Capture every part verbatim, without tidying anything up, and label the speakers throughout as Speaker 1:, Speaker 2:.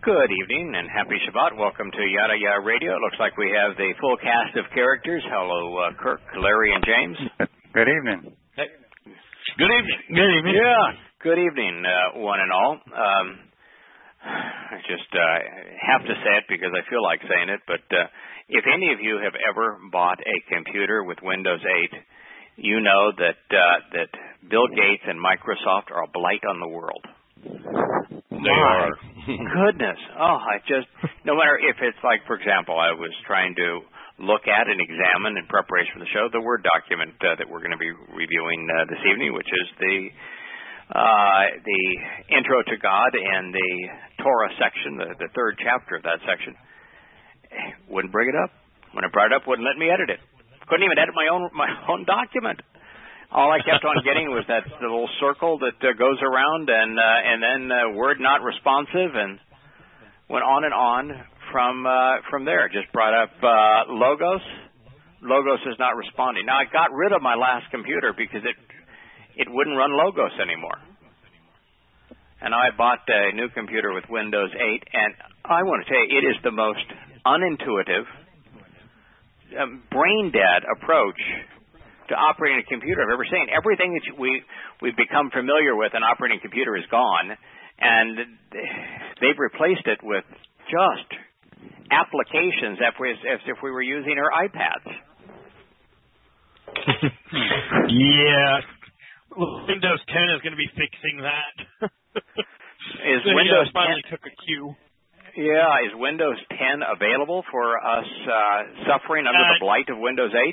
Speaker 1: Good evening and happy Shabbat. Welcome to Yada Yada Radio. It looks like we have the full cast of characters. Hello, uh, Kirk, Larry, and James.
Speaker 2: Good evening.
Speaker 1: Hey.
Speaker 3: Good evening. Good evening.
Speaker 1: Yeah. Good evening, uh, one and all. Um, I just uh, have to say it because I feel like saying it, but uh, if any of you have ever bought a computer with Windows eight, you know that uh, that Bill Gates and Microsoft are a blight on the world.
Speaker 3: They are.
Speaker 1: Goodness. Oh, I just, no matter if it's like, for example, I was trying to look at and examine in preparation for the show the Word document uh, that we're going to be reviewing uh, this evening, which is the uh, the Intro to God and the Torah section, the, the third chapter of that section. Wouldn't bring it up. When I brought it up, wouldn't let me edit it. Couldn't even edit my own my own document. All I kept on getting was that little circle that uh, goes around, and uh, and then uh, word not responsive, and went on and on from uh, from there. Just brought up uh, Logos. Logos is not responding. Now I got rid of my last computer because it it wouldn't run Logos anymore, and I bought a new computer with Windows eight, and I want to tell you, it is the most unintuitive, um, brain dead approach to operating a computer I've ever seen. Everything that we, we've become familiar with an operating computer is gone, and they've replaced it with just applications as if we were using our iPads.
Speaker 3: Yeah. Well, Windows ten is going to be fixing that.
Speaker 1: Is
Speaker 3: so,
Speaker 1: Windows
Speaker 3: yeah, finally
Speaker 1: ten,
Speaker 3: took a cue.
Speaker 1: Yeah, is Windows ten available for us uh, suffering under
Speaker 3: uh,
Speaker 1: the blight of Windows eight?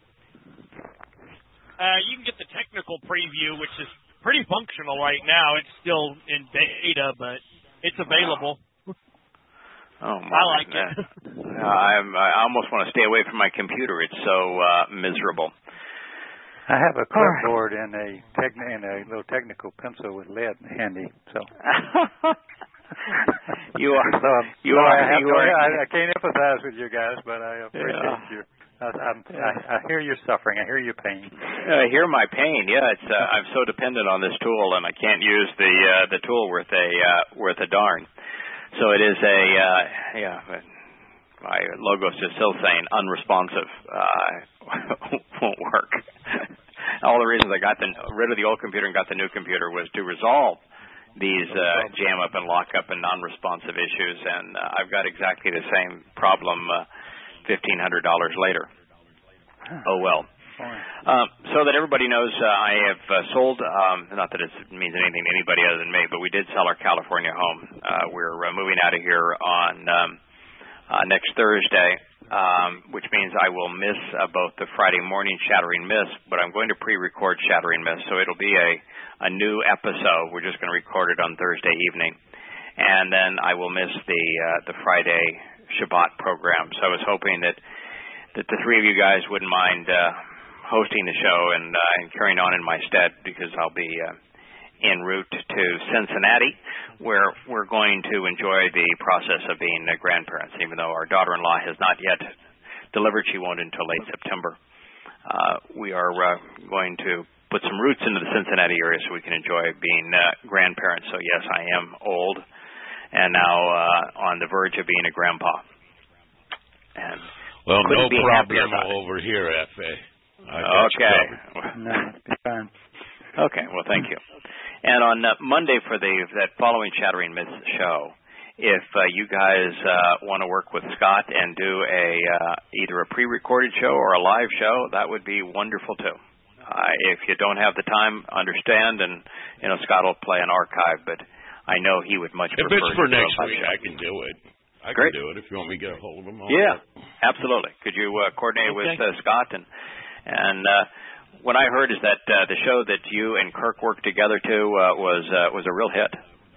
Speaker 3: Uh, you can get the technical preview, which is pretty functional right now. It's still in beta, but it's available.
Speaker 1: Oh, my
Speaker 3: I like
Speaker 1: uh,
Speaker 3: it.
Speaker 1: I'm, I almost want to stay away from my computer. It's so uh, miserable.
Speaker 2: I have a clipboard and a tech and a little technical pencil with lead handy. So
Speaker 1: you are
Speaker 2: so,
Speaker 1: you
Speaker 2: so
Speaker 1: are
Speaker 2: I, have
Speaker 1: you
Speaker 2: to,
Speaker 1: are.
Speaker 2: I, I can't empathize with you guys, but I appreciate
Speaker 1: Yeah.
Speaker 2: you. I, I'm, I, I hear your suffering. I hear your pain.
Speaker 1: I hear my pain. Yeah, it's. Uh, I'm so dependent on this tool, and I can't use the uh, the tool worth a uh, worth a darn. So it is a uh, yeah. My Logos is still saying unresponsive. Uh, won't work. All the reasons I got the, rid of the old computer and got the new computer was to resolve these uh, jam up and lock up and non-responsive issues, and uh, I've got exactly the same problem. Uh, Fifteen hundred dollars later. Oh well. Um, so that everybody knows, uh, I have uh, sold. Um, not that it means anything to anybody other than me, but we did sell our California home. Uh, we're uh, moving out of here on um, uh, next Thursday, um, which means I will miss uh, both the Friday morning Shattering Myths, but I'm going to pre-record Shattering Myths, so it'll be a a new episode. We're just going to record it on Thursday evening, and then I will miss the uh, the Friday Shabbat program. So I was hoping that that the three of you guys wouldn't mind uh, hosting the show and, uh, and carrying on in my stead, because I'll be uh, en route to Cincinnati, where we're going to enjoy the process of being uh, grandparents. Even though our daughter-in-law has not yet delivered, she won't until late September. Uh, we are uh, going to put some roots into the Cincinnati area so we can enjoy being uh, grandparents. So yes, I am old, and now uh, on the verge of being a grandpa. And
Speaker 4: well, no
Speaker 1: problem
Speaker 4: over here, F A.
Speaker 1: Okay.
Speaker 2: No, it's fine.
Speaker 1: Okay, well, thank you. And on uh, Monday for the that following Shattering Myths show, if uh, you guys uh, want to work with Scott and do a uh, either a pre-recorded show or a live show, that would be wonderful too. Uh, if you don't have the time, understand, and you know Scott will play an archive, but I know he would much
Speaker 4: if
Speaker 1: prefer.
Speaker 4: If it's for next week,
Speaker 1: show.
Speaker 4: I can do it. I
Speaker 1: Great.
Speaker 4: can do it if you want me to get a hold of him.
Speaker 1: Yeah, absolutely. Could you uh, coordinate
Speaker 3: okay.
Speaker 1: with uh, Scott? And and uh, what I heard is that uh, the show that you and Kirk worked together to uh, was uh, was a real hit.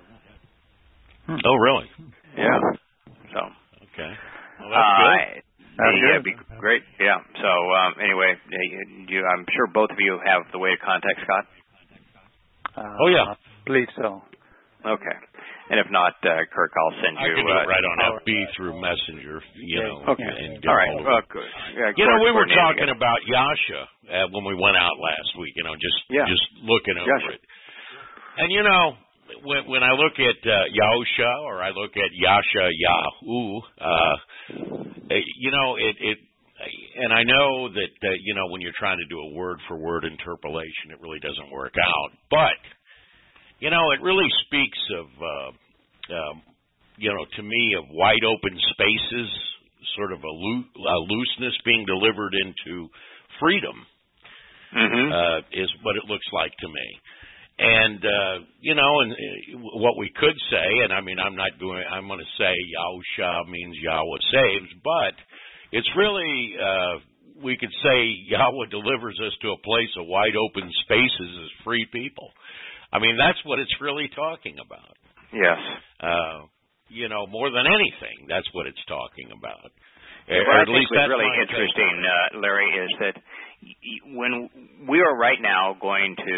Speaker 4: Hmm. Oh, really?
Speaker 1: Yeah. So.
Speaker 4: Okay. Well, that's
Speaker 1: uh,
Speaker 4: good.
Speaker 2: That's
Speaker 1: yeah,
Speaker 2: good.
Speaker 1: be great. Yeah. So um, anyway, you, I'm sure both of you have the way to contact Scott.
Speaker 2: Uh,
Speaker 4: oh yeah,
Speaker 2: I believe so.
Speaker 1: Okay. And if not, uh, Kirk, I'll send you.
Speaker 4: I can do
Speaker 1: uh,
Speaker 4: it right on F B through Messenger, you know.
Speaker 1: Okay.
Speaker 4: And
Speaker 1: All right.
Speaker 4: hold
Speaker 1: Well,
Speaker 4: of
Speaker 1: good. Yeah,
Speaker 4: you know, we were talking
Speaker 1: again.
Speaker 4: about Yasha uh, when we went out last week. You know, just
Speaker 1: Yeah.
Speaker 4: just looking over
Speaker 1: Yasha.
Speaker 4: it. And you know, when, when I look at uh, Yahusha or I look at Yasha Yahu, uh, you know, it, it, and I know that uh, you know when you're trying to do a word for word interpolation, it really doesn't work out. But you know, it really speaks of, uh, um, you know, to me of wide open spaces, sort of a, loo- a looseness being delivered into freedom. Mm-hmm. uh, is what it looks like to me. And, uh, you know, and uh, what we could say, and I mean, I'm not going, I'm going to say Yahusha means Yahweh saves, but it's really, uh, we could say Yahweh delivers us to a place of wide open spaces as free people. I mean, that's what it's really talking about.
Speaker 1: Yes.
Speaker 4: Uh, you know, more than anything, that's what it's talking about.
Speaker 1: Yeah, what I think was really interesting, uh, Larry, is that when we are right now going to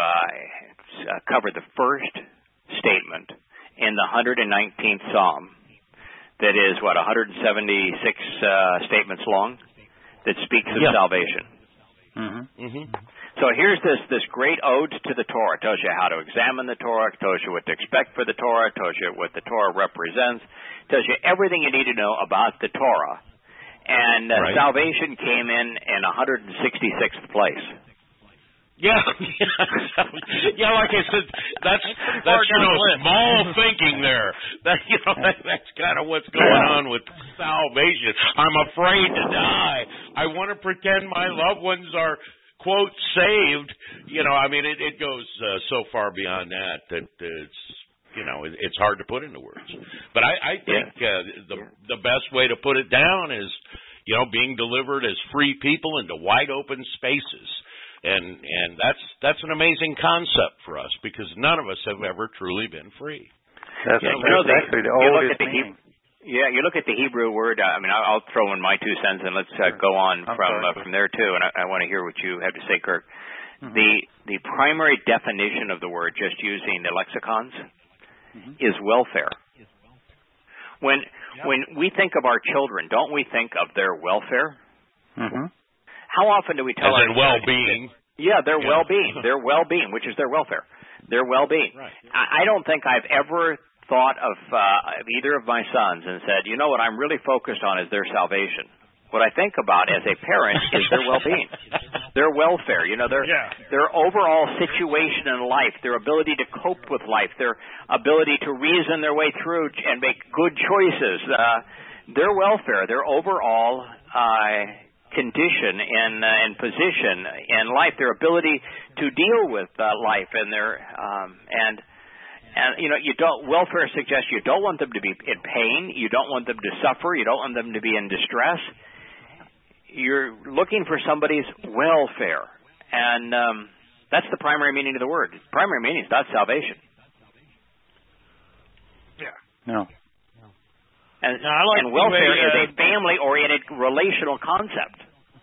Speaker 1: uh, cover the first statement in the one hundred nineteenth Psalm, that is, what, one hundred seventy-six uh, statements long, that speaks of
Speaker 4: yeah.
Speaker 1: salvation.
Speaker 4: Mm-hmm. Mm-hmm.
Speaker 1: So here's this this great ode to the Torah. It tells you how to examine the Torah. It tells you what to expect for the Torah. It tells you what the Torah represents. It tells you everything you need to know about the Torah. And uh,
Speaker 4: right.
Speaker 1: salvation came in in one hundred sixty-sixth place.
Speaker 4: Yeah, yeah. Like I said, that's that's you know small thinking there. That you know that, that's kind of what's going on with salvation. I'm afraid to die. I want to pretend my loved ones are quote saved. You know, I mean, it, it goes uh, so far beyond that that it's. You know, it, it's hard to put into words. But I, I think uh, the the best way to put it down is, you know, being delivered as free people into wide open spaces, and and that's that's an amazing concept for us because none of us have ever truly been free.
Speaker 2: That's,
Speaker 1: yeah,
Speaker 2: that's
Speaker 1: you know, the,
Speaker 2: actually the
Speaker 1: you
Speaker 2: oldest
Speaker 1: the
Speaker 2: meaning.
Speaker 1: He, yeah, you look at the Hebrew word. Uh, I mean, I'll, I'll throw in my two cents, and let's uh, go on
Speaker 2: I'm
Speaker 1: from uh,
Speaker 2: sorry.
Speaker 1: from there too. And I, I want to hear what you have to say, Kirk.
Speaker 2: Mm-hmm.
Speaker 1: The the primary definition of the word, just using the lexicons, is welfare. When yep. when we think of our children, don't we think of their welfare?
Speaker 2: Mm-hmm.
Speaker 1: How often do we tell
Speaker 4: As
Speaker 1: our
Speaker 4: in well-being?
Speaker 1: Yeah, their
Speaker 4: yeah.
Speaker 1: well-being, their well-being, which is their welfare, their well-being.
Speaker 4: Right.
Speaker 1: I, I don't think I've ever thought of, uh, of either of my sons and said, you know what I'm really focused on is their salvation. What I think about as a parent is their well-being, their welfare, you know, their
Speaker 3: yeah.
Speaker 1: their overall situation in life, their ability to cope with life, their ability to reason their way through and make good choices, uh, their welfare, their overall uh, condition and, uh, and position in life, their ability to deal with uh, life and their um, and. And, you know, you don't, welfare suggests you don't want them to be in pain. You don't want them to suffer. You don't want them to be in distress. You're looking for somebody's welfare. And um, that's the primary meaning of the word. Primary meaning is not salvation.
Speaker 3: Yeah.
Speaker 2: No.
Speaker 1: And,
Speaker 3: no, I like
Speaker 1: and welfare
Speaker 3: way, uh,
Speaker 1: is a family-oriented relational concept.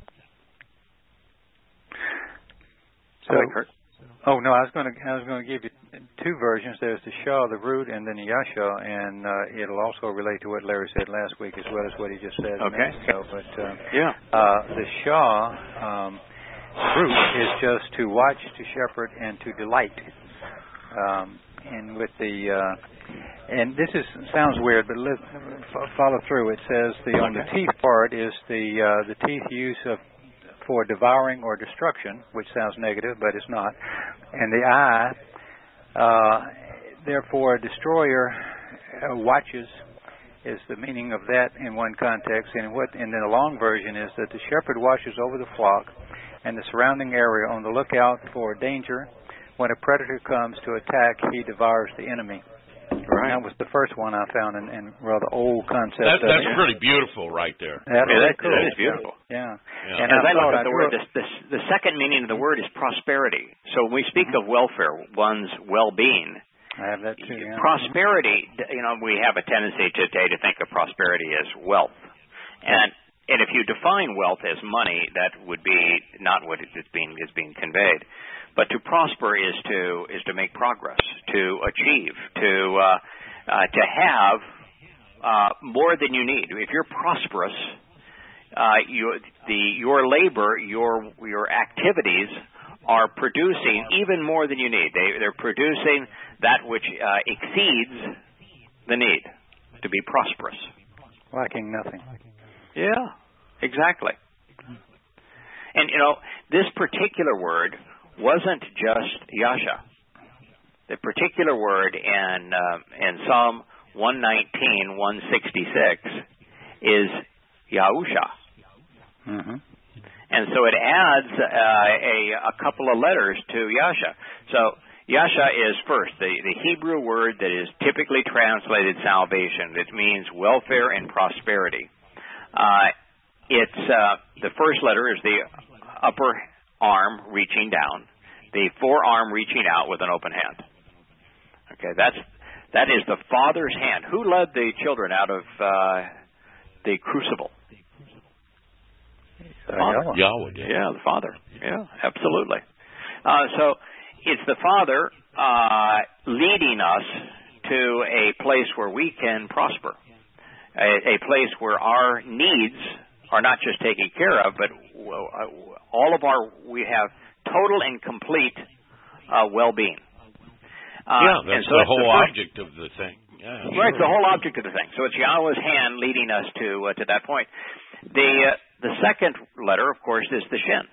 Speaker 2: So,
Speaker 1: okay, Kurt.
Speaker 2: Oh no, I was going to I was going to give you two versions. There's the Shah, the root, and then the Yasha, and uh, it'll also relate to what Larry said last week as well as what he just said.
Speaker 1: Okay.
Speaker 2: So, but uh,
Speaker 1: yeah,
Speaker 2: uh, the Shah um, root is just to watch, to shepherd, and to delight. Um, and with the uh, and this is sounds weird, but let's follow through. It says the on the teeth part is the uh, the teeth use of for devouring or destruction, which sounds negative, but it's not. And the eye, uh, therefore, a destroyer uh, watches is the meaning of that in one context. And what, and then the long version is that the shepherd watches over the flock and the surrounding area on the lookout for danger. When a predator comes to attack, he devours the enemy. Right. That was the first one I found in, in rather old concept.
Speaker 4: That, that's
Speaker 2: uh,
Speaker 4: pretty beautiful right there.
Speaker 2: That's
Speaker 1: yeah, that,
Speaker 2: cool.
Speaker 1: that is beautiful.
Speaker 2: Yeah.
Speaker 1: yeah. And as I, I look at the word, this, this, the second meaning of the word is prosperity. So when we speak mm-hmm. of welfare, one's well-being,
Speaker 2: I have that too, yeah.
Speaker 1: prosperity, you know, we have a tendency today to think of prosperity as wealth. And and if you define wealth as money, that would be not what is being is being conveyed. But to prosper is to is to make progress, to achieve, to uh, uh, to have uh, more than you need. If you're prosperous, uh, you, the your labor, your your activities are producing even more than you need. They they're producing that which uh, exceeds the need, to be prosperous.
Speaker 2: Lacking nothing.
Speaker 1: Yeah, exactly. And, you know, this particular word wasn't just Yasha. The particular word in uh, in Psalm one nineteen, one sixty-six is Yahusha.
Speaker 2: Mm-hmm.
Speaker 1: And so it adds uh, a, a couple of letters to Yasha. So Yasha is first, the, the Hebrew word that is typically translated salvation. It means welfare and prosperity. Uh, it's uh, the first letter is the upper arm reaching down, the forearm reaching out with an open hand. Okay, that's that is the Father's hand. Who led the children out of uh, the crucible?
Speaker 2: Uh, Yahweh.
Speaker 4: Yahweh did.
Speaker 1: Yeah, the Father. Yeah, absolutely. Uh, so it's the Father uh, leading us to a place where we can prosper, a, a place where our needs are not just taken care of, but all of our we have total and complete uh, well-being. Uh,
Speaker 4: yeah, that's
Speaker 1: so
Speaker 4: the
Speaker 1: that's
Speaker 4: whole
Speaker 1: the first,
Speaker 4: object of the thing. Yeah,
Speaker 1: right, the whole object of the thing. So it's Yahweh's hand leading us to uh, to that point. The uh, the second letter, of course, is the Shin,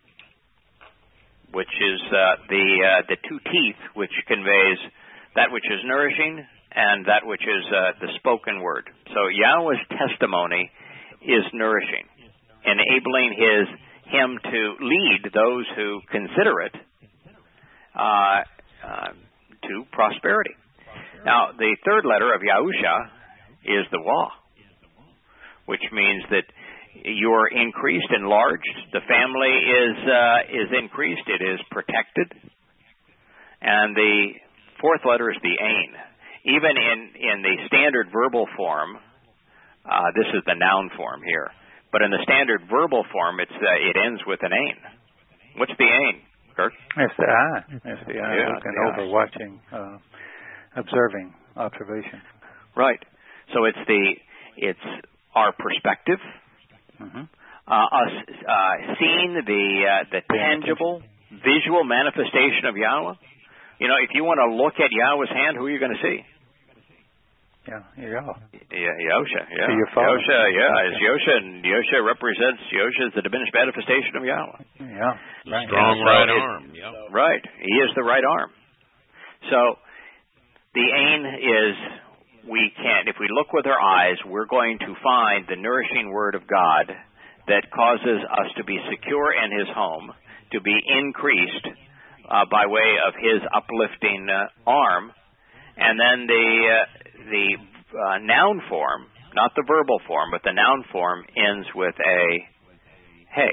Speaker 1: which is uh, the uh, the two teeth, which conveys that which is nourishing and that which is uh, the spoken word. So Yahweh's testimony is nourishing, enabling his him to lead those who consider it uh, uh, to prosperity. Now, the third letter of Yahusha is the Wa, which means that you're increased, enlarged. The family is uh, is increased. It is protected. And the fourth letter is the Ain. Even in, in the standard verbal form, uh, this is the noun form here, but in the standard verbal form, it's uh, it ends with an Ain. What's the Ain, Kirk?
Speaker 2: It's the eye. It's the eye.
Speaker 1: Yeah,
Speaker 2: Looking
Speaker 1: the
Speaker 2: over,
Speaker 1: eye.
Speaker 2: watching, uh, observing, observation.
Speaker 1: Right. So it's the it's our perspective,
Speaker 2: Mm-hmm.
Speaker 1: uh, us uh, seeing the uh, the tangible, visual manifestation of Yahweh. You know, if you want to look at Yahweh's hand, who are you going to see?
Speaker 2: Yeah, Yahweh.
Speaker 1: Yeah, Yosha. Yeah,
Speaker 2: So your father.
Speaker 1: Yosha. Yeah, is Yosha, and Yosha represents Yosha is the diminished manifestation of Yahweh.
Speaker 2: Yeah, right.
Speaker 4: Strong
Speaker 1: So
Speaker 4: right
Speaker 1: it-
Speaker 4: arm. Yep.
Speaker 1: Right, he is the right arm. So the aim is we can't. If we look with our eyes, we're going to find the nourishing Word of God that causes us to be secure in His home, to be increased uh, by way of His uplifting uh, arm, and then the uh, the uh, noun form, not the verbal form, but the noun form ends with a hey.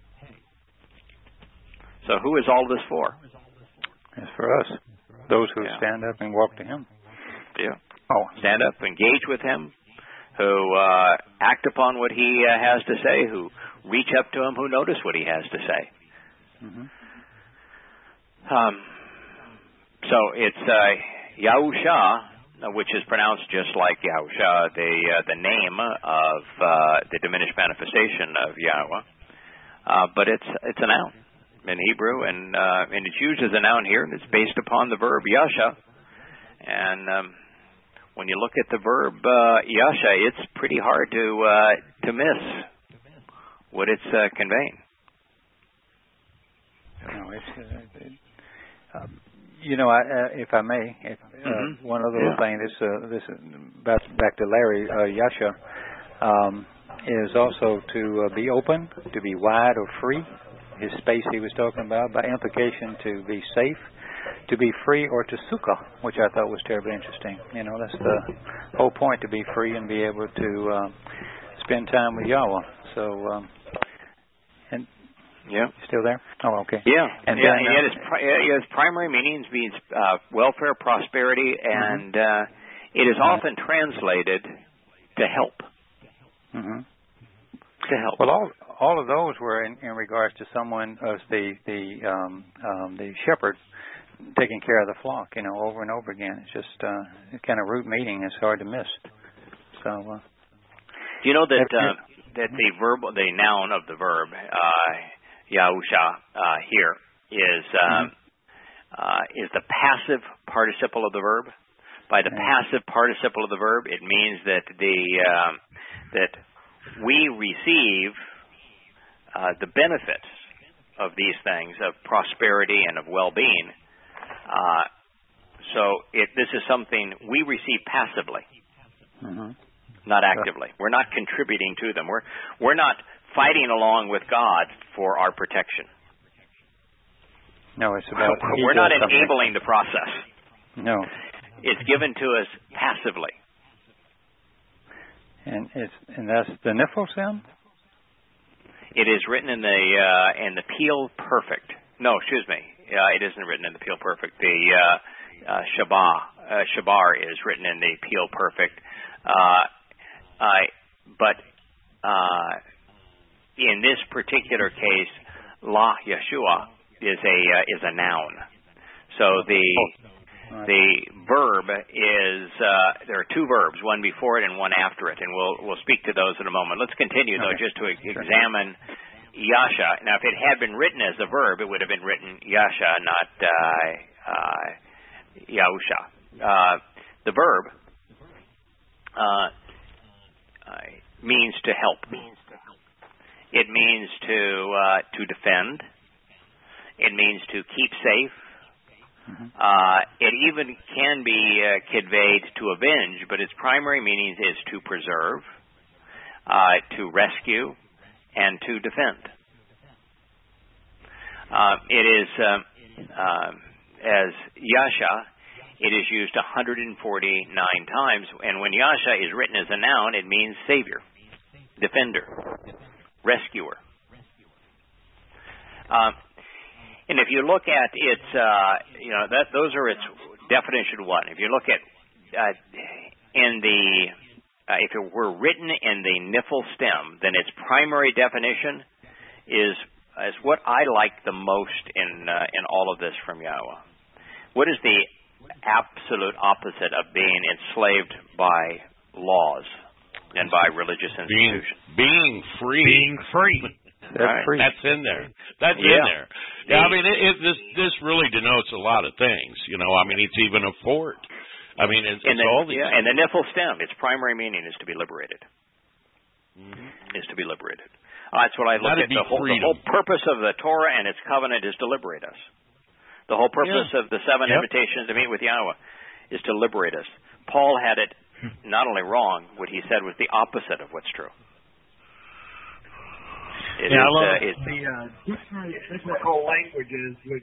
Speaker 1: So who is all this for?
Speaker 2: It's for us, those who
Speaker 1: Yeah.
Speaker 2: stand up and walk to Him.
Speaker 1: Yeah.
Speaker 2: Oh,
Speaker 1: Stand up, engage with Him, who uh, act upon what He uh, has to say, who reach up to Him, who notice what He has to say.
Speaker 2: mm-hmm.
Speaker 1: Um, so it's uh, Yahusha, which is pronounced just like Yahusha, the uh, the name of uh, the diminished manifestation of Yahweh, uh, but it's it's a noun in Hebrew, and uh, and it's used as a noun here, and it's based upon the verb Yasha. And um, when you look at the verb uh, Yasha, it's pretty hard to uh, to miss what it's uh, conveying.
Speaker 2: No, it's, uh, it, um, you know, I, uh, if I may, if, uh,
Speaker 1: Mhm.
Speaker 2: one other little
Speaker 1: Yeah.
Speaker 2: thing. This, uh, this back back to Larry uh, Yasha um, is also to uh, be open, to be wide or free. His space he was talking about, by implication, to be safe, to be free, or to sukkah, which I thought was terribly interesting. You know, that's the whole point, to be free and be able to uh, spend time with Yahweh. So, um, and
Speaker 1: Yeah.
Speaker 2: you still there? Oh, okay.
Speaker 1: Yeah,
Speaker 2: And
Speaker 1: yeah,
Speaker 2: then,
Speaker 1: and
Speaker 2: uh,
Speaker 1: yet its, pri- yeah, its primary meanings means uh, welfare, prosperity, and uh, it is often translated to help.
Speaker 2: Mm-hmm.
Speaker 1: To help.
Speaker 2: Well, all all of those were in, in regards to someone as the the um, um, the shepherd taking care of the flock. You know, over and over again. It's just uh, a kind of root meaning. It's hard to miss. So, uh,
Speaker 1: Do you know that
Speaker 2: That's
Speaker 1: uh, that the verb, the noun of the verb uh, Yahusha uh, here is um,
Speaker 2: Mm-hmm.
Speaker 1: uh, is the passive participle of the verb. By the passive participle of the verb, it means that the um, that we receive uh, the benefits of these things, of prosperity and of well-being. Uh, so it, this is something we receive passively, mm-hmm. not actively. We're not contributing to them. We're we're not fighting along with God for our protection.
Speaker 2: No, it's about.
Speaker 1: We're not enabling the process.
Speaker 2: No.
Speaker 1: It's given to us passively.
Speaker 2: And it's and that's the Niflsim?
Speaker 1: It is written in the uh, in the Peel Perfect. No, excuse me. Uh, it isn't written in the Peel Perfect. The uh, uh, Shabah, uh, Shabar is written in the Peel Perfect. Uh, I, but uh, in this particular case, La Yeshua is a uh, is a noun. So the The verb is, uh, there are two verbs, one before it and one after it, and we'll we'll speak to those in a moment. Let's continue, though, okay. just to sure. examine Yasha. Now, if it had been written as a verb, it would have been written Yasha, not uh, uh, Yahusha. Uh, the verb uh, uh, means to help. It means to uh, to defend. It means to keep safe. Uh, it even can be uh, conveyed to avenge, but its primary meaning is to preserve, uh, to rescue, and to defend. Uh, it is, uh, uh, as Yasha, it is used one hundred forty-nine times, and when Yasha is written as a noun, it means savior, defender, rescuer. Uh, And if you look at its, uh, you know, that those are its definition one. If you look at uh, in the, uh, if it were written in the Niffle stem, then its primary definition is is what I like the most in uh, in all of this from Yahweh. What is the absolute opposite of being enslaved by laws and by religious institutions?
Speaker 4: Being, being free.
Speaker 3: Being free.
Speaker 2: That's,
Speaker 1: right.
Speaker 4: That's in there. That's
Speaker 1: yeah.
Speaker 4: in there. Yeah, I mean, it, it, this this really denotes a lot of things. You know, I mean, it's even a fort. I mean, it's, it's
Speaker 1: the,
Speaker 4: all these.
Speaker 1: Yeah, and the Niffle stem, its primary meaning is to be liberated. Mm-hmm. Is to be liberated. Uh, that's what I look
Speaker 4: That'd
Speaker 1: at. The whole, the whole purpose of the Torah and its covenant is to liberate us. The whole purpose
Speaker 4: yeah.
Speaker 1: of the seven
Speaker 4: yep.
Speaker 1: invitations to meet with Yahweh is to liberate us. Paul had it not only wrong, what he said was the opposite of what's true. It
Speaker 3: yeah,
Speaker 1: is,
Speaker 3: I love
Speaker 1: uh,
Speaker 3: the uh, different biblical languages, which.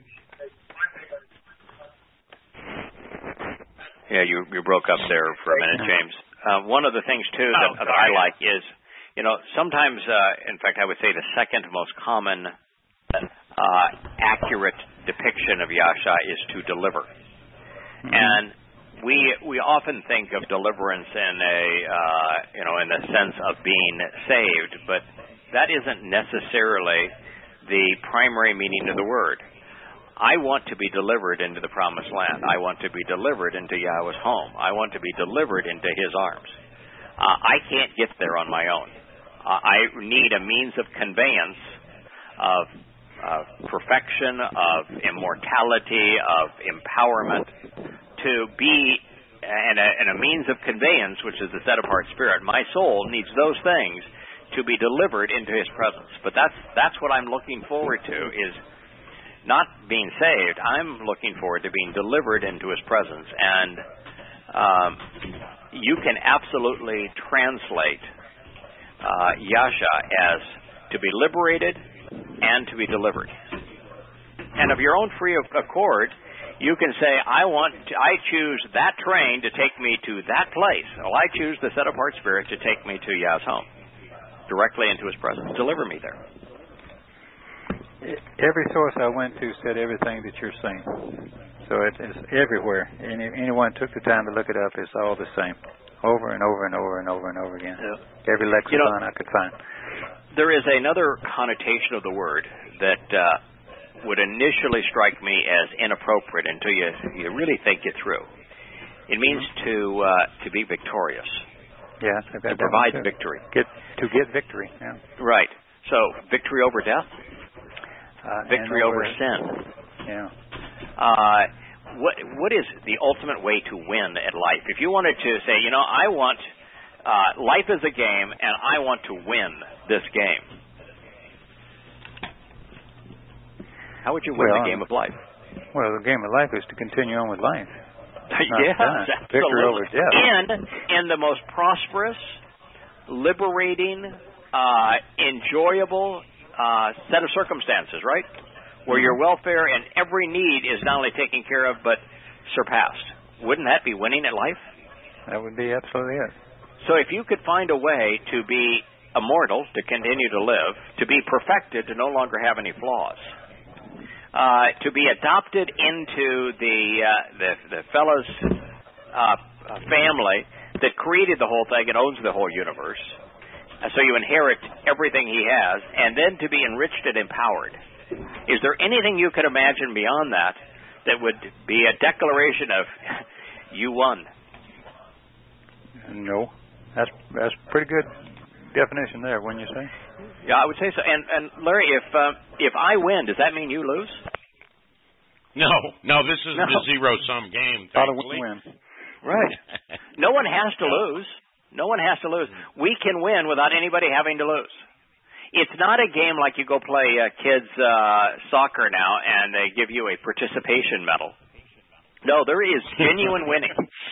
Speaker 1: Yeah, you you broke up there for a minute, James. Uh, one of the things too that,
Speaker 3: oh,
Speaker 1: that I like is, you know, sometimes, uh, in fact, I would say the second most common uh, accurate depiction of Yasha is to deliver, mm-hmm. and we we often think of deliverance in a uh, you know in the sense of being saved, but that isn't necessarily the primary meaning of the word. I want to be delivered into the promised land. I want to be delivered into Yahweh's home. I want to be delivered into His arms. Uh, I can't get there on my own. Uh, I need a means of conveyance, of, of perfection, of immortality, of empowerment, to be and a, and a means of conveyance, which is the set-apart spirit. My soul needs those things to be delivered into His presence. But that's that's what I'm looking forward to, is not being saved. I'm looking forward to being delivered into His presence. And um, you can absolutely translate uh, Yasha as to be liberated and to be delivered. And of your own free accord, you can say, I want to, I choose that train to take me to that place. Well, I choose the set-apart spirit to take me to Yah's home, directly into His presence. Deliver me there.
Speaker 2: Every source I went to said everything that you're saying. So it is everywhere. Any, anyone took the time to look it up, it's all the same. Over and over and over and over and over again. Yeah. Every lexicon you know, I could find.
Speaker 1: There is another connotation of the word that uh, would initially strike me as inappropriate until you, you really think it through. It means to uh, to be victorious.
Speaker 2: Yes, I've got
Speaker 1: to provide victory.
Speaker 2: Get to get victory. Yeah.
Speaker 1: Right. So victory over death,
Speaker 2: uh,
Speaker 1: victory over,
Speaker 2: over
Speaker 1: sin.
Speaker 2: Yeah.
Speaker 1: Uh, what what is the ultimate way to win at life? If you wanted to say, you know, I want uh, life is a game, and I want to win this game, how would you win
Speaker 2: well,
Speaker 1: the game of life?
Speaker 2: Well, the game of life is to continue on with life.
Speaker 1: Yes,
Speaker 2: Victory over
Speaker 1: absolutely.
Speaker 2: death.
Speaker 1: And in the most prosperous, liberating, uh, enjoyable uh, set of circumstances, right? Where your welfare and every need is not only taken care of, but surpassed. Wouldn't that be winning at life?
Speaker 2: That would be absolutely it.
Speaker 1: So if you could find a way to be immortal, to continue to live, to be perfected, to no longer have any flaws, uh, to be adopted into the uh, the, the fellow's uh, family that created the whole thing and owns the whole universe, uh, so you inherit everything he has, and then to be enriched and empowered. Is there anything you could imagine beyond that that would be a declaration of you won?
Speaker 2: No. That's that's pretty good definition there, wouldn't you say?
Speaker 1: Yeah, I would say so. And and Larry, if uh, if I win, does that mean you lose?
Speaker 4: No, no. This is
Speaker 1: no.
Speaker 4: the zero-sum game.
Speaker 2: How to win.
Speaker 1: Right. No one has to lose. No one has to lose. We can win without anybody having to lose. It's not a game like you go play uh, kids uh, soccer now and they give you a participation medal. No, there is genuine winning,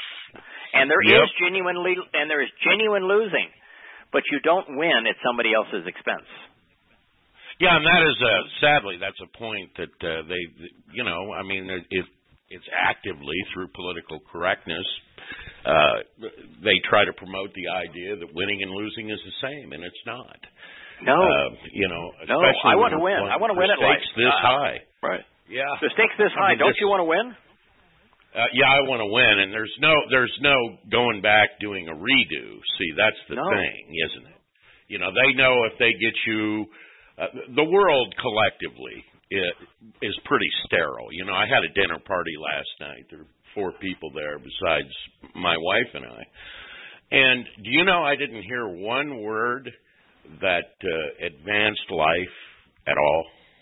Speaker 1: and there
Speaker 4: yep.
Speaker 1: is genuine le- and there is genuine losing, but you don't win at somebody else's expense.
Speaker 4: Yeah, and that is uh, sadly that's a point that uh, they, you know, I mean, it, it's actively through political correctness. Uh, they try to promote the idea that winning and losing is the same, and it's not.
Speaker 1: No,
Speaker 4: uh, you know,
Speaker 1: no. I want to win. I want to win at life.
Speaker 4: Stakes this
Speaker 1: uh,
Speaker 4: high,
Speaker 1: right?
Speaker 4: Yeah,
Speaker 1: the stakes this high.
Speaker 4: I mean,
Speaker 1: Don't
Speaker 4: this,
Speaker 1: you want to win?
Speaker 4: Uh, yeah, I want to win, and there's no, there's no going back doing a redo. See, that's the
Speaker 1: no.
Speaker 4: thing, isn't it? You know, they know if they get you, uh, the world collectively is, is pretty sterile. You know, I had a dinner party last night. There were four people there besides my wife and I, and do you know I didn't hear one word that uh, advanced life at all.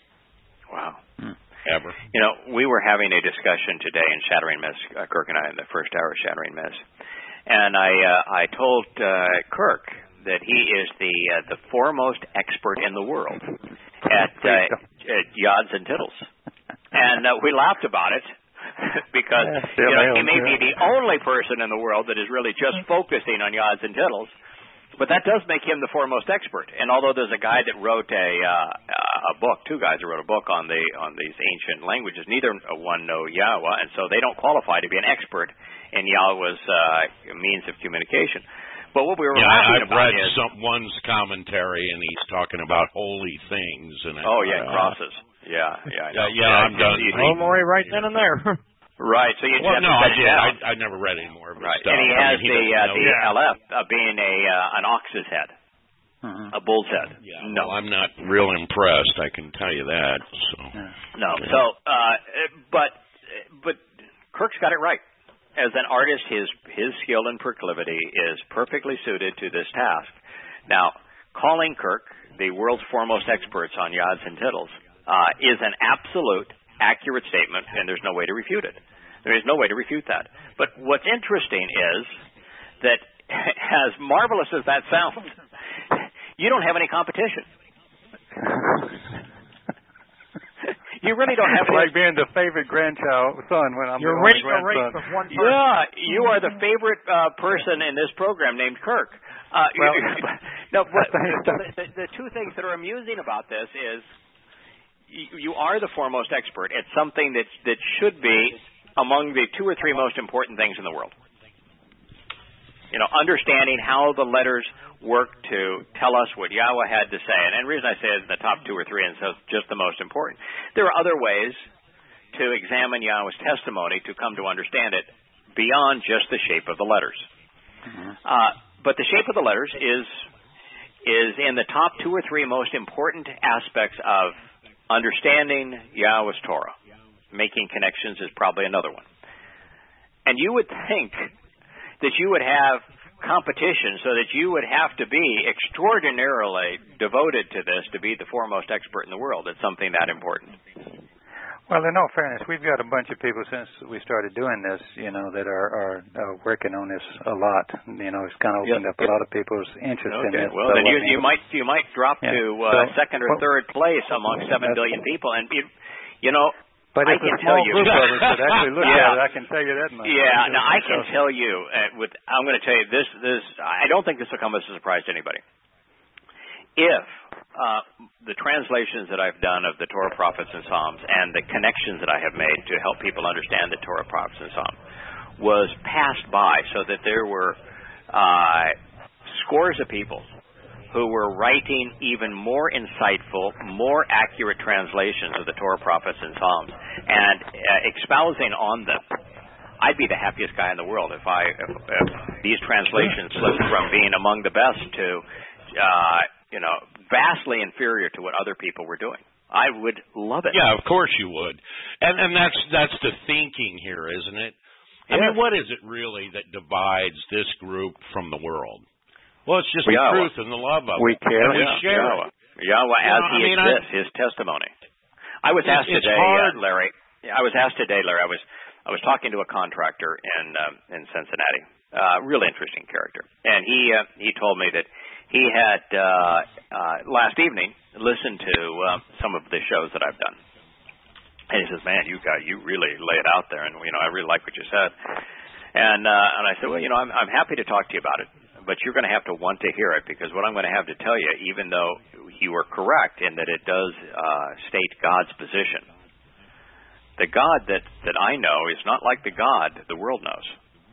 Speaker 1: Wow.
Speaker 2: Hmm.
Speaker 4: Ever.
Speaker 1: You know, we were having a discussion today in Shattering Myths, uh, Kirk and I, in the first hour of Shattering Myths. And I uh, I told uh, Kirk that he is the uh, the foremost expert in the world at, uh, at Yods and Tittles. And uh, we laughed about it because
Speaker 2: yeah,
Speaker 1: you know, he may be the only person in the world that is really just focusing on Yods and Tittles. But that does make him the foremost expert. And although there's a guy that wrote a uh, a book, two guys that wrote a book on the on these ancient languages, neither one know Yahweh, and so they don't qualify to be an expert in Yahweh's uh, means of communication. But what we were
Speaker 4: yeah,
Speaker 1: talking
Speaker 4: I've
Speaker 1: about
Speaker 4: read
Speaker 1: is
Speaker 4: some, one's commentary, and he's talking about holy things. And
Speaker 1: oh yeah,
Speaker 4: uh,
Speaker 1: crosses. Yeah, yeah, I know.
Speaker 4: yeah, yeah. I'm done.
Speaker 3: Oh, Maury, right then and there.
Speaker 1: Right, so you
Speaker 4: well,
Speaker 1: have
Speaker 4: no,
Speaker 1: to
Speaker 4: I did.
Speaker 1: I,
Speaker 4: I, I never read any more of his
Speaker 1: right.
Speaker 4: stuff.
Speaker 1: And he
Speaker 4: I
Speaker 1: has
Speaker 4: mean, he
Speaker 1: the uh,
Speaker 4: know
Speaker 1: the
Speaker 4: that.
Speaker 1: L F uh, being a uh, an ox's head,
Speaker 2: Mm-hmm.
Speaker 1: a bull's head.
Speaker 4: Yeah,
Speaker 1: no,
Speaker 4: well, I'm not real impressed. I can tell you that. So.
Speaker 1: no. So, uh, but but Kirk's got it right. As an artist, his his skill and proclivity is perfectly suited to this task. Now, calling Kirk the world's foremost experts on Yods and Tittles uh, is an absolute accurate statement, and there's no way to refute it. There is no way to refute that. But what's interesting is that, as marvelous as that sounds, you don't have any competition. You really don't have
Speaker 2: it's
Speaker 1: any.
Speaker 2: like being the favorite grandchild son when I'm
Speaker 3: You're
Speaker 2: the only
Speaker 3: winning a race
Speaker 2: grandson.
Speaker 3: with one person.
Speaker 1: Yeah, you are the favorite uh, person in this program named Kirk. Uh,
Speaker 2: Well,
Speaker 1: no, but the, the, the two things that are amusing about this is you, you are the foremost expert at something that that should be among the two or three most important things in the world. You know, understanding how the letters work to tell us what Yahweh had to say. And the reason I say it's the top two or three, and so it's just the most important. There are other ways to examine Yahweh's testimony to come to understand it beyond just the shape of the letters.
Speaker 2: Mm-hmm.
Speaker 1: Uh, but the shape of the letters is is in the top two or three most important aspects of understanding Yahweh's Torah. Making connections is probably another one. And you would think that you would have competition so that you would have to be extraordinarily devoted to this to be the foremost expert in the world at something that important.
Speaker 2: Well, in all fairness, we've got a bunch of people since we started doing this, you know, that are, are uh, working on this a lot. You know, it's kind of opened
Speaker 1: yep,
Speaker 2: up
Speaker 1: yep.
Speaker 2: a lot of people's interest
Speaker 1: okay.
Speaker 2: in this.
Speaker 1: Well, then you, you might you might drop
Speaker 2: yeah.
Speaker 1: to uh,
Speaker 2: so,
Speaker 1: second or
Speaker 2: well,
Speaker 1: third place among seven billion people, and you, you know.
Speaker 2: But
Speaker 1: I
Speaker 2: if
Speaker 1: can
Speaker 2: a small
Speaker 1: tell you,
Speaker 2: group of us could actually look
Speaker 1: yeah.
Speaker 2: at it, I can tell you that much.
Speaker 1: Yeah, now I can tell you, uh, with I'm going to tell you this. This I don't think this will come as a surprise to anybody. If uh, the translations that I've done of the Torah, Prophets, and Psalms, and the connections that I have made to help people understand the Torah, Prophets, and Psalms, was passed by, so that there were uh, scores of people who were writing even more insightful, more accurate translations of the Torah, Prophets, and Psalms, and uh, espousing on them, I'd be the happiest guy in the world if I if, if these translations slipped from being among the best to, uh, you know, vastly inferior to what other people were doing. I would love it.
Speaker 4: Yeah, of course you would, and and that's that's the thinking here, isn't it? I
Speaker 1: yes.
Speaker 4: mean, what is it really that divides this group from the world? Well, it's just
Speaker 1: Yahweh.
Speaker 4: the truth and the love of
Speaker 2: we
Speaker 4: it.
Speaker 2: care.
Speaker 4: And we
Speaker 1: yeah,
Speaker 4: share
Speaker 1: Yahweh.
Speaker 4: it.
Speaker 1: Yahweh as
Speaker 4: you know,
Speaker 1: he
Speaker 4: I mean,
Speaker 1: exists,
Speaker 4: I,
Speaker 1: his testimony. I was asked
Speaker 4: it's
Speaker 1: today,
Speaker 4: hard.
Speaker 1: uh, Larry. I was asked today, Larry. I was I was talking to a contractor in um, in Cincinnati. Uh, really interesting character, and he uh, he told me that he had uh, uh, last evening listened to uh, some of the shows that I've done, and he says, "Man, you got you really lay it out there, and you know I really like what you said." And uh, and I said, well, you know, I'm I'm happy to talk to you about it, but you're going to have to want to hear it, because what I'm going to have to tell you, even though you are correct in that it does uh, state God's position, the God that that I know is not like the God the world knows.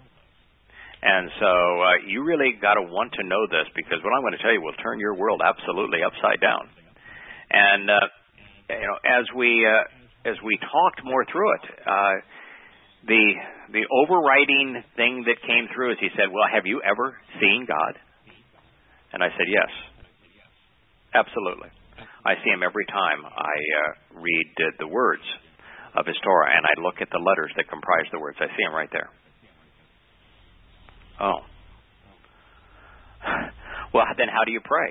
Speaker 1: And so uh, you really got to want to know this, because what I'm going to tell you will turn your world absolutely upside down. And uh, you know, as we uh, as we talked more through it, uh, the the overriding thing that came through is he said, "Well, have you ever seen God?" And I said, "Yes, absolutely. I see him every time I uh, read uh, the words of his Torah, and I look at the letters that comprise the words. I see him right there." Oh. Well, then how do you pray?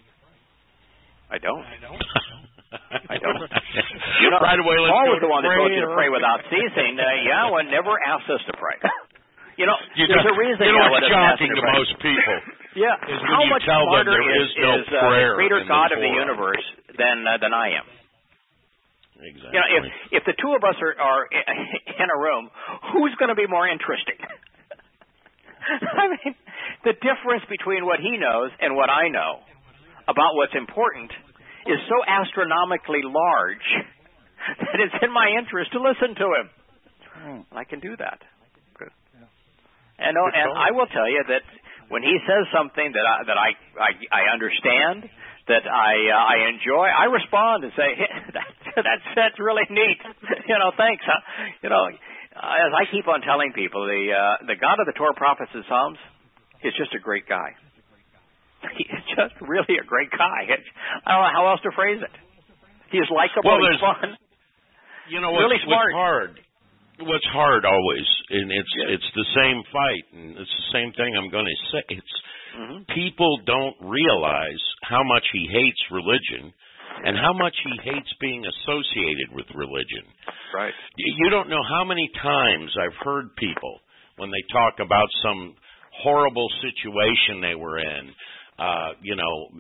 Speaker 1: I don't. I don't. I don't. You know,
Speaker 4: right away, let's
Speaker 1: Paul
Speaker 4: go
Speaker 1: was the one that told you to
Speaker 4: or...
Speaker 1: pray without ceasing. Uh, Yahweh never asked us to pray. You know,
Speaker 4: you
Speaker 1: there's
Speaker 4: know,
Speaker 1: a reason
Speaker 4: you know
Speaker 1: Yahweh
Speaker 4: what's
Speaker 1: doesn't ask
Speaker 4: shocking
Speaker 1: us
Speaker 4: to,
Speaker 1: to pray.
Speaker 4: most people.
Speaker 1: Yeah.
Speaker 4: Is when
Speaker 1: How
Speaker 4: you
Speaker 1: much
Speaker 4: tell them
Speaker 1: smarter
Speaker 4: there
Speaker 1: is,
Speaker 4: is no
Speaker 1: is uh,
Speaker 4: prayer
Speaker 1: the creator
Speaker 4: in
Speaker 1: God
Speaker 4: the
Speaker 1: of the
Speaker 4: Torah.
Speaker 1: universe than uh, than I am?
Speaker 4: Exactly.
Speaker 1: You know, if if the two of us are, are in a room, who's going to be more interesting? I mean, the difference between what he knows and what I know about what's important is so astronomically large that it's in my interest to listen to him.
Speaker 2: Hmm.
Speaker 1: I can do that.
Speaker 2: Good. Yeah.
Speaker 1: And, uh, and I will tell you that when he says something that I, that I, I, I understand, that I uh, I enjoy, I respond and say, hey, that's, that's that's really neat. You know, thanks. Huh? You know, as I keep on telling people, the uh, the God of the Torah, Prophets, and Psalms is just a great guy. He's just really a great guy. I don't know how else to phrase it. He's likable,
Speaker 4: well,
Speaker 1: he's fun.
Speaker 4: You know, what's,
Speaker 1: really smart.
Speaker 4: what's hard? What's hard always, and it's
Speaker 1: yes.
Speaker 4: it's the same fight, and it's the same thing I'm going to say. It's
Speaker 1: mm-hmm.
Speaker 4: people don't realize how much he hates religion, and how much he hates being associated with religion.
Speaker 1: Right.
Speaker 4: You don't know how many times I've heard people when they talk about some horrible situation they were in. Uh, you know,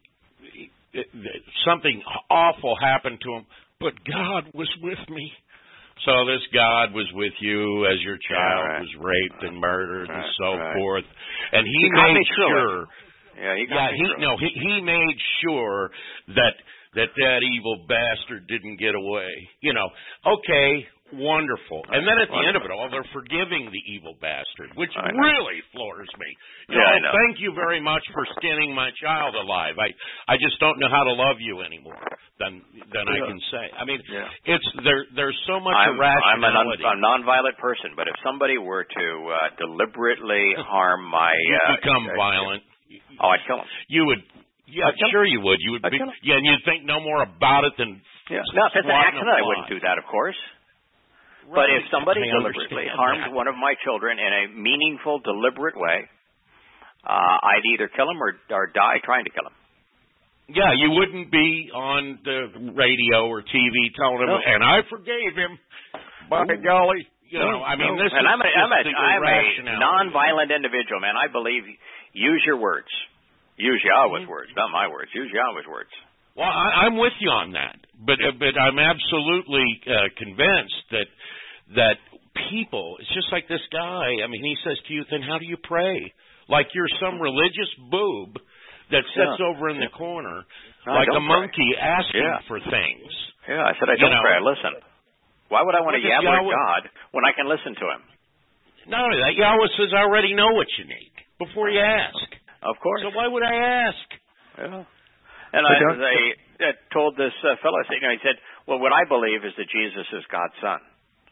Speaker 4: something awful happened to them, but God was with me. So this God was with you as your child
Speaker 1: yeah, right.
Speaker 4: was raped and murdered
Speaker 1: right,
Speaker 4: and so
Speaker 1: right.
Speaker 4: forth, and he,
Speaker 1: he
Speaker 4: made
Speaker 1: me
Speaker 4: sure.
Speaker 1: Yeah, he got
Speaker 4: yeah,
Speaker 1: me
Speaker 4: he
Speaker 1: through.
Speaker 4: no, he he made sure that that that evil bastard didn't get away. You know, okay, wonderful. And then at the end of it all, they're forgiving the evil bastard, which really floors me. You
Speaker 1: yeah,
Speaker 4: know,
Speaker 1: I know.
Speaker 4: Thank you very much for skinning my child alive. I I just don't know how to love you anymore than than I can say. I mean,
Speaker 1: yeah.
Speaker 4: it's there. There's so much
Speaker 1: I'm,
Speaker 4: irrationality.
Speaker 1: I'm a, non, a nonviolent person, but if somebody were to uh, deliberately harm my,
Speaker 4: you
Speaker 1: uh,
Speaker 4: become
Speaker 1: uh,
Speaker 4: violent.
Speaker 1: Oh, I'd kill him.
Speaker 4: You would. Yeah, sure you would. You would
Speaker 1: I'd
Speaker 4: be.
Speaker 1: kill him.
Speaker 4: Yeah, and you'd think no more about it than.
Speaker 1: Yeah. No, if it's an
Speaker 4: swatting
Speaker 1: accident,
Speaker 4: a
Speaker 1: I wouldn't
Speaker 4: fly.
Speaker 1: do that, of course.
Speaker 4: Right.
Speaker 1: But if somebody
Speaker 4: I
Speaker 1: deliberately
Speaker 4: understand
Speaker 1: harmed
Speaker 4: that.
Speaker 1: one of my children in a meaningful, deliberate way, uh, I'd either kill him or, or die trying to kill him.
Speaker 4: Yeah, you wouldn't be on the radio or T V telling him,
Speaker 1: no.
Speaker 4: and I forgave him. By
Speaker 1: Ooh.
Speaker 4: golly, you know,
Speaker 1: no,
Speaker 4: I mean,
Speaker 1: no.
Speaker 4: this
Speaker 1: and
Speaker 4: is
Speaker 1: I'm a,
Speaker 4: just
Speaker 1: I'm a,
Speaker 4: the
Speaker 1: I'm a
Speaker 4: irrationality.
Speaker 1: non-violent individual, man. I believe use your words. Use Yahweh's
Speaker 4: Mm-hmm.
Speaker 1: words, not my words. Use Yahweh's words.
Speaker 4: Well, I, I'm with you on that, but uh, but I'm absolutely uh, convinced that that people, it's just like this guy. I mean, he says to you, then how do you pray? Like you're some religious boob that sits
Speaker 1: yeah.
Speaker 4: over in the corner
Speaker 1: no,
Speaker 4: like a
Speaker 1: pray.
Speaker 4: monkey asking
Speaker 1: yeah.
Speaker 4: for things.
Speaker 1: Yeah, I said I don't
Speaker 4: you know,
Speaker 1: pray. I listen. Why would I want to
Speaker 4: Yahweh,
Speaker 1: yabber at God when I can listen to Him?
Speaker 4: Not only that, Yahweh says, I already know what you need before you ask.
Speaker 1: Of course.
Speaker 4: So why would I ask?
Speaker 1: Yeah. And I, I, I told this uh, fellow, you know, he said, well, what I believe is that Jesus is God's son.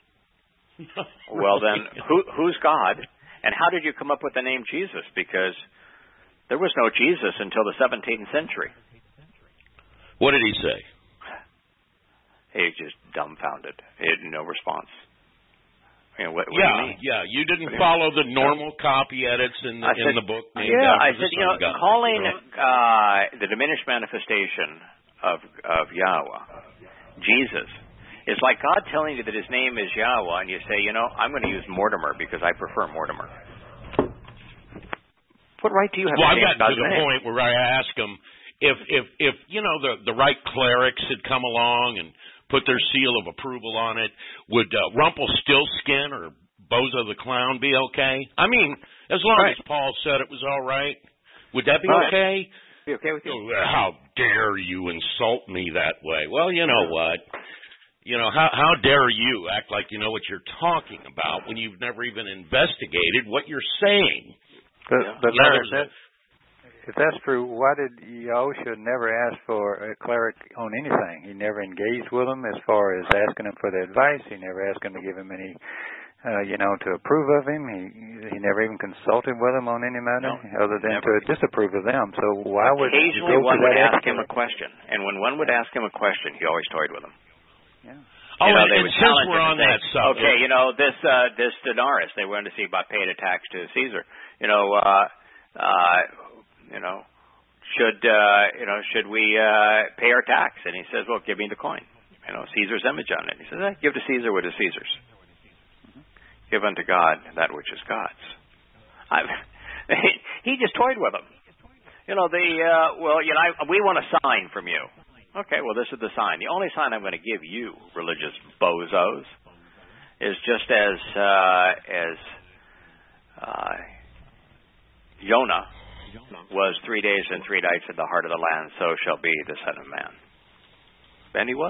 Speaker 1: Well, then, who, who's God? And how did you come up with the name Jesus? Because there was no Jesus until the seventeenth century.
Speaker 4: What did he say?
Speaker 1: He just dumbfounded. He had no response. You know, what, what
Speaker 4: yeah,
Speaker 1: do you mean?
Speaker 4: yeah. You didn't follow the normal copy edits in the,
Speaker 1: said,
Speaker 4: in the book.
Speaker 1: Yeah, I said, you know,
Speaker 4: God.
Speaker 1: calling uh, the diminished manifestation of of Yahweh Jesus is like God telling you that His name is Yahweh, and you say, you know, I'm going to use Mortimer because I prefer Mortimer. What right do you have
Speaker 4: well,
Speaker 1: to
Speaker 4: I
Speaker 1: change
Speaker 4: got
Speaker 1: God's
Speaker 4: to the
Speaker 1: name?
Speaker 4: point where I asked him if, if, if you know, the the right clerics had come along and put their seal of approval on it, would uh, Rumpelstiltskin or Bozo the Clown be okay? I mean, as long
Speaker 1: right.
Speaker 4: as Paul said it was all right, would that be
Speaker 1: right.
Speaker 4: okay?
Speaker 1: Be okay with you?
Speaker 4: Oh, how dare you insult me that way? Well, you know what? You know, how how dare you act like you know what you're talking about when you've never even investigated what you're saying?
Speaker 2: But,
Speaker 4: Yeah.
Speaker 2: but
Speaker 4: You know,
Speaker 2: Larry, that, if that's true, why did Yahusha never ask for a cleric on anything? He never engaged with them as far as asking them for their advice. He never asked them to give him any, uh, you know, to approve of him. He he never even consulted with them on any matter
Speaker 1: No,
Speaker 2: other than
Speaker 1: never.
Speaker 2: to disapprove of them. So why would you
Speaker 1: Occasionally
Speaker 2: go
Speaker 1: one
Speaker 2: to
Speaker 1: would
Speaker 2: that
Speaker 1: ask him a
Speaker 2: expert?
Speaker 1: question, and when one would ask him a question, he always toyed with him.
Speaker 2: Yeah.
Speaker 4: Oh,
Speaker 1: you know,
Speaker 4: and,
Speaker 1: they
Speaker 4: and
Speaker 1: would
Speaker 4: since
Speaker 1: challenge
Speaker 4: we're
Speaker 1: him
Speaker 4: on
Speaker 1: and say,
Speaker 4: that subject,
Speaker 1: okay, you know, this uh, this denarius, they wanted to see about paying a tax to Caesar. You know, uh, uh, you know, should uh, you know, should we uh, pay our tax? And he says, well, give me the coin. You know, Caesar's image on it. He says, eh, give to Caesar what is Caesar's. Mm-hmm. Give unto God that which is God's. I, he just toyed with them. You know, the uh, well, you know, I, we want a sign from you. Okay, well, this is the sign. The only sign I'm going to give you, religious bozos, is just as uh, as uh, Jonah was three days and three nights in the heart of the land, so shall be the Son of Man. And he was.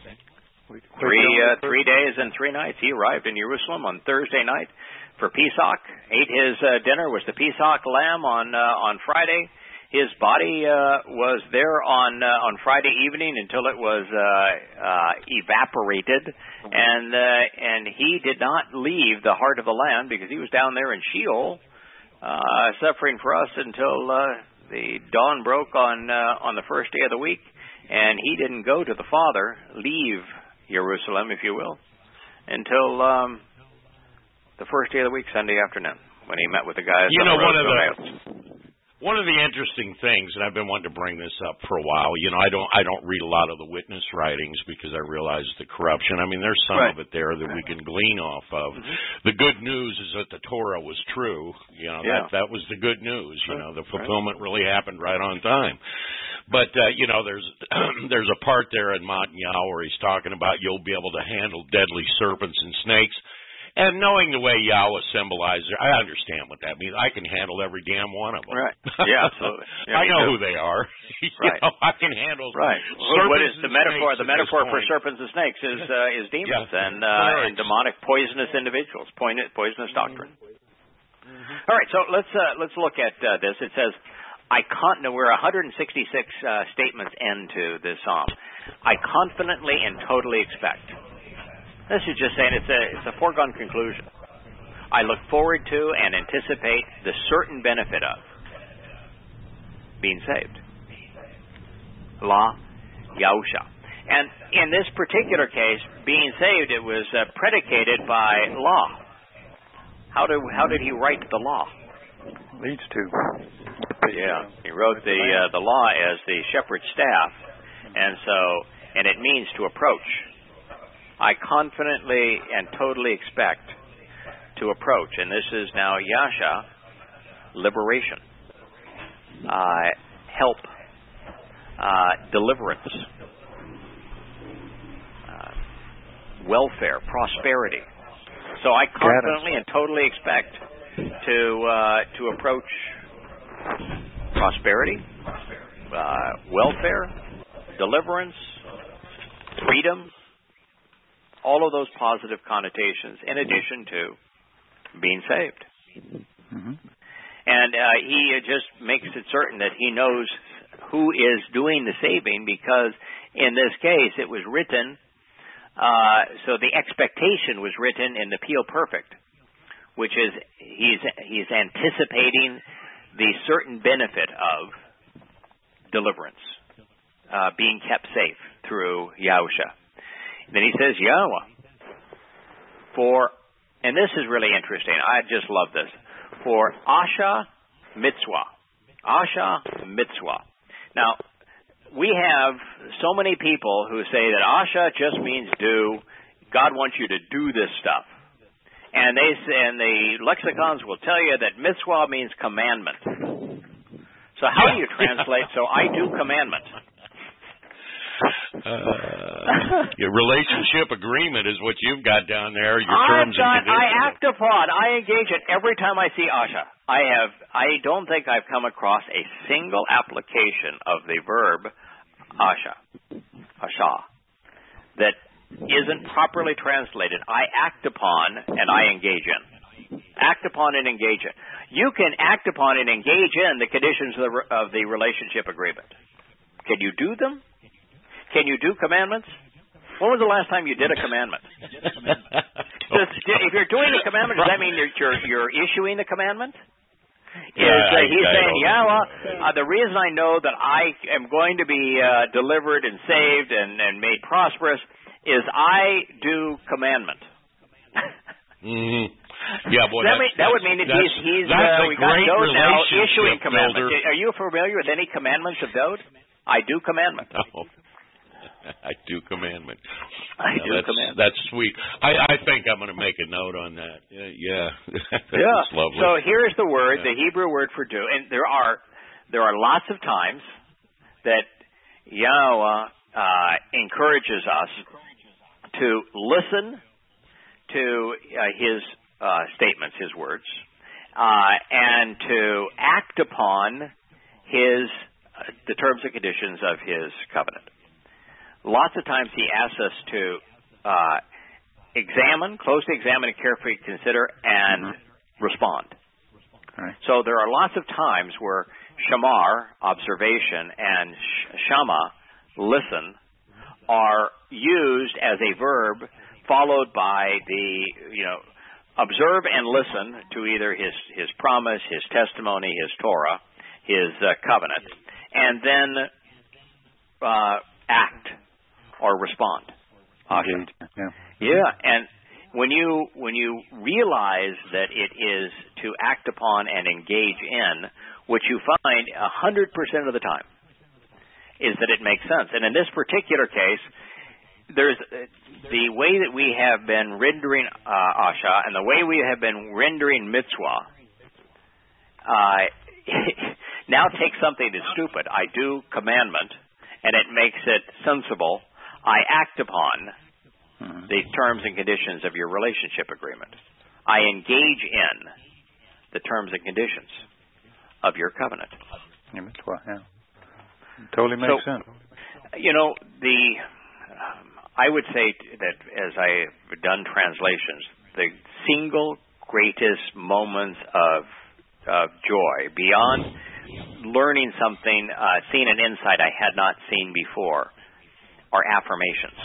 Speaker 1: Three uh, three days and three nights. He arrived in Jerusalem on Thursday night for Pesach. Ate his uh, dinner, was the Pesach lamb on uh, on Friday. His body uh, was there on uh, on Friday evening until it was uh, uh, evaporated, and uh, and he did not leave the heart of the land because he was down there in Sheol, uh, suffering for us until uh, the dawn broke on uh, on the first day of the week, and he didn't go to the Father, leave Jerusalem, if you will, until um, the first day of the week, Sunday afternoon, when he met with the guys.
Speaker 4: You
Speaker 1: on
Speaker 4: know,
Speaker 1: the road
Speaker 4: one of
Speaker 1: to
Speaker 4: the
Speaker 1: Emmaus.
Speaker 4: One of the interesting things, and I've been wanting to bring this up for a while. You know, I don't, I don't read a lot of the witness writings because I realize the corruption. I mean, there's some
Speaker 1: right.
Speaker 4: of it there that we can glean off of. Mm-hmm. The good news is that the Torah was true. You know,
Speaker 1: yeah.
Speaker 4: that that was the good news. You
Speaker 1: right.
Speaker 4: know, the fulfillment right. really happened right on time. But uh, you know, there's there's a part there in Matanyah where he's talking about you'll be able to handle deadly serpents and snakes. And knowing the way Yahweh symbolizes, I understand what that means. I can handle every damn one of them.
Speaker 1: Right. Yeah, absolutely. Yeah,
Speaker 4: I know
Speaker 1: too.
Speaker 4: who they are.
Speaker 1: Right.
Speaker 4: You know, I can handle.
Speaker 1: Right. What is the metaphor? The metaphor for
Speaker 4: point.
Speaker 1: serpents and snakes is uh, is demons
Speaker 4: yeah.
Speaker 1: and uh, and demonic poisonous individuals, poisonous, poisonous doctrine. Mm-hmm. All right. So let's uh, let's look at uh, this. It says, "I con." No, we're one hundred sixty-six uh, statements into this psalm. I confidently and totally expect. This is just saying it's a it's a foregone conclusion. I look forward to and anticipate the certain benefit of being saved. La Yahusha. And in this particular case, being saved, it was uh, predicated by law. How did how did he write the law?
Speaker 2: Leads to.
Speaker 1: Yeah, he wrote the uh, the law as the shepherd's staff, and so and it means to approach. I confidently and totally expect to approach, and this is now Yasha, liberation, uh, help, uh, deliverance, uh, welfare, prosperity. So I confidently and totally expect to uh, to approach prosperity, uh, welfare, deliverance, freedom, all of those positive connotations, in addition to being saved.
Speaker 2: Mm-hmm.
Speaker 1: And uh, he just makes it certain that he knows who is doing the saving, because in this case it was written, uh, so the expectation was written in the Pio Perfect, which is he's he's anticipating the certain benefit of deliverance, uh, being kept safe through Yahusha. Then he says, Yahweh, for, and this is really interesting, I just love this, for Asha Mitzvah. Asha Mitzvah. Now, we have so many people who say that Asha just means do. God wants you to do this stuff. And they and the lexicons will tell you that mitzvah means commandment. So how do you translate, so I do commandment?
Speaker 4: Uh, your relationship agreement is what you've got down there. Your
Speaker 1: I've
Speaker 4: terms
Speaker 1: got,
Speaker 4: and conditions.
Speaker 1: I act upon, I engage it every time I see Asha. I have, I don't think I've come across a single application of the verb Asha, Asha, that isn't properly translated. I act upon and I engage in. Act upon and engage in. You can act upon and engage in the conditions of the, of the relationship agreement. Can you do them? Can you do commandments? When was the last time you did a commandment? Does, if you're doing a commandment, does that mean you're you're, you're issuing the commandment? Is uh, he's I, saying, yeah, well, uh, the reason I know that I am going to be uh, delivered and saved and, and made prosperous is I do commandment.
Speaker 4: mm-hmm. Yeah, boy,
Speaker 1: that, mean, that would mean that he's, he's uh, we got Dode now issuing commandments. Builder. Are you familiar with any commandments of Dode? I do commandment.
Speaker 4: No. I do commandment.
Speaker 1: I
Speaker 4: no,
Speaker 1: do
Speaker 4: that's,
Speaker 1: commandment.
Speaker 4: That's sweet. I, I think I'm going to make a note on that. Yeah, yeah.
Speaker 1: yeah.
Speaker 4: That's lovely.
Speaker 1: So here's the word,
Speaker 4: yeah.
Speaker 1: the Hebrew word for do, and there are there are lots of times that Yahweh uh, encourages us to listen to uh, his uh, statements, his words, uh, and to act upon his uh, the terms and conditions of his covenant. Lots of times he asks us to uh, examine, closely examine and carefully consider and mm-hmm. respond.
Speaker 2: Right.
Speaker 1: So there are lots of times where shamar, observation, and shama, listen, are used as a verb followed by the, you know, observe and listen to either his, his promise, his testimony, his Torah, his uh, covenant, and then uh, act or respond.
Speaker 2: Engage. Yeah.
Speaker 1: Yeah, and when you when you realize that it is to act upon and engage in, what you find a hundred percent of the time is that it makes sense. And in this particular case, there's the way that we have been rendering uh, Asha and the way we have been rendering mitzvah. Uh, now take something that's stupid. I do commandment, and it makes it sensible. I act upon mm-hmm. the terms and conditions of your relationship agreement. I engage in the terms and conditions of your covenant.
Speaker 2: Yeah, that's what, yeah. Totally makes
Speaker 1: so,
Speaker 2: sense.
Speaker 1: You know, the um, I would say that as I've done translations, the single greatest moments of of joy, beyond learning something, uh, seeing an insight I had not seen before, are affirmations.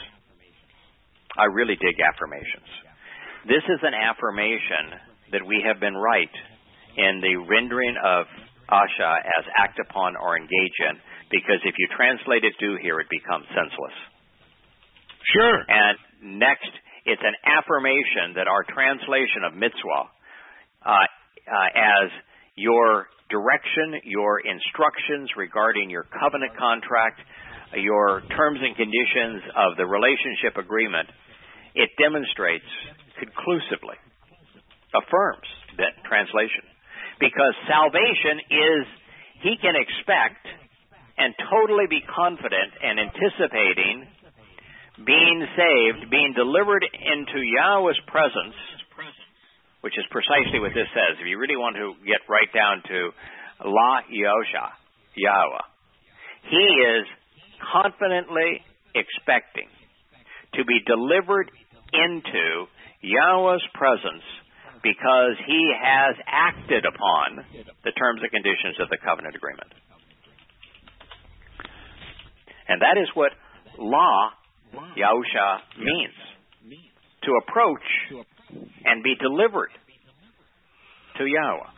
Speaker 1: I really dig affirmations. This is an affirmation that we have been right in the rendering of Asha as act upon or engage in, because if you translate it do here, it becomes senseless.
Speaker 4: Sure.
Speaker 1: And next, it's an affirmation that our translation of mitzvah uh, uh, as your direction, your instructions regarding your covenant contract, your terms and conditions of the relationship agreement, it demonstrates conclusively, affirms that translation. Because salvation is, he can expect and totally be confident and anticipating being saved, being delivered into Yahweh's presence, which is precisely what this says. If you really want to get right down to La Yosha, Yahweh, he is confidently expecting to be delivered into Yahweh's presence because he has acted upon the terms and conditions of the covenant agreement. And that is what La Yahusha means. To approach and be delivered to Yahweh.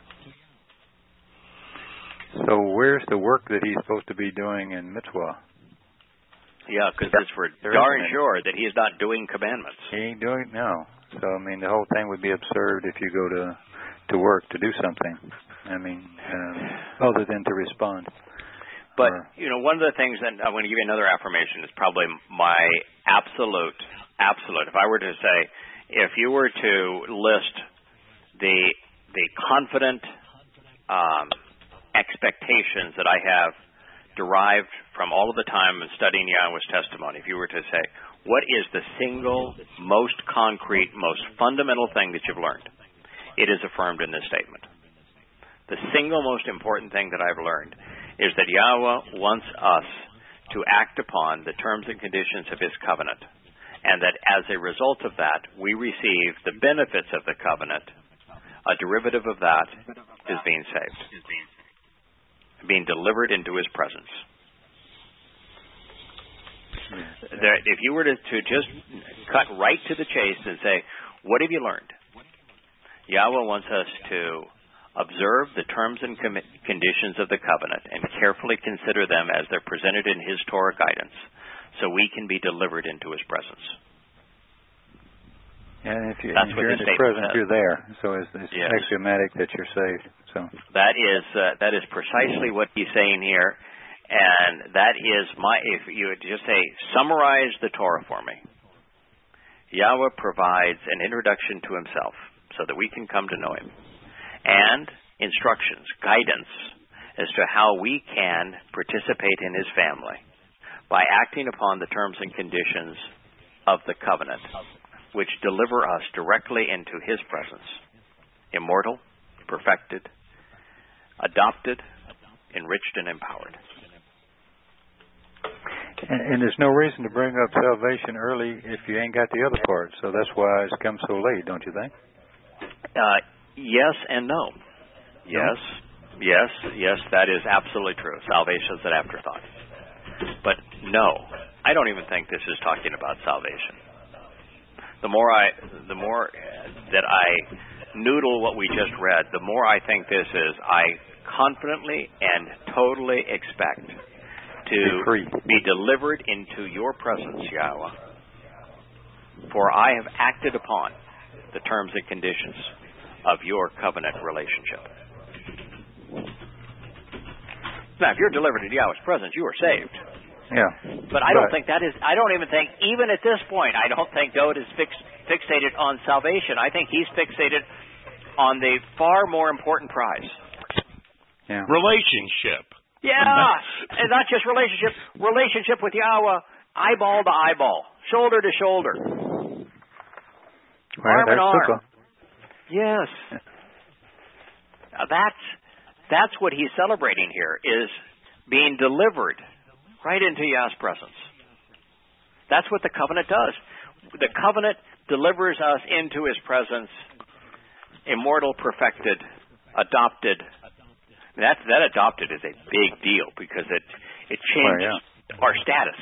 Speaker 2: So where's the work that he's supposed to be doing in mitzvah?
Speaker 1: Yeah, because it's for darn sure that he is not doing commandments.
Speaker 2: He ain't doing, no. So, I mean, the whole thing would be absurd if you go to to work to do something. I mean, um, other than to respond.
Speaker 1: But, you know, one of the things, and I'm going to give you another affirmation, is probably my absolute, absolute. If I were to say, if you were to list the the confident um, expectations that I have derived from all of the time in studying Yahweh's testimony, if you were to say, what is the single most concrete, most fundamental thing that you've learned? It is affirmed in this statement. The single most important thing that I've learned is that Yahweh wants us to act upon the terms and conditions of his covenant, and that as a result of that, we receive the benefits of the covenant. A derivative of that is being saved, being delivered into his presence. There, if you were to, to just cut right to the chase and say, what have you learned? Yahweh wants us to observe the terms and com- conditions of the covenant and carefully consider them as they're presented in his Torah guidance so we can be delivered into his presence.
Speaker 2: And if, you,
Speaker 1: That's
Speaker 2: if
Speaker 1: what
Speaker 2: you're
Speaker 1: the
Speaker 2: in his presence,
Speaker 1: says.
Speaker 2: you're there. So it's, it's
Speaker 1: Yes.
Speaker 2: axiomatic that you're saved. So
Speaker 1: That is uh, that is precisely what he's saying here, and that is my. If you would just say, summarize the Torah for me. Yahweh provides an introduction to himself so that we can come to know him, and instructions, guidance as to how we can participate in his family by acting upon the terms and conditions of the covenant, which deliver us directly into his presence, immortal, perfected, adopted, enriched, and empowered.
Speaker 2: and, and there's no reason to bring up salvation early if you ain't got the other part. So that's why it's come so late, don't you think?
Speaker 1: Uh, yes and no. Yes, yes, yes, that is absolutely true. Salvation is an afterthought. But no, I don't even think this is talking about salvation. The more I, the more that I noodle what we just read, the more I think this is, I confidently and totally expect to
Speaker 2: be,
Speaker 1: be delivered into your presence, Yahweh, for I have acted upon the terms and conditions of your covenant relationship. Now, if you're delivered into Yahweh's presence, you are saved.
Speaker 2: Yeah.
Speaker 1: But I don't think that is, I don't even think, even at this point, I don't think Dode is fix, fixated on salvation. I think he's fixated on the far more important prize.
Speaker 2: Yeah.
Speaker 4: Relationship.
Speaker 1: Yeah, and not just relationship, relationship with Yahweh, eyeball to eyeball, shoulder to shoulder,
Speaker 2: Well,
Speaker 1: arm in arm.
Speaker 2: super.
Speaker 1: Yes. Now that's, that's what he's celebrating here, is being delivered right into Yah's presence. That's what the covenant does. The covenant delivers us into his presence, immortal, perfected, adopted. That that adopted is a big deal because it it changes
Speaker 2: oh, yeah.
Speaker 1: our status.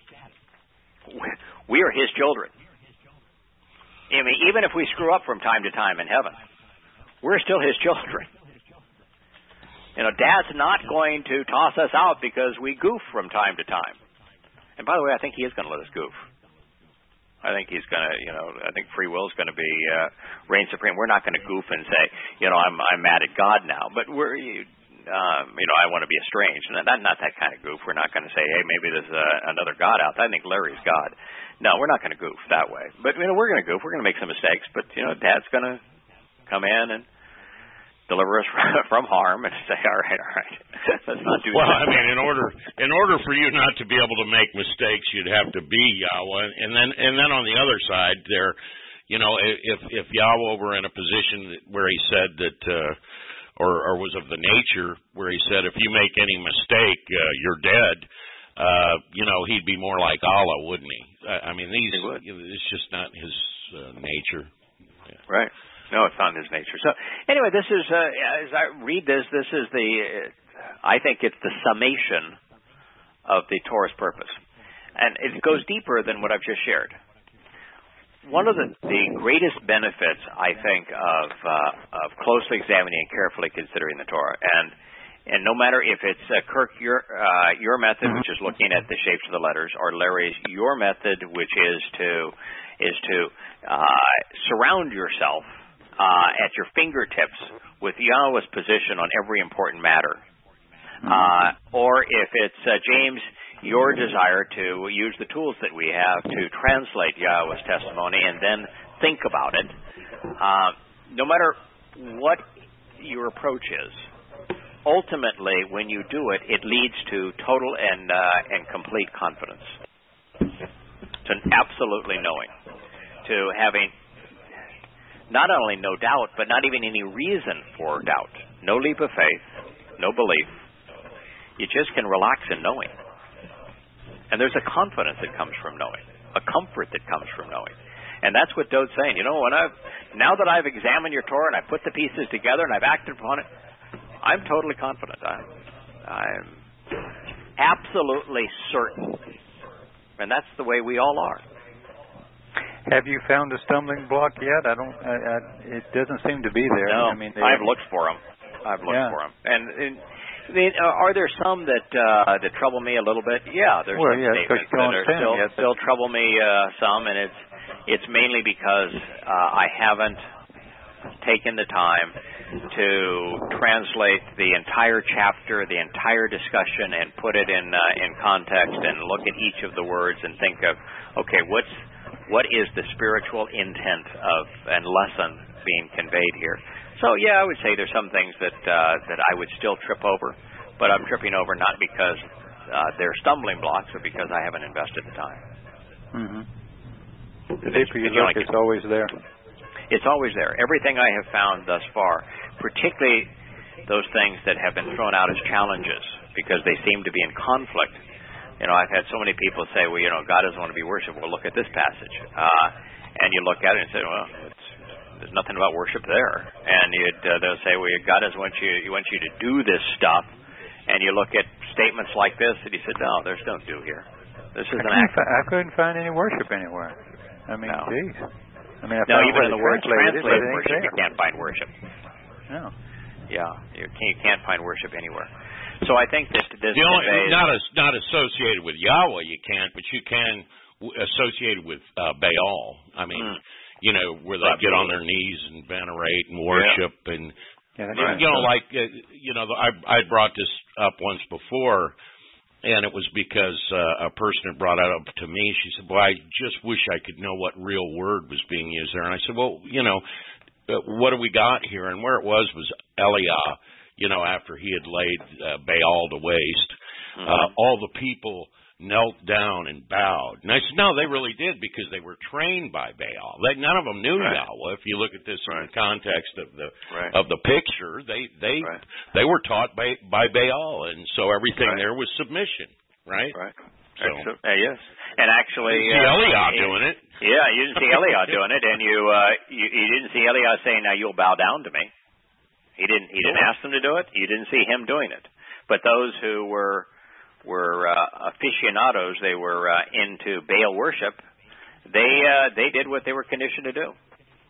Speaker 1: We are his children. I mean, even if we screw up from time to time in heaven, we're still his children. You know, Dad's not going to toss us out because we goof from time to time. And by the way, I think he is going to let us goof. I think he's going to, you know, I think free will is going to be uh, reign supreme. We're not going to goof and say, you know, I'm I'm mad at God now. But we're, um, you know, I want to be estranged. And that, not that kind of goof. We're not going to say, hey, maybe there's uh, another God out there. I think Larry's God. No, we're not going to goof that way. But, you know, we're going to goof. We're going to make some mistakes. But, you know, Dad's going to come in and deliver us from harm and say, all right, all right, let's not do
Speaker 4: well,
Speaker 1: that.
Speaker 4: Well, I mean, in order in order for you not to be able to make mistakes, you'd have to be Yahweh. And then and then on the other side, there, you know, if if Yahweh were in a position where he said that, uh, or or was of the nature where he said, if you make any mistake, uh, you're dead. Uh, you know, he'd be more like Allah, wouldn't he? I, I mean, these you know, it's just not his uh, nature. Yeah.
Speaker 1: Right. No, it's not in his nature. So anyway, this is, uh, as I read this, this is the, uh, I think it's the summation of the Torah's purpose. And it goes deeper than what I've just shared. One of the, the greatest benefits, I think, of, uh, of closely examining and carefully considering the Torah, and and no matter if it's uh, Kirk, your, uh, your method, which is looking at the shapes of the letters, or Larry's, your method, which is to, is to uh, surround yourself Uh, at your fingertips with Yahweh's position on every important matter. Uh, or if it's uh, James, your desire to use the tools that we have to translate Yahweh's testimony and then think about it, uh, no matter what your approach is, ultimately when you do it, it leads to total and, uh, and complete confidence, to absolutely knowing, to having not only no doubt, but not even any reason for doubt. No leap of faith, no belief. You just can relax in knowing. And there's a confidence that comes from knowing, a comfort that comes from knowing. And that's what Dode's saying. You know, when I've, now that I've examined your Torah and I've put the pieces together and I've acted upon it, I'm totally confident. I'm, I'm absolutely certain. And that's the way we all are.
Speaker 2: Have you found a stumbling block yet? I don't. I, I, it doesn't seem to be there.
Speaker 1: No,
Speaker 2: I mean, they,
Speaker 1: I've looked for them. I've looked
Speaker 2: yeah.
Speaker 1: for them. And, and they, uh, are there some that uh, that trouble me a little bit? Yeah, there's
Speaker 2: well,
Speaker 1: some
Speaker 2: yeah,
Speaker 1: statements
Speaker 2: that
Speaker 1: are still
Speaker 2: yet,
Speaker 1: still trouble me uh, some, and it's it's mainly because uh, I haven't taken the time to translate the entire chapter, the entire discussion, and put it in uh, in context, and look at each of the words and think of, okay, what's what is the spiritual intent of and lesson being conveyed here? So yeah, I would say there's some things that uh, that I would still trip over, but I'm tripping over not because uh, they're stumbling blocks, but because I haven't invested the time.
Speaker 2: Mm-hmm. The deeper you look, it's always there.
Speaker 1: It's always there. Everything I have found thus far, particularly those things that have been thrown out as challenges because they seem to be in conflict. You know, I've had so many people say, well, you know, God doesn't want to be worshipped. Well, look at this passage. Uh, and you look at it and say, well, it's, there's nothing about worship there. And you'd, uh, they'll say, well, God doesn't want you, he wants you to do this stuff. And you look at statements like this, and he said, no, there's no do here. This is an act.
Speaker 2: I couldn't find any worship anywhere. I mean,
Speaker 1: no.
Speaker 2: geez. I mean, I
Speaker 1: no,
Speaker 2: found
Speaker 1: even in the words translated, translated worship, you can't find worship.
Speaker 2: No.
Speaker 1: Yeah, you can't, you can't find worship anywhere. So I think that this
Speaker 4: the only, not as, not associated with Yahweh, you can't, but you can w- associated with uh, Baal. I mean, mm. you know, where they Absolutely. get on their knees and venerate and worship, yeah. and
Speaker 2: yeah,
Speaker 4: and,
Speaker 2: right.
Speaker 4: you know, like uh, you know, I I brought this up once before, and it was because uh, a person had brought it up to me. She said, "Well, I just wish I could know what real word was being used there." And I said, "Well, you know, uh, what do we got here?" And where it was was Eliah. You know, after he had laid uh, Baal to waste, mm-hmm. uh, all the people knelt down and bowed. And I said, no, they really did because they were trained by Baal. They, none of them knew right. Yahweh. If you look at this right. in the context of the right. of the picture, they they right. they were taught by by Baal, and so everything right. there was submission, right?
Speaker 1: Right. So, uh, yes, and actually,
Speaker 4: you didn't see
Speaker 1: uh,
Speaker 4: Eliah
Speaker 1: it,
Speaker 4: doing it.
Speaker 1: Yeah, you didn't see Eliah doing it, and you, uh, you you didn't see Eliah saying, "Now you'll bow down to me." He didn't. He didn't ask them to do it. You didn't see him doing it. But those who were were uh, aficionados, they were uh, into Baal worship. They uh, they did what they were conditioned to do.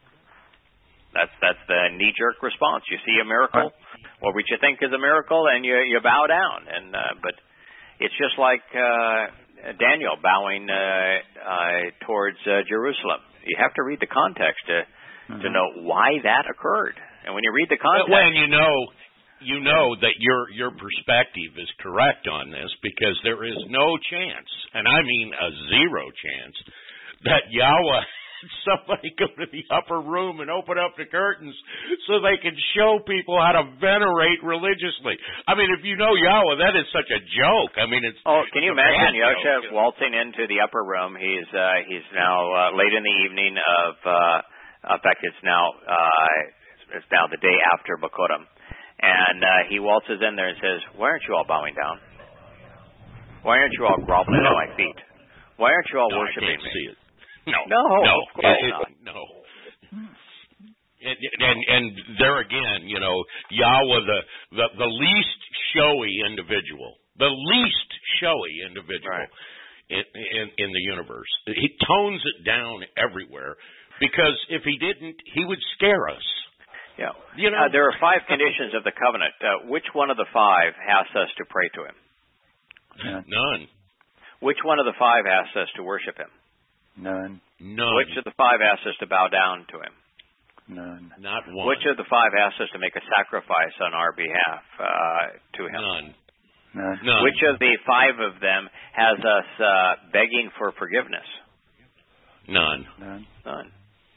Speaker 1: That's that's the knee jerk response. You see a miracle, or what you think is a miracle, and you you bow down. And uh, but it's just like uh, Daniel bowing uh, uh, towards uh, Jerusalem. You have to read the context to mm-hmm. to know why that occurred. And when you read the context,
Speaker 4: when you know, you know that your your perspective is correct on this, because there is no chance, and I mean a zero chance, that Yahweh had somebody go to the upper room and open up the curtains so they can show people how to venerate religiously. I mean, if you know Yahweh, that is such a joke. I mean, it's
Speaker 1: oh, can you imagine Yosha
Speaker 4: joke.
Speaker 1: waltzing into the upper room? He's uh, he's now uh, late in the evening of. Uh, in fact, it's now uh, it's now the day after Bakurim, and uh, he waltzes in there and says, "Why aren't you all bowing down? Why aren't you all groveling
Speaker 4: no.
Speaker 1: at my feet? Why aren't you all
Speaker 4: no,
Speaker 1: worshiping
Speaker 4: I can't
Speaker 1: me?"
Speaker 4: See it. No,
Speaker 1: no,
Speaker 4: no,
Speaker 1: of course
Speaker 4: it,
Speaker 1: not.
Speaker 4: no. And, and and there again, you know, Yahweh, the, the the least showy individual, the least showy individual
Speaker 1: right.
Speaker 4: in, in in the universe. He tones it down everywhere, because if he didn't, he would scare us.
Speaker 1: Yeah,
Speaker 4: you know,
Speaker 1: uh, there are five conditions of the covenant. Uh, which one of the five asks us to pray to him?
Speaker 4: None.
Speaker 1: Which one of the five asks us to worship him?
Speaker 2: None.
Speaker 4: None.
Speaker 1: Which of the five asks us to bow down to him?
Speaker 2: None.
Speaker 4: Not one.
Speaker 1: Which of the five asks us to make a sacrifice on our behalf uh, to him?
Speaker 4: None.
Speaker 2: None.
Speaker 4: None.
Speaker 1: Which of the five of them has us uh, begging for forgiveness?
Speaker 4: None.
Speaker 2: None.
Speaker 1: None.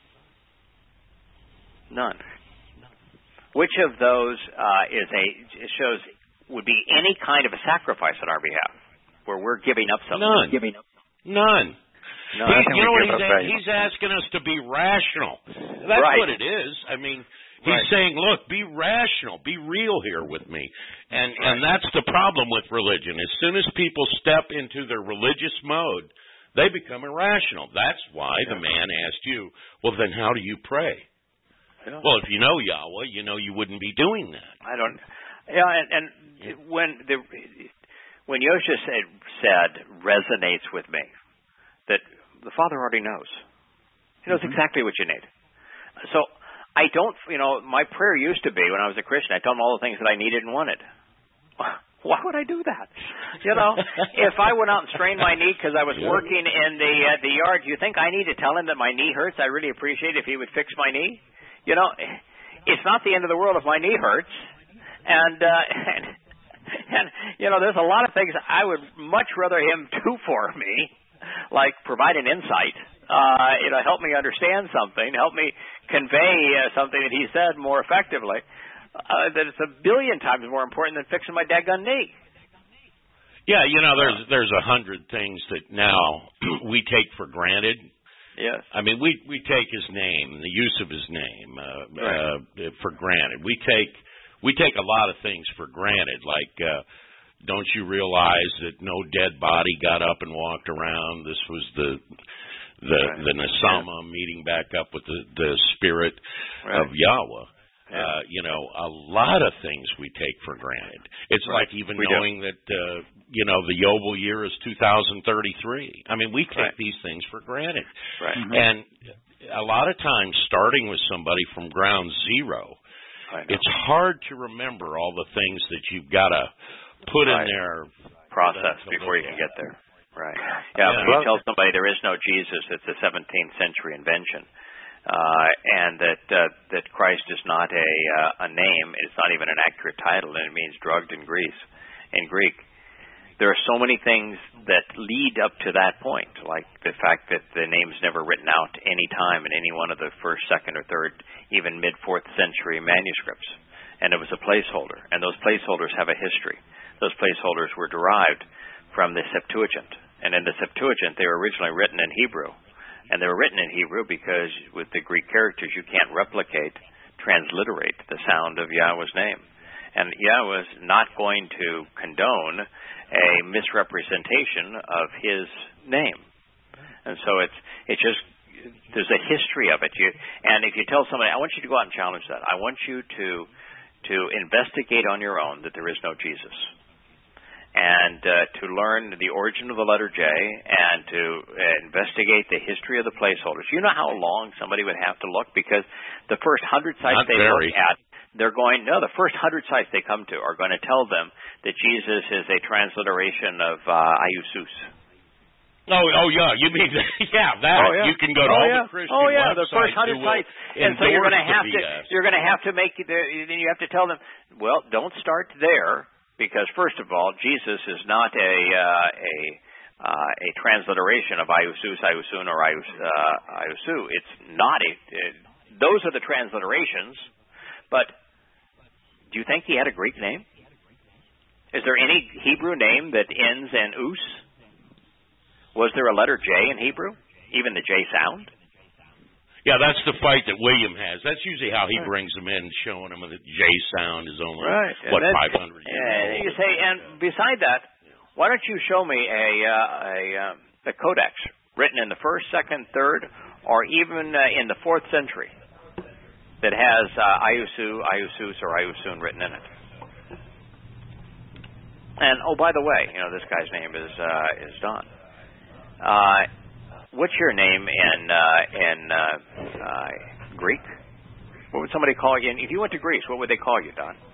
Speaker 1: None. Which of those uh, is a shows would be any kind of a sacrifice on our behalf, where we're giving up something?
Speaker 4: None.
Speaker 1: Giving up.
Speaker 4: None.
Speaker 1: No,
Speaker 4: he,
Speaker 2: think
Speaker 4: you know
Speaker 2: we
Speaker 4: what
Speaker 2: give
Speaker 4: he's,
Speaker 2: up
Speaker 4: a, he's asking us to be rational. That's
Speaker 1: right.
Speaker 4: what it is. I mean, he's
Speaker 1: right.
Speaker 4: saying, look, be rational, be real here with me. And
Speaker 1: right.
Speaker 4: and that's the problem with religion. As soon as people step into their religious mode, they become irrational. That's why yeah. the man asked you, well, then how do you pray? Yeah. Well, if you know Yahweh, you know you wouldn't be doing that.
Speaker 1: I don't. Yeah, and, and yeah. when the when Yosha said said resonates with me, that the Father already knows. He knows mm-hmm. exactly what you need. So I don't. You know, my prayer used to be when I was a Christian, I told him all the things that I needed and wanted. Why would I do that? You know, if I went out and strained my knee because I was yeah. working in the uh, the yard, do you think I need to tell him that my knee hurts? I really appreciate if he would fix my knee. You know, it's not the end of the world if my knee hurts. And, uh, and, and, you know, there's a lot of things I would much rather him do for me, like provide an insight, uh, you know, help me understand something, help me convey uh, something that he said more effectively, uh, that it's a billion times more important than fixing my daggone knee.
Speaker 4: Yeah, you know, there's there's a hundred things that now we take for granted.
Speaker 1: Yes.
Speaker 4: I mean, we we take his name, the use of his name, uh,
Speaker 1: right.
Speaker 4: uh, for granted. We take we take a lot of things for granted, like uh, don't you realize that no dead body got up and walked around? This was the the
Speaker 1: right.
Speaker 4: the Nesama yeah. meeting back up with the the spirit
Speaker 1: right.
Speaker 4: of Yahweh.
Speaker 1: Yeah.
Speaker 4: Uh, you know, a lot of things we take for granted. It's
Speaker 1: right.
Speaker 4: like even
Speaker 1: we
Speaker 4: knowing
Speaker 1: do.
Speaker 4: that, uh, you know, the Yobel year is two thousand thirty-three. I mean, we take
Speaker 1: right.
Speaker 4: these things for granted.
Speaker 1: Right.
Speaker 4: Mm-hmm. And a lot of times starting with somebody from ground zero, it's hard to remember all the things that you've got to put
Speaker 1: right.
Speaker 4: in there.
Speaker 1: Process before you can get there. Right. Yeah,
Speaker 4: yeah.
Speaker 1: when you tell somebody there is no Jesus, it's a seventeenth century invention. Uh, and that uh, that Christ is not a uh, a name, it's not even an accurate title, and it means drugged in Greece, in Greek. There are so many things that lead up to that point, like the fact that the name's never written out any time in any one of the first, second, or third, even mid-fourth century manuscripts. And it was a placeholder, and those placeholders have a history. Those placeholders were derived from the Septuagint, and in the Septuagint they were originally written in Hebrew. And they were written in Hebrew because with the Greek characters you can't replicate, transliterate the sound of Yahweh's name. And Yahweh's not going to condone a misrepresentation of his name. And so it's it's just, there's a history of it. You, and if you tell somebody, I want you to go out and challenge that. I want you to to investigate on your own that there is no Jesus. And uh, to learn the origin of the letter J, and to uh, investigate the history of the placeholders. You know how long somebody would have to look? Because the first hundred sites
Speaker 4: Not
Speaker 1: they
Speaker 4: very.
Speaker 1: look at, they're going, no, the first hundred sites they come to are going to tell them that Jesus is a transliteration of uh, Iusus.
Speaker 4: Oh, oh yeah. You mean yeah that?
Speaker 1: Oh, yeah.
Speaker 4: You can go to
Speaker 1: oh,
Speaker 4: all
Speaker 1: yeah.
Speaker 4: the Christian
Speaker 1: oh, yeah,
Speaker 4: websites
Speaker 1: the first hundred
Speaker 4: who will
Speaker 1: sites, and so you're going to have
Speaker 4: endorse
Speaker 1: to
Speaker 4: the B S.
Speaker 1: you're going to have to make the, then you have to tell them, well, don't start there because first of all, Jesus is not a uh, a uh, a transliteration of Iusus, Iusun, or Ius, uh, Iusu. It's not a. Uh, those are the transliterations, but do you think he had a Greek name? Is there any Hebrew name that ends in us? Was there a letter J in Hebrew? Even the J sound?
Speaker 4: Yeah, that's the fight that William has. That's usually how he brings them in, showing them that the J sound is only,
Speaker 1: right.
Speaker 4: what,
Speaker 1: then,
Speaker 4: five hundred years
Speaker 1: and
Speaker 4: old.
Speaker 1: you say, and beside that, why don't you show me a, uh, a, uh, a codex written in the first, second, third, or even uh, in the fourth century that has uh, Iusu, Iusus, or Iusun written in it? And, oh, by the way, you know, this guy's name is uh, is Don. Uh, what's your name in uh, in uh, uh, Greek? What would somebody call you? If you went to Greece, what would they call you, Don?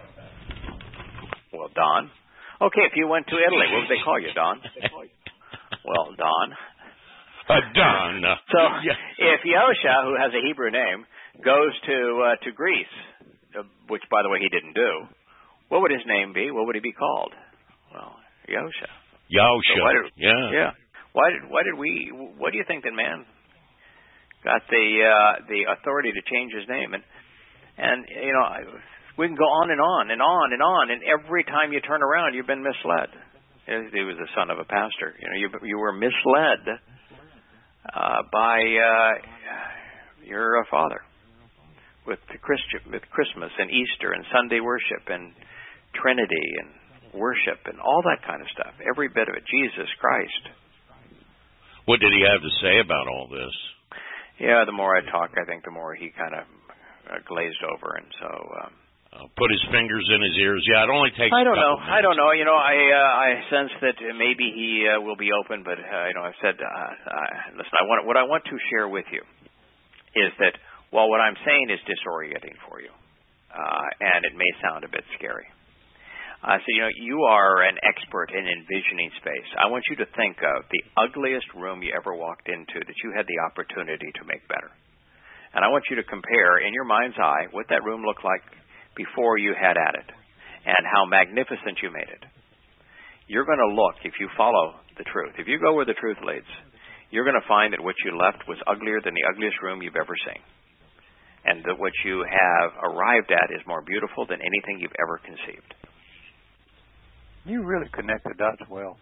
Speaker 1: Well, Don. Okay, if you went to Italy, what would they call you, Don? Well, Don.
Speaker 4: Uh, Don.
Speaker 1: So,
Speaker 4: yeah.
Speaker 1: if Yosha, who has a Hebrew name, goes to uh, to Greece, uh, which, by the way, he didn't do, what would his name be? What would he be called? Well, Yosha.
Speaker 4: Yosha.
Speaker 1: So why did,
Speaker 4: yeah.
Speaker 1: Yeah. Why did why did we? What do you think that man got the uh, the authority to change his name? And and you know we can go on and on and on and on. And every time you turn around, you've been misled. He was the son of a pastor. You know you you were misled uh, by uh, your uh, father with the Christian with Christmas and Easter and Sunday worship and Trinity and worship and all that kind of stuff. Every bit of it. Jesus Christ.
Speaker 4: What did he have to say about all this?
Speaker 1: Yeah, the more I talk, I think the more he kind of uh, glazed over, and so um,
Speaker 4: uh, put his fingers in his ears. Yeah, it only takes.
Speaker 1: I don't
Speaker 4: a
Speaker 1: know.
Speaker 4: couple
Speaker 1: I don't know. You know, I uh, I sense that maybe he uh, will be open, but uh, you know, I've said, uh, uh, listen, I want what I want to share with you is that while what I'm saying is disorienting for you, uh, and it may sound a bit scary. Uh, so, you know, you are an expert in envisioning space. I want you to think of the ugliest room you ever walked into that you had the opportunity to make better. And I want you to compare in your mind's eye what that room looked like before you had at it and how magnificent you made it. You're going to look, if you follow the truth, if you go where the truth leads, you're going to find that what you left was uglier than the ugliest room you've ever seen. And that what you have arrived at is more beautiful than anything you've ever conceived.
Speaker 2: You really connect the dots well.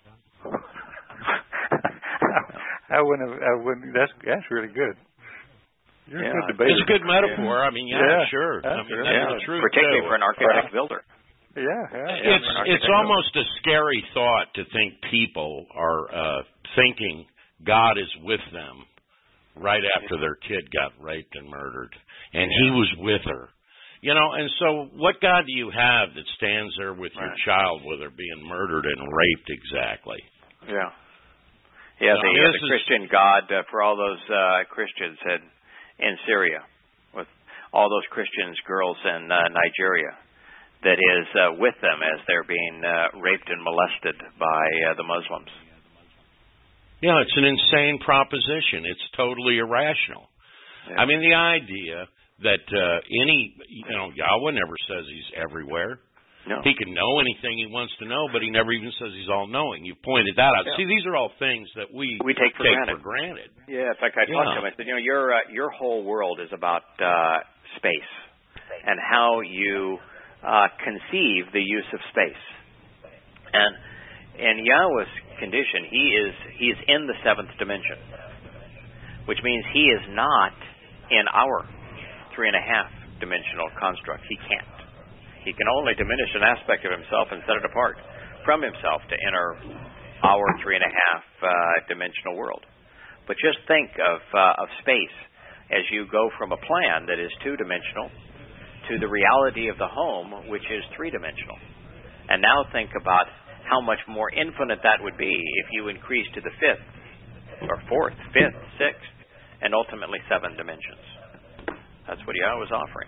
Speaker 2: I wouldn't have, I wouldn't, that's, that's really good. You're
Speaker 1: yeah,
Speaker 2: a good debater.
Speaker 4: It's a good metaphor.
Speaker 2: Yeah.
Speaker 4: I mean, yeah,
Speaker 2: yeah
Speaker 4: sure. I mean, that's
Speaker 1: yeah,
Speaker 4: the truth,
Speaker 1: particularly
Speaker 4: too.
Speaker 1: for an architect builder.
Speaker 2: Yeah, yeah.
Speaker 4: It's
Speaker 1: yeah,
Speaker 4: it's almost a scary thought to think people are uh, thinking God is with them right after their kid got raped and murdered, and yeah. he was with her. You know, and so what God do you have that stands there with right. your child with her being murdered and raped exactly?
Speaker 1: Yeah. Yeah, the, uh, the Christian God uh, for all those uh, Christians in, in Syria, with all those Christians, girls in uh, Nigeria, that is uh, with them as they're being uh, raped and molested by uh, the Muslims.
Speaker 4: Yeah, it's an insane proposition. It's totally irrational. Yeah. I mean, the idea that uh, any, you know, Yahweh never says he's everywhere.
Speaker 1: No.
Speaker 4: He can know anything he wants to know, but he never even says he's all-knowing. You pointed that out. Yeah. See, these are all things that we,
Speaker 1: we take, for,
Speaker 4: take
Speaker 1: granted.
Speaker 4: for granted.
Speaker 1: Yeah, in fact, I
Speaker 4: yeah.
Speaker 1: talked to him. I said, you know, your uh, your whole world is about uh, space and how you uh, conceive the use of space. And in Yahweh's condition, he is he is in the seventh dimension, which means he is not in our three and a half dimensional construct. He can't. He can only diminish an aspect of himself and set it apart from himself to enter our three and a half uh, dimensional world. But just think of uh, of space as you go from a plan that is two dimensional to the reality of the home, which is three dimensional. And now think about how much more infinite that would be if you increase to the fifth or fourth, fifth, sixth, and ultimately seven dimensions. That's what Yahweh was offering.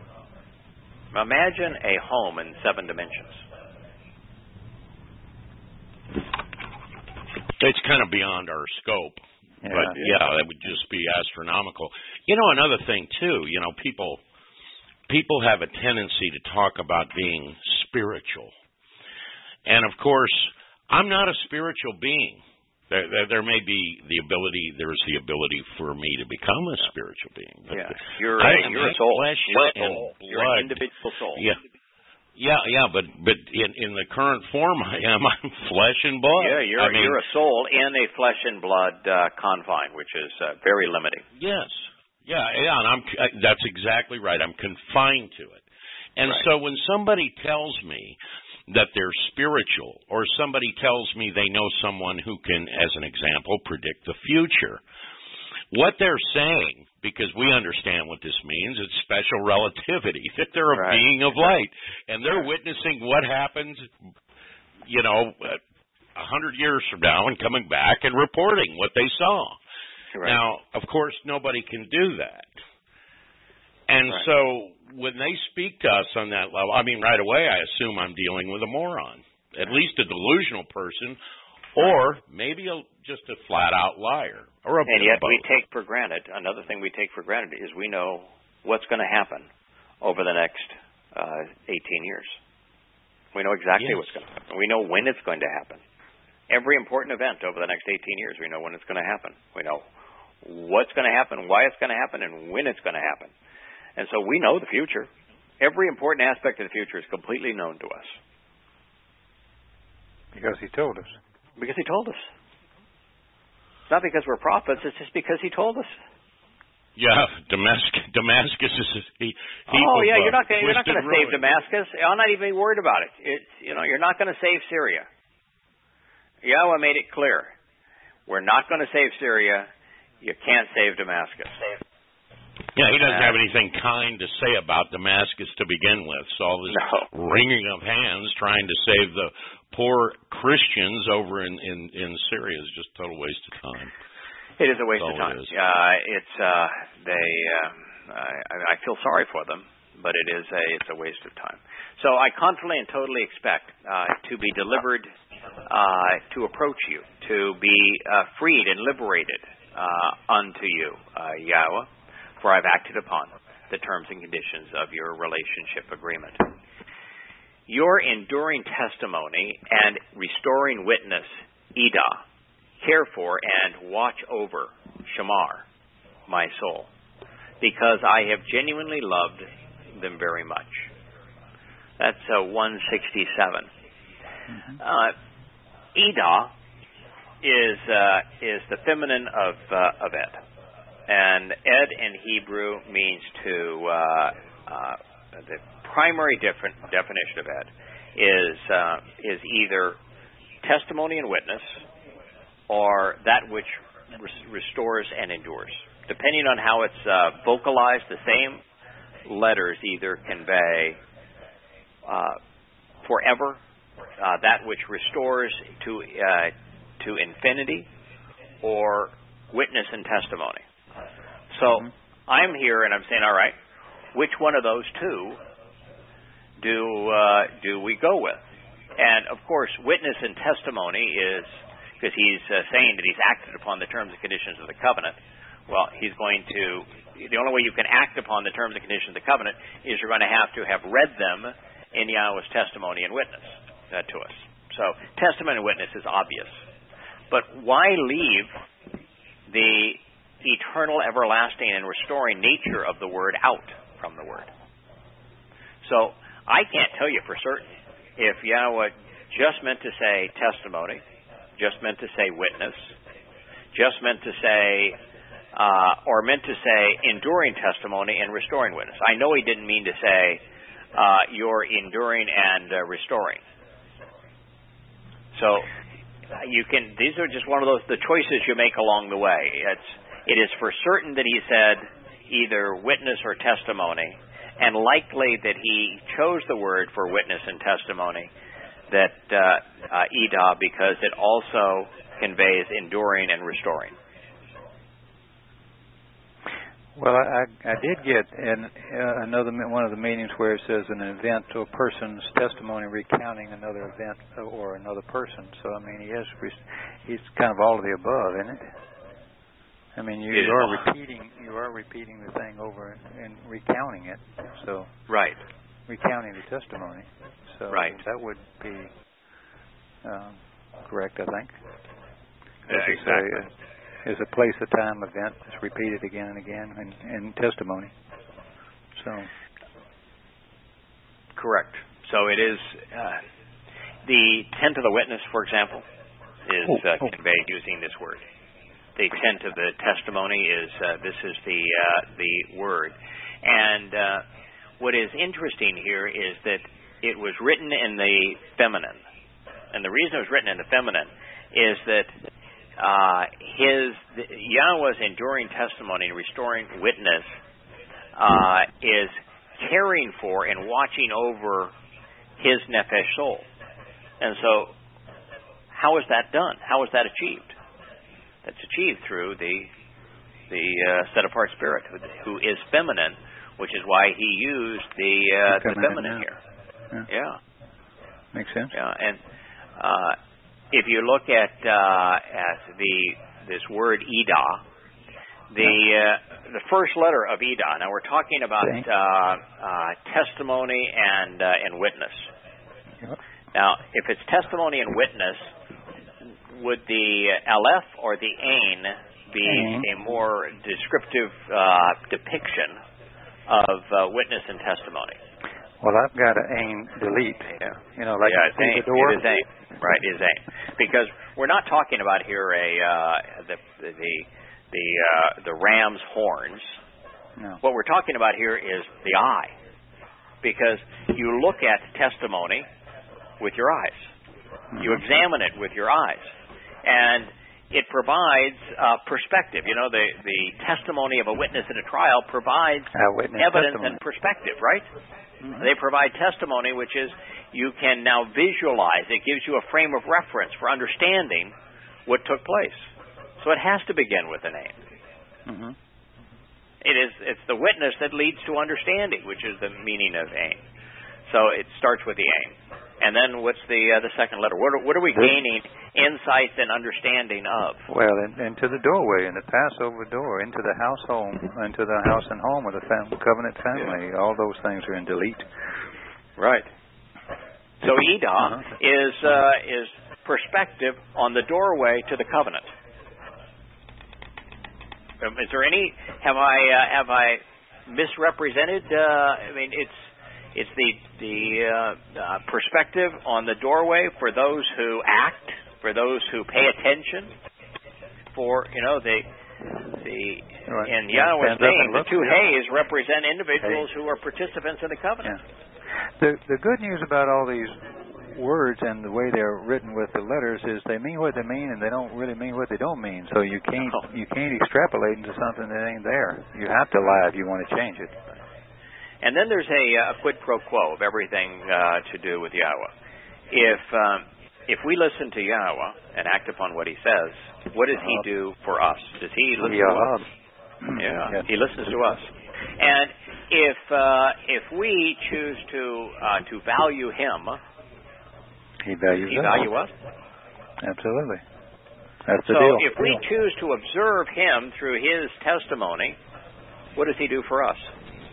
Speaker 1: Imagine a home in seven dimensions.
Speaker 4: It's kind of beyond our scope.
Speaker 2: Yeah.
Speaker 4: But, yeah, that would just be astronomical. You know, another thing, too, you know, people people have a tendency to talk about being spiritual. And, of course, I'm not a spiritual being. There, there, there may be the ability, there's the ability for me to become a spiritual being. But
Speaker 1: yeah, you're,
Speaker 4: I
Speaker 1: a, you're a soul.
Speaker 4: Flesh
Speaker 1: You're a
Speaker 4: and
Speaker 1: soul.
Speaker 4: blood.
Speaker 1: You're an individual soul.
Speaker 4: Yeah. Yeah, yeah, but but in, in the current form I am, I'm flesh and blood.
Speaker 1: Yeah, you're
Speaker 4: I mean,
Speaker 1: you're a soul in a flesh and blood uh, confine, which is uh, very limiting.
Speaker 4: Yes, yeah, yeah, and I'm that's exactly right. I'm confined to it, and
Speaker 1: right.
Speaker 4: so when somebody tells me that they're spiritual, or somebody tells me they know someone who can, as an example, predict the future, what they're saying, because we understand what this means, it's special relativity, that they're a
Speaker 1: right.
Speaker 4: being of light, and they're witnessing what happens, you know, a hundred years from now and coming back and reporting what they saw.
Speaker 1: Right.
Speaker 4: Now, of course, nobody can do that. And
Speaker 1: right.
Speaker 4: so when they speak to us on that level, I mean, right away I assume I'm dealing with a moron, at least a delusional person, or maybe a, just a flat-out liar. Or a
Speaker 1: and yet
Speaker 4: both.
Speaker 1: we take for granted, another thing we take for granted is we know what's going to happen over the next uh, eighteen years. We know exactly
Speaker 4: yes.
Speaker 1: what's going to happen. We know when it's going to happen. Every important event over the next eighteen years, we know when it's going to happen. We know what's going to happen, why it's going to happen, and when it's going to happen. And so we know the future. Every important aspect of the future is completely known to us.
Speaker 2: Because he told us.
Speaker 1: Because he told us. It's not because we're prophets, it's just because he told us.
Speaker 4: Yeah, Damascus, Damascus is a he,
Speaker 1: Oh, yeah,
Speaker 4: of,
Speaker 1: you're not
Speaker 4: uh,
Speaker 1: gonna, you're not going to save
Speaker 4: ruin.
Speaker 1: Damascus. I'm not even worried about it. It's, you know, you're not going to save Syria. Yahweh made it clear. We're not going to save Syria. You can't save Damascus.
Speaker 4: Yeah, he doesn't
Speaker 1: uh,
Speaker 4: have anything kind to say about Damascus to begin with. So all this
Speaker 1: no.
Speaker 4: wringing of hands trying to save the poor Christians over in, in, in Syria is just a total waste of time.
Speaker 1: It is a waste
Speaker 4: That's
Speaker 1: of time.
Speaker 4: It is.
Speaker 1: Uh, it's uh, they. Um, I, I feel sorry for them, but it is a it's a waste of time. So I confidently and totally expect uh, to be delivered, uh, to approach you, to be uh, freed and liberated uh, unto you, uh, Yahweh, for I've acted upon the terms and conditions of your relationship agreement. Your enduring testimony and restoring witness, Edah, care for and watch over Shamar, my soul, because I have genuinely loved them very much. That's uh, one sixty-seven. Mm-hmm. Uh, Edah is uh, is the feminine of uh, of Ed, and Ed in Hebrew means to uh, uh, the primary different definition of Ed is uh, is either testimony and witness, or that which res- restores and endures. Depending on how it's uh, vocalized, the same letters either convey uh, forever, uh, that which restores to uh, to infinity, or witness and testimony. So mm-hmm. I'm here and I'm saying, all right, which one of those two do uh, do we go with? And of course, witness and testimony is, because he's uh, saying that he's acted upon the terms and conditions of the covenant. Well, he's going to, the only way you can act upon the terms and conditions of the covenant is you're going to have to have read them in Yahweh's testimony and witness uh, to us. So testimony and witness is obvious. But why leave the eternal, everlasting, and restoring nature of the word out from the word? So I can't tell you for certain if Yahweh just meant to say testimony, just meant to say witness, just meant to say, uh, or meant to say enduring testimony and restoring witness. I know he didn't mean to say uh, you're enduring and uh, restoring. So you can. These are just one of those the choices you make along the way. It's it is for certain that he said either witness or testimony, and likely that he chose the word for witness and testimony, that uh, uh, Edah, because it also conveys enduring and restoring.
Speaker 2: Well, I, I, I did get in uh, another one of the meetings where it says an event or person's testimony recounting another event or another person. So I mean, he has he's kind of all of the above, isn't it? I mean, you, you are repeating you are repeating the thing over and recounting it. So
Speaker 1: right,
Speaker 2: recounting the testimony. So
Speaker 1: right.
Speaker 2: that would be uh, correct, I think.
Speaker 1: Yeah, exactly.
Speaker 2: Is a place, a time, event that's repeated again and again in, in testimony. So,
Speaker 1: correct. So it is uh, the tent of the witness, for example, is
Speaker 2: oh,
Speaker 1: uh,
Speaker 2: oh.
Speaker 1: conveyed using this word. The tent of the testimony is uh, this is the uh, the word, and uh, what is interesting here is that it was written in the feminine, and the reason it was written in the feminine is that. Uh, his the, Yahweh's enduring testimony and restoring witness uh, is caring for and watching over his nefesh soul. And so, how is that done? How is that achieved? That's achieved through the the uh, set apart spirit, who, who is feminine, which is why he used the uh, the feminine here.
Speaker 2: Yeah.
Speaker 1: yeah,
Speaker 2: makes sense.
Speaker 1: Yeah, and. Uh, If you look at uh, at the this word Edah, the uh, the first letter of Edah. Now we're talking about uh, uh, testimony and uh, and witness.
Speaker 2: Yep.
Speaker 1: Now, if it's testimony and witness, would the Aleph or the Ain be mm-hmm. a more descriptive uh, depiction of uh, witness and testimony?
Speaker 2: Well, I've got an Ain delete.
Speaker 1: Yeah.
Speaker 2: You know, like
Speaker 1: yeah, it's Ain.
Speaker 2: the door.
Speaker 1: It is Ain. Right, is Ain. Because we're not talking about here a uh, the the the uh, the ram's horns.
Speaker 2: No.
Speaker 1: What we're talking about here is the eye, because you look at testimony with your eyes, mm-hmm. you examine it with your eyes, and it provides uh, perspective. You know, the the testimony of a witness in a trial provides evidence
Speaker 2: testimony.
Speaker 1: and perspective, right? Mm-hmm. They provide testimony, which is you can now visualize. It gives you a frame of reference for understanding what took place. So it has to begin with an aim.
Speaker 2: Mm-hmm.
Speaker 1: It is. It's the witness that leads to understanding, which is the meaning of aim. So it starts with the aim. And then what's the uh, the second letter? What are, what are we gaining insight and understanding of?
Speaker 2: Well, in, into the doorway, in the Passover door, into the house home, into the house and home of the fam- covenant family. Yeah. All those things are in delete.
Speaker 1: Right. So Edah uh-huh. is uh, is perspective on the doorway to the covenant. Um, is there any? Have I uh, have I misrepresented? Uh, I mean, it's. It's the the uh, uh, perspective on the doorway for those who act, for those who pay attention, for you know the the
Speaker 2: right.
Speaker 1: in Yahweh's name, the two Hays represent individuals hey. who are participants in the covenant.
Speaker 2: Yeah. The the good news about all these words and the way they're written with the letters is they mean what they mean and they don't really mean what they don't mean. So you can't oh. you can't extrapolate into something that ain't there. You have to lie if you want to change it.
Speaker 1: And then there's a, a quid pro quo of everything uh, to do with Yahweh. If um, if we listen to Yahweh and act upon what He says, what does He do for us? Does He listen
Speaker 2: yeah.
Speaker 1: to us? Yeah, yes. He listens to us. And if uh, if we choose to uh, to value Him,
Speaker 2: He values
Speaker 1: He
Speaker 2: us.
Speaker 1: value us.
Speaker 2: Absolutely. That's the
Speaker 1: so
Speaker 2: deal.
Speaker 1: if we choose to observe Him through His testimony, what does He do for us?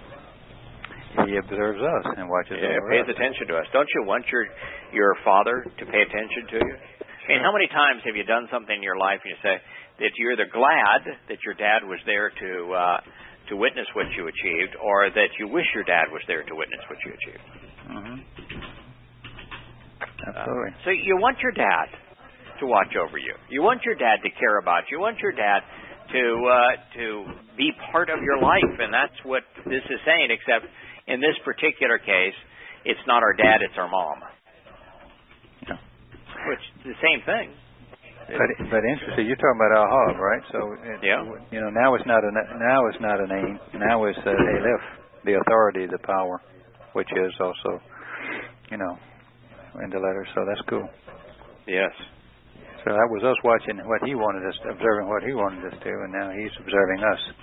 Speaker 2: He observes us and watches
Speaker 1: yeah,
Speaker 2: over
Speaker 1: pays
Speaker 2: us.
Speaker 1: attention to us. Don't you want your your Father to pay attention to you? I mean, how many times have you done something in your life and you say that you're either glad that your dad was there to uh, to witness what you achieved, or that you wish your dad was there to witness what you achieved?
Speaker 2: Mm-hmm. Absolutely.
Speaker 1: Uh, so you want your dad to watch over you. You want your dad to care about you. You want your dad to uh, to be part of your life, and that's what this is saying, except in this particular case, it's not our dad, it's our mom.
Speaker 2: Yeah.
Speaker 1: Which is the same thing.
Speaker 2: But but interesting, you're talking about Ahav, right? So it,
Speaker 1: yeah.
Speaker 2: You know, now it's not a now it's not a name. Now it's uh, Aleph, the authority, the power, which is also, you know, in the letter. So that's cool.
Speaker 1: Yes.
Speaker 2: So that was us watching what he wanted us, observing what he wanted us to, and now he's observing us.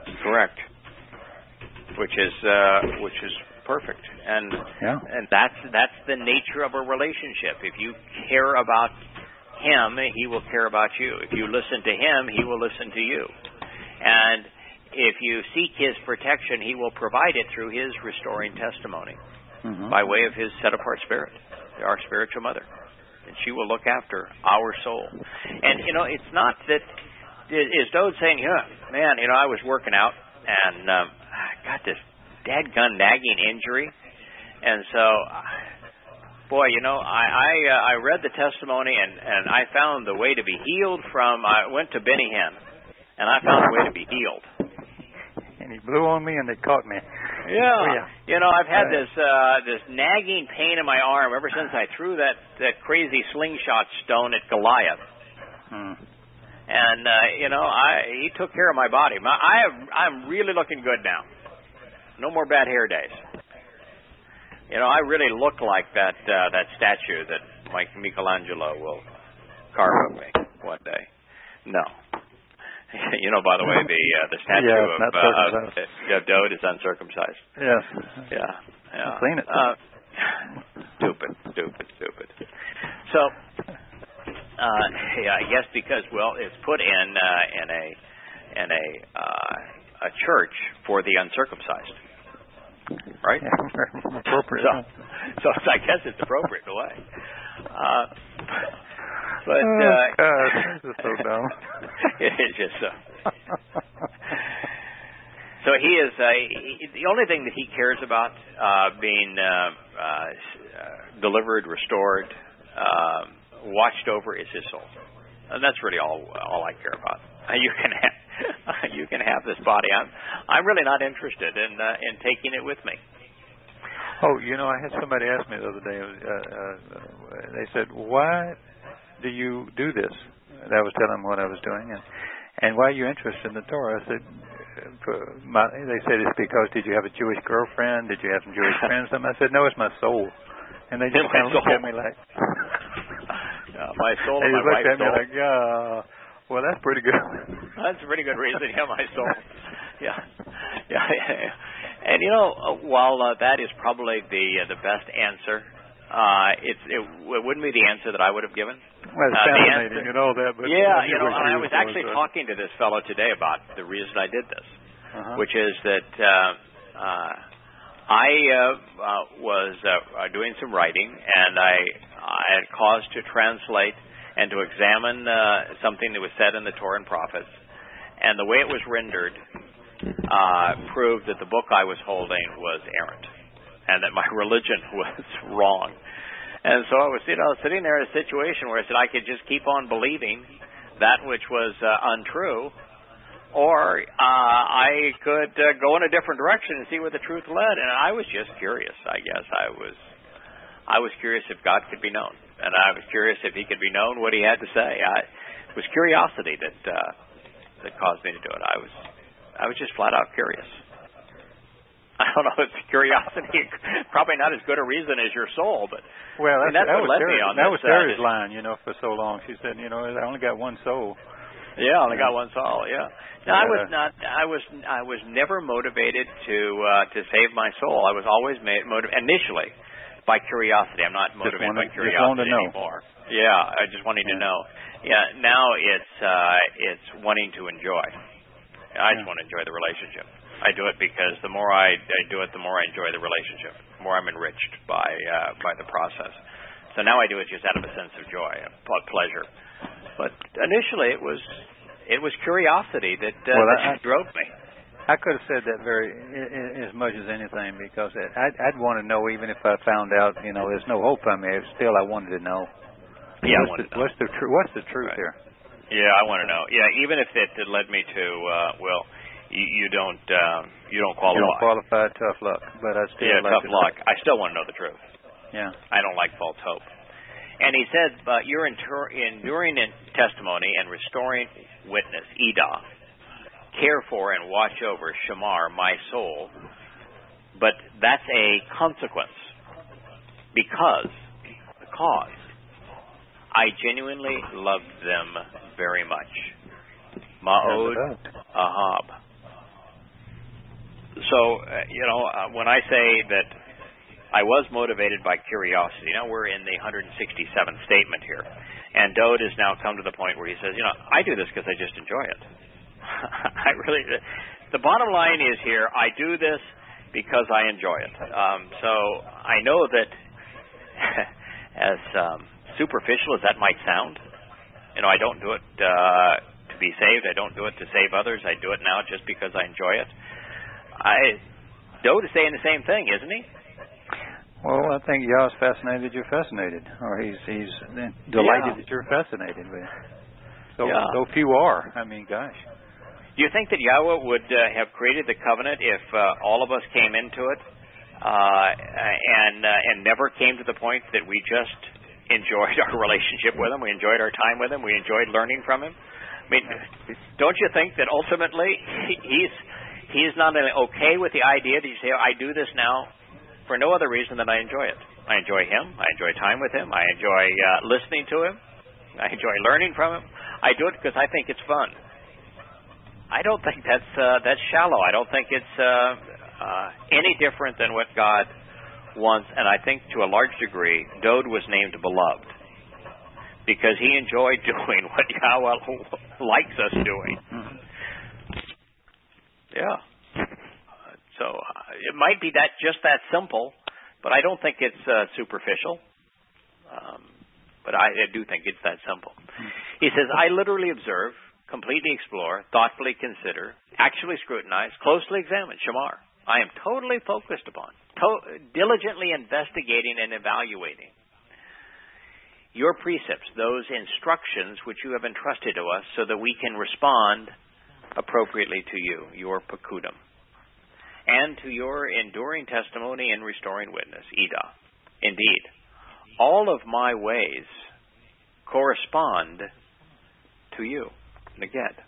Speaker 1: Correct. Which is uh, which is perfect, and
Speaker 2: yeah.
Speaker 1: and that's that's the nature of a relationship. If you care about him, he will care about you. If you listen to him, he will listen to you. And if you seek his protection, he will provide it through his restoring testimony
Speaker 2: mm-hmm.
Speaker 1: by way of his set-apart spirit, our spiritual mother. And she will look after our soul. And, you know, it's not that, is Dode saying, yeah, man, you know, I was working out and um, I got this dadgun nagging injury. And so, boy, you know, I I, uh, I read the testimony and, and I found the way to be healed from, I went to Benny Hinn, and I found a way to be healed.
Speaker 2: And he blew on me and they caught me.
Speaker 1: Yeah.
Speaker 2: Oh, yeah.
Speaker 1: You know, I've had this uh, this nagging pain in my arm ever since I threw that, that crazy slingshot stone at Goliath.
Speaker 2: Hmm.
Speaker 1: And, uh, you know, I he took care of my body. My, I have, I'm really looking good now. No more bad hair days. You know, I really look like that uh, that statue that Mike Michelangelo will carve of me one day. No. You know, by the way, the uh, the statue
Speaker 2: yeah,
Speaker 1: of, uh, of, of Dode is uncircumcised.
Speaker 2: Yes.
Speaker 1: Yeah. Yeah.
Speaker 2: Clean it.
Speaker 1: Uh, stupid, stupid, stupid. So, uh, yeah, I guess because well, it's put in uh, in a in a uh, a church for the uncircumcised, right?
Speaker 2: Yeah, appropriate.
Speaker 1: So, so I guess it's appropriate in a way. Uh, But
Speaker 2: oh,
Speaker 1: uh,
Speaker 2: God, this is so dumb.
Speaker 1: It is just so. So he is uh, he, the only thing that he cares about uh, being uh, uh, delivered, restored, uh, watched over is his soul, and that's really all all I care about. You can have, you can have this body. I'm I'm really not interested in uh, in taking it with me.
Speaker 2: Oh, you know, I had somebody ask me the other day. Uh, uh, they said, "Why do you do this?" And I was telling them what I was doing, and and why are you interested in the Torah? I said, for my, they said it's because did you have a Jewish girlfriend? Did you have some Jewish friends? I said, no, it's my soul. And they just kind of looked at me like,
Speaker 1: yeah, my soul.
Speaker 2: They
Speaker 1: and
Speaker 2: just
Speaker 1: my
Speaker 2: looked at me
Speaker 1: soul.
Speaker 2: like, yeah, well, that's pretty good.
Speaker 1: That's a pretty good reason. Yeah, my soul. Yeah, yeah, yeah. And you know, while uh, that is probably the uh, the best answer. Uh, it's, it, it wouldn't be the answer that I would have given.
Speaker 2: Well, it's
Speaker 1: uh,
Speaker 2: fascinating, you know that. But
Speaker 1: yeah,
Speaker 2: you
Speaker 1: know,
Speaker 2: know,
Speaker 1: and I was actually
Speaker 2: was, uh,
Speaker 1: talking to this fellow today about the reason I did this,
Speaker 2: uh-huh.
Speaker 1: which is that uh, uh, I uh, uh, was uh, doing some writing, and I, I had cause to translate and to examine uh, something that was said in the Torah and Prophets, and the way it was rendered uh, proved that the book I was holding was errant, and that my religion was wrong. And so I was, you know, sitting there in a situation where I said I could just keep on believing that which was uh, untrue, or uh, I could uh, go in a different direction and see where the truth led. And I was just curious, I guess. I was I was curious if God could be known, and I was curious if he could be known, what he had to say. I, it was curiosity that uh, that caused me to do it. I was I was just flat out curious. I don't know. It's curiosity. Probably not as good a reason as your soul, but
Speaker 2: well,
Speaker 1: I mean, that's
Speaker 2: that
Speaker 1: what
Speaker 2: was
Speaker 1: led
Speaker 2: Terry,
Speaker 1: me on
Speaker 2: that
Speaker 1: this.
Speaker 2: was Terry's
Speaker 1: uh,
Speaker 2: line, you know, for so long. She said, you know, I only got one soul.
Speaker 1: Yeah, I only got one soul. Yeah. No,
Speaker 2: yeah.
Speaker 1: I was not. I was. I was never motivated to uh, to save my soul. I was always made motiv- initially by curiosity. I'm not motivated
Speaker 2: wanted,
Speaker 1: by curiosity
Speaker 2: to know.
Speaker 1: anymore. Yeah, I just wanting
Speaker 2: yeah.
Speaker 1: to know. Yeah. Now it's uh, it's wanting to enjoy. I just
Speaker 2: yeah.
Speaker 1: want to enjoy the relationship. I do it because the more I, I do it, the more I enjoy the relationship, the more I'm enriched by uh, by the process. So now I do it just out of a sense of joy, of pleasure. But initially, it was it was curiosity that, uh,
Speaker 2: well,
Speaker 1: that
Speaker 2: I,
Speaker 1: drove me.
Speaker 2: I could have said that very as much as anything because I'd, I'd want to know even if I found out, you know, there's no hope on me. Still, I wanted to know.
Speaker 1: Yeah,
Speaker 2: what's,
Speaker 1: I
Speaker 2: the, what's the truth? What's the truth
Speaker 1: right.
Speaker 2: here?
Speaker 1: Yeah, I want to know. Yeah, even if it, it led me to uh, well. You, you don't um, you don't qualify.
Speaker 2: You don't qualify. Tough luck, but I still
Speaker 1: yeah,
Speaker 2: like
Speaker 1: tough
Speaker 2: to
Speaker 1: luck. I still want to know the truth.
Speaker 2: Yeah,
Speaker 1: I don't like false hope. And he said, "But you're endur- enduring in testimony and restoring witness, Edah, care for and watch over Shamar, my soul. But that's a consequence because because I genuinely loved them very much. Ma'od Ahab." so uh, you know, uh, when I say that I was motivated by curiosity, now we're in the one hundred sixty-seventh statement here, and Dode has now come to the point where he says, you know, I do this because I just enjoy it. I really, the bottom line is here, I do this because I enjoy it. Um, so I know that as um, superficial as that might sound, you know, I don't do it uh, to be saved. I don't do it to save others. I do it now just because I enjoy it. I, Dode is saying the same thing, isn't he?
Speaker 2: Well, I think Yah's fascinated you're fascinated, or he's he's delighted
Speaker 1: Yeah.
Speaker 2: that you're fascinated with. So
Speaker 1: Yeah.
Speaker 2: so few are. I mean, gosh.
Speaker 1: Do you think that Yahweh would uh, have created the covenant if uh, all of us came into it uh, and uh, and never came to the point that we just enjoyed our relationship with him, we enjoyed our time with him, we enjoyed learning from him? I mean, don't you think that ultimately he's he's not only okay with the idea that you say, I do this now for no other reason than I enjoy it. I enjoy him. I enjoy time with him. I enjoy uh, listening to him. I enjoy learning from him. I do it because I think it's fun. I don't think that's uh, that's shallow. I don't think it's uh, uh, any different than what God wants. And I think to a large degree, Dode was named beloved because he enjoyed doing what Yahweh likes us doing. Yeah. So uh, it might be that just that simple, but I don't think it's uh, superficial. Um, but I, I do think it's that simple. He says, I literally observe, completely explore, thoughtfully consider, actually scrutinize, closely examine, shamar. I am totally focused upon, to- diligently investigating and evaluating your precepts, those instructions which you have entrusted to us so that we can respond appropriately to you, your pakudim, and to your enduring testimony and restoring witness, Edah. Indeed, all of my ways correspond to you, Neged.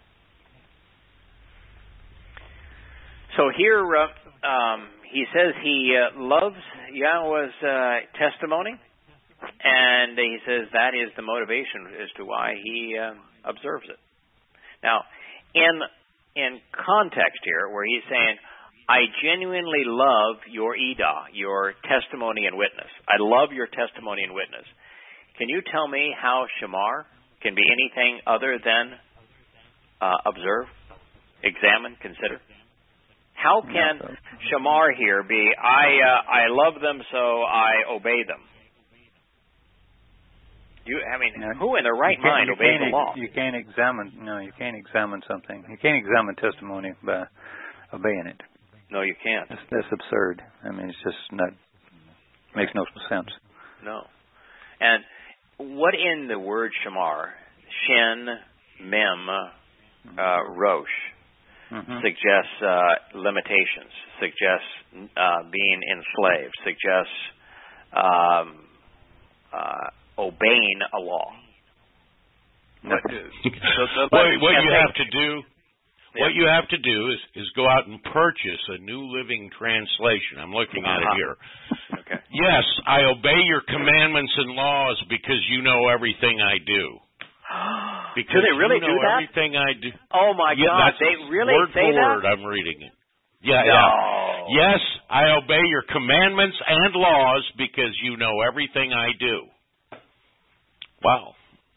Speaker 1: So here uh, um, he says he uh, loves Yahweh's uh, testimony, and he says that is the motivation as to why he uh, observes it. Now, in in context here, where he's saying, I genuinely love your Edah, your testimony and witness. I love your testimony and witness. Can you tell me how shamar can be anything other than uh, observe, examine, consider? How can shamar here be, I uh, I love them so I obey them? You, I mean,
Speaker 2: No,
Speaker 1: who in their right mind obeys the law?
Speaker 2: You can't examine. No, you can't examine something. You can't examine testimony by obeying it.
Speaker 1: No, you can't.
Speaker 2: That's, that's absurd. I mean, it's just not makes no sense.
Speaker 1: No. And what in the word shamar, shin, mem, uh, rosh,
Speaker 2: Mm-hmm.
Speaker 1: suggests uh, limitations, suggests uh, being enslaved, suggests um, uh, obeying a law. What, so the,
Speaker 4: what, what you
Speaker 1: think,
Speaker 4: have to do,
Speaker 1: yeah.
Speaker 4: what you have to do is, is go out and purchase a New Living Translation. I'm looking at
Speaker 1: Uh-huh.
Speaker 4: it here.
Speaker 1: Okay.
Speaker 4: Yes, I obey your commandments and laws because you know everything I do. Because
Speaker 1: do they really
Speaker 4: you know
Speaker 1: do that?
Speaker 4: Everything I do.
Speaker 1: Oh my
Speaker 4: Yeah,
Speaker 1: God!
Speaker 4: that's
Speaker 1: They really
Speaker 4: word
Speaker 1: say
Speaker 4: for
Speaker 1: that?
Speaker 4: word. I'm reading it. Yeah,
Speaker 1: No.
Speaker 4: yeah. Yes, I obey your commandments and laws because you know everything I do. Wow.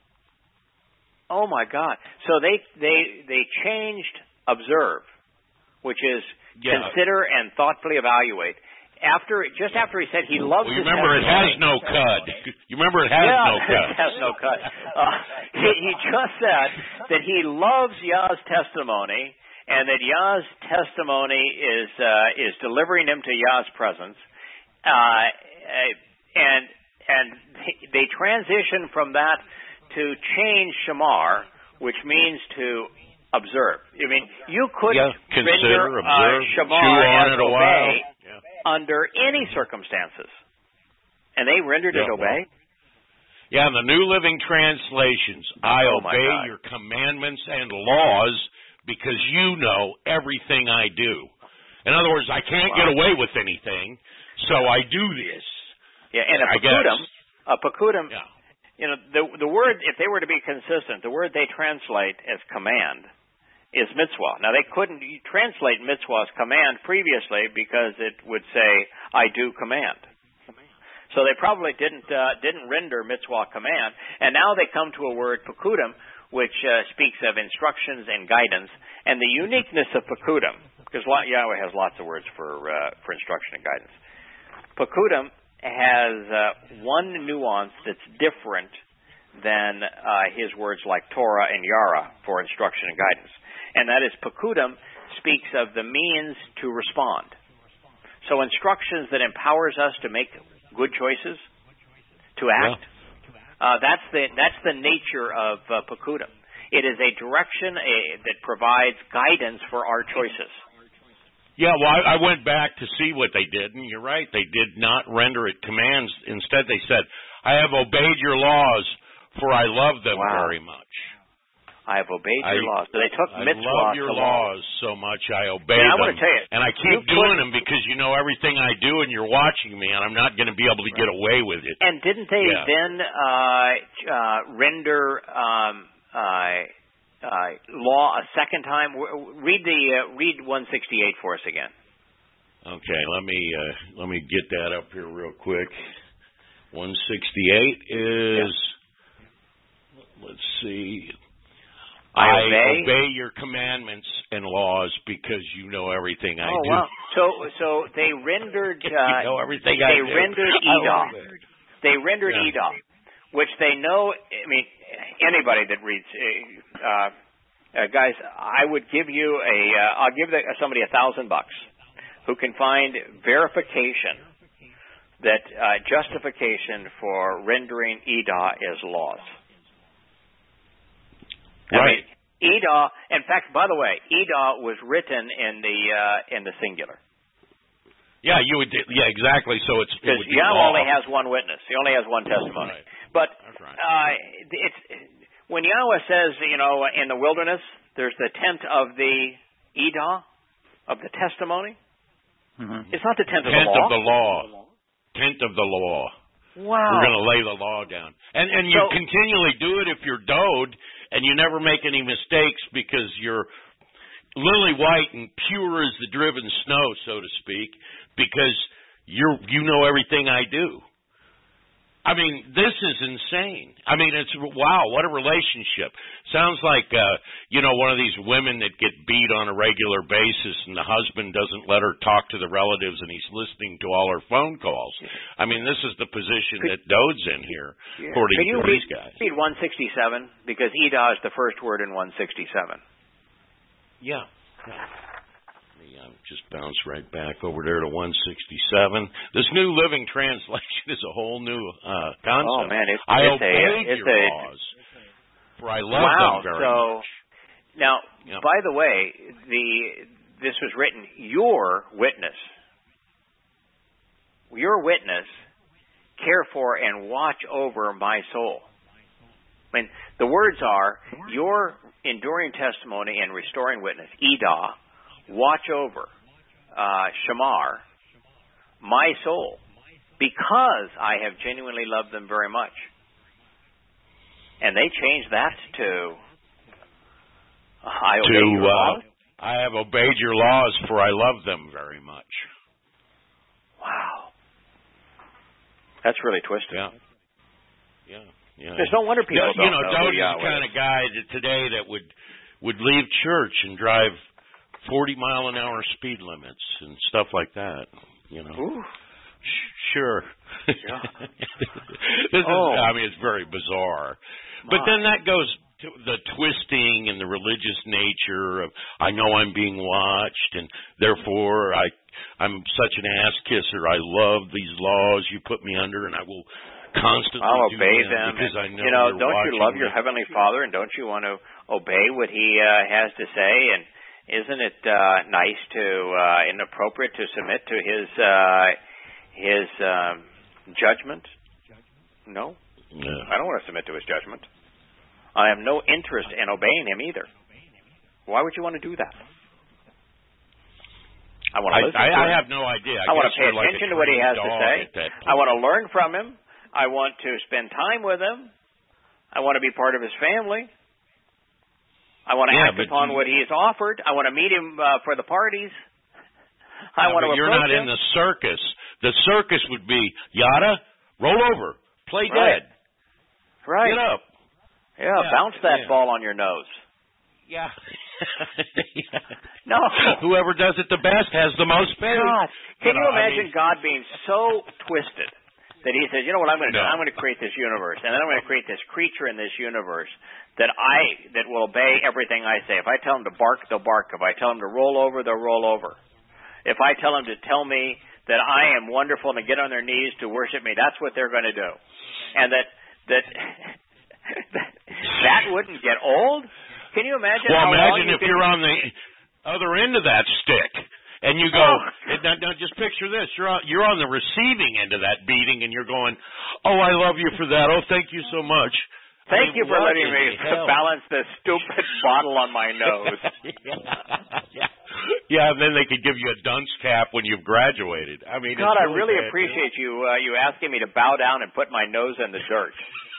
Speaker 1: Oh my God! So they they they changed observe, which is
Speaker 4: Yeah.
Speaker 1: consider and thoughtfully evaluate. After just after he said he loves.
Speaker 4: Well, you
Speaker 1: his
Speaker 4: remember it has
Speaker 1: testimony.
Speaker 4: no cud. You remember it has
Speaker 1: yeah,
Speaker 4: no cud.
Speaker 1: it has no cut. Uh, he, he just said that he loves Yah's testimony, and that Yah's testimony is uh, is delivering him to Yah's presence, uh, and and they transition from that to change shamar, which means to observe. I mean, you could
Speaker 4: Yeah, consider,
Speaker 1: render
Speaker 4: observe,
Speaker 1: uh, shamar
Speaker 4: chew on
Speaker 1: as
Speaker 4: it a
Speaker 1: obey
Speaker 4: while. Yeah.
Speaker 1: under any circumstances, and they rendered
Speaker 4: Yeah,
Speaker 1: it obey.
Speaker 4: Yeah, in the New Living Translations, I
Speaker 1: Oh, my
Speaker 4: obey
Speaker 1: God.
Speaker 4: your commandments and laws because you know everything I do. In other words, I can't
Speaker 1: Wow.
Speaker 4: get away with anything, so I do this.
Speaker 1: Yeah, and a
Speaker 4: I guess.
Speaker 1: pakudim, a pakudim,
Speaker 4: Yeah.
Speaker 1: you know, the the word, if they were to be consistent, the word they translate as command is mitzvah. Now, they couldn't translate mitzvah's command previously because it would say, I do command. So they probably didn't uh, didn't render mitzvah command. And now they come to a word, pakudim, which uh, speaks of instructions and guidance. And the uniqueness of pakudim, because Yahweh has lots of words for uh, for instruction and guidance. Pakudim has uh, one nuance that's different than uh, his words like Torah and Yara for instruction and guidance. And that is, pakudim speaks of the means to respond. So instructions that empowers us to make good choices, to act, yeah. uh, that's the that's the nature of uh, pakudim. It is a direction a, that provides guidance for our choices.
Speaker 4: Yeah, well, I, I went back to see what they did, and you're right. They did not render it commands. Instead, they said, I have obeyed your laws, for I love them
Speaker 1: wow.
Speaker 4: very much.
Speaker 1: I have obeyed your
Speaker 4: I,
Speaker 1: laws. So they took
Speaker 4: I
Speaker 1: mitzvah
Speaker 4: love your
Speaker 1: to
Speaker 4: laws so much, I obey
Speaker 1: and I
Speaker 4: them.
Speaker 1: want to tell you,
Speaker 4: and I keep doing them because you know everything I do, and you're watching me, and I'm not going to be able to get away with it.
Speaker 1: And didn't they
Speaker 4: yeah.
Speaker 1: then uh, uh, render um, uh, Uh, law a second time? Read the uh, read one sixty-eight for us again.
Speaker 4: Okay, let me uh, let me get that up here real quick. one sixty-eight is yeah. let's see.
Speaker 1: I,
Speaker 4: I
Speaker 1: obey.
Speaker 4: obey your commandments and laws because you know everything I
Speaker 1: oh,
Speaker 4: do.
Speaker 1: Wow. So so they rendered uh,
Speaker 4: you know everything I
Speaker 1: they
Speaker 4: do.
Speaker 1: rendered Edah. They rendered
Speaker 4: yeah.
Speaker 1: Edah, which they know. I mean, anybody that reads, uh, uh, guys, I would give you a. Uh, I'll give the, somebody a thousand bucks who can find verification that uh, justification for rendering Edah is laws.
Speaker 4: Right.
Speaker 1: I mean, Edah. In fact, by the way, Edah was written in the uh, in the singular.
Speaker 4: Yeah, you would. Yeah, exactly. So it's
Speaker 1: because
Speaker 4: it
Speaker 1: Yahweh only has one witness. He only has one testimony.
Speaker 4: Right.
Speaker 1: But
Speaker 4: That's right.
Speaker 1: uh, it's when Yahweh says, you know, in the wilderness, there's the tent of the Edah, of the testimony. Mm-hmm. It's not the tent,
Speaker 4: tent
Speaker 1: of the law.
Speaker 4: Tent of the law. Tent of the law.
Speaker 1: Wow.
Speaker 4: We're going to lay the law down. And and you
Speaker 1: so,
Speaker 4: continually do it if you're dode, and you never make any mistakes because you're lily white and pure as the driven snow, so to speak, because you're you know everything I do. I mean, this is insane. I mean, it's, wow, what a relationship. Sounds like, uh, you know, one of these women that get beat on a regular basis and the husband doesn't let her talk to the relatives and he's listening to all her phone calls. I mean, this is the position
Speaker 1: could,
Speaker 4: that Dode's in here,
Speaker 1: yeah.
Speaker 4: according
Speaker 1: Can you
Speaker 4: to
Speaker 1: read,
Speaker 4: these guys.
Speaker 1: read one sixty-seven? Because Edah is the first word in one sixty-seven.
Speaker 4: Yeah. yeah. Um, just bounce right back over there to one sixty-seven. This New Living Translation is a whole new uh, concept.
Speaker 1: Oh man, it's,
Speaker 4: I
Speaker 1: it's
Speaker 4: obey
Speaker 1: a, it's
Speaker 4: your
Speaker 1: a,
Speaker 4: laws, for I love
Speaker 1: wow,
Speaker 4: them very
Speaker 1: so,
Speaker 4: much.
Speaker 1: Now,
Speaker 4: yep.
Speaker 1: by the way, the this was written, your witness, your witness, care for and watch over my soul. I mean, the words are your enduring testimony and restoring witness, Edah. Watch over, uh, Shamar, my soul, because I have genuinely loved them very much. And they changed that to, I obey
Speaker 4: to,
Speaker 1: your
Speaker 4: uh,
Speaker 1: laws.
Speaker 4: I have obeyed your laws, for I love them very much.
Speaker 1: Wow. That's really twisted.
Speaker 4: Yeah. Yeah. Yeah.
Speaker 1: There's no wonder people
Speaker 4: you,
Speaker 1: don't
Speaker 4: you know,
Speaker 1: know
Speaker 4: Dode's
Speaker 1: who
Speaker 4: the
Speaker 1: Yahweh
Speaker 4: kind
Speaker 1: is.
Speaker 4: of guy that today that would would leave church and drive forty mile an hour speed limits and stuff like that, you know.
Speaker 1: Ooh.
Speaker 4: Sure.
Speaker 1: Yeah.
Speaker 4: this
Speaker 1: oh.
Speaker 4: is, I mean, it's very bizarre.
Speaker 1: My.
Speaker 4: But then that goes to the twisting and the religious nature of, I know I'm being watched, and therefore I, I'm such an ass kisser. I love these laws you put me under, and I will constantly
Speaker 1: I'll
Speaker 4: do
Speaker 1: obey
Speaker 4: them,
Speaker 1: them
Speaker 4: because I know
Speaker 1: you know,
Speaker 4: you're
Speaker 1: don't you love
Speaker 4: me.
Speaker 1: your Heavenly Father, and don't you want to obey what He uh, has to say? And isn't it uh, nice to uh, and appropriate to submit to His uh, His um, judgment? No,
Speaker 4: no,
Speaker 1: I don't want to submit to His judgment. I have no interest in obeying Him either. Why would you want to do that? I want to
Speaker 4: I,
Speaker 1: listen
Speaker 4: I,
Speaker 1: to
Speaker 4: I
Speaker 1: Him.
Speaker 4: have no idea. I,
Speaker 1: I want to
Speaker 4: guess
Speaker 1: pay
Speaker 4: you're like
Speaker 1: attention
Speaker 4: a
Speaker 1: to what He has to
Speaker 4: dog
Speaker 1: say.
Speaker 4: at that
Speaker 1: I want to
Speaker 4: point.
Speaker 1: learn from Him. I want to spend time with Him. I want to be part of His family. I want to
Speaker 4: yeah,
Speaker 1: act upon
Speaker 4: you,
Speaker 1: what he has offered. I want to meet him uh, for the parties. I
Speaker 4: yeah,
Speaker 1: want to
Speaker 4: but you're
Speaker 1: approach
Speaker 4: not
Speaker 1: him.
Speaker 4: in the circus. The circus would be, yada, roll over, play
Speaker 1: Right.
Speaker 4: dead.
Speaker 1: Right.
Speaker 4: Get up.
Speaker 1: Yeah,
Speaker 4: yeah
Speaker 1: bounce that
Speaker 4: yeah.
Speaker 1: ball on your nose.
Speaker 4: Yeah.
Speaker 1: No.
Speaker 4: Whoever does it the best has the most faith.
Speaker 1: God, can you,
Speaker 4: you know,
Speaker 1: imagine
Speaker 4: I mean,
Speaker 1: God being so twisted that he says, you know what I'm going to
Speaker 4: no.
Speaker 1: do? I'm going to create this universe, and then I'm going to create this creature in this universe that I that will obey everything I say. If I tell them to bark, they'll bark. If I tell them to roll over, they'll roll over. If I tell them to tell me that I am wonderful and to get on their knees to worship me, that's what they're going to do. And that that that wouldn't get old. Can you imagine?
Speaker 4: Well,
Speaker 1: how
Speaker 4: imagine
Speaker 1: long you
Speaker 4: if you're on the other end of that stick, and you go.
Speaker 1: Oh.
Speaker 4: Now, now, just picture this: you're on, you're on the receiving end of that beating, and you're going, "Oh, I love you for that. Oh, thank you so much.
Speaker 1: Thank
Speaker 4: I mean,
Speaker 1: you for
Speaker 4: what
Speaker 1: letting
Speaker 4: in
Speaker 1: me
Speaker 4: the hell?
Speaker 1: balance this stupid bottle on my nose."
Speaker 4: yeah. yeah, and then they could give you a dunce cap when you've graduated. I mean,
Speaker 1: God,
Speaker 4: it's
Speaker 1: I really
Speaker 4: bad,
Speaker 1: appreciate you uh, you asking me to bow down and put my nose in the dirt.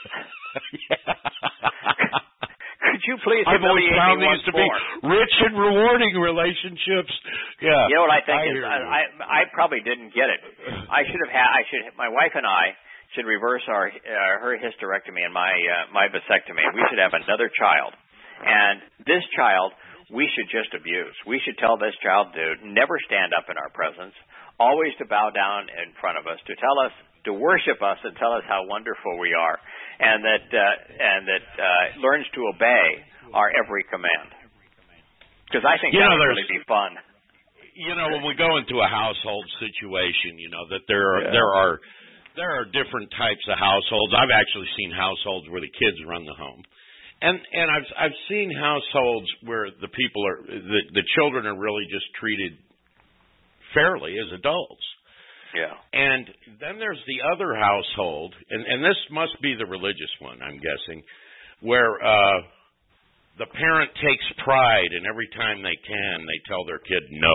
Speaker 1: Could you please
Speaker 4: I've always
Speaker 1: humiliate
Speaker 4: found
Speaker 1: me
Speaker 4: these
Speaker 1: once
Speaker 4: to
Speaker 1: more?
Speaker 4: be rich and rewarding relationships. Yeah.
Speaker 1: You know what I think
Speaker 4: I
Speaker 1: is
Speaker 4: hear
Speaker 1: I,
Speaker 4: you.
Speaker 1: I I probably didn't get it. I should have had I should my wife and I should reverse our uh, her hysterectomy and my uh, my vasectomy. We should have another child. And this child we should just abuse. We should tell this child to never stand up in our presence, always to bow down in front of us, to tell us to worship us and tell us how wonderful we are, and that uh, and that uh, learns to obey our every command. Because I think
Speaker 4: you
Speaker 1: that
Speaker 4: know,
Speaker 1: would really be fun.
Speaker 4: You know, when we go into a household situation, you know that there are
Speaker 1: Yeah.
Speaker 4: there are there are different types of households. I've actually seen households where the kids run the home, and and I've I've seen households where the people are the the children are really just treated fairly as adults.
Speaker 1: Yeah.
Speaker 4: And then there's the other household, and, and this must be the religious one, I'm guessing, where uh, the parent takes pride, and every time they can, they tell their kid no.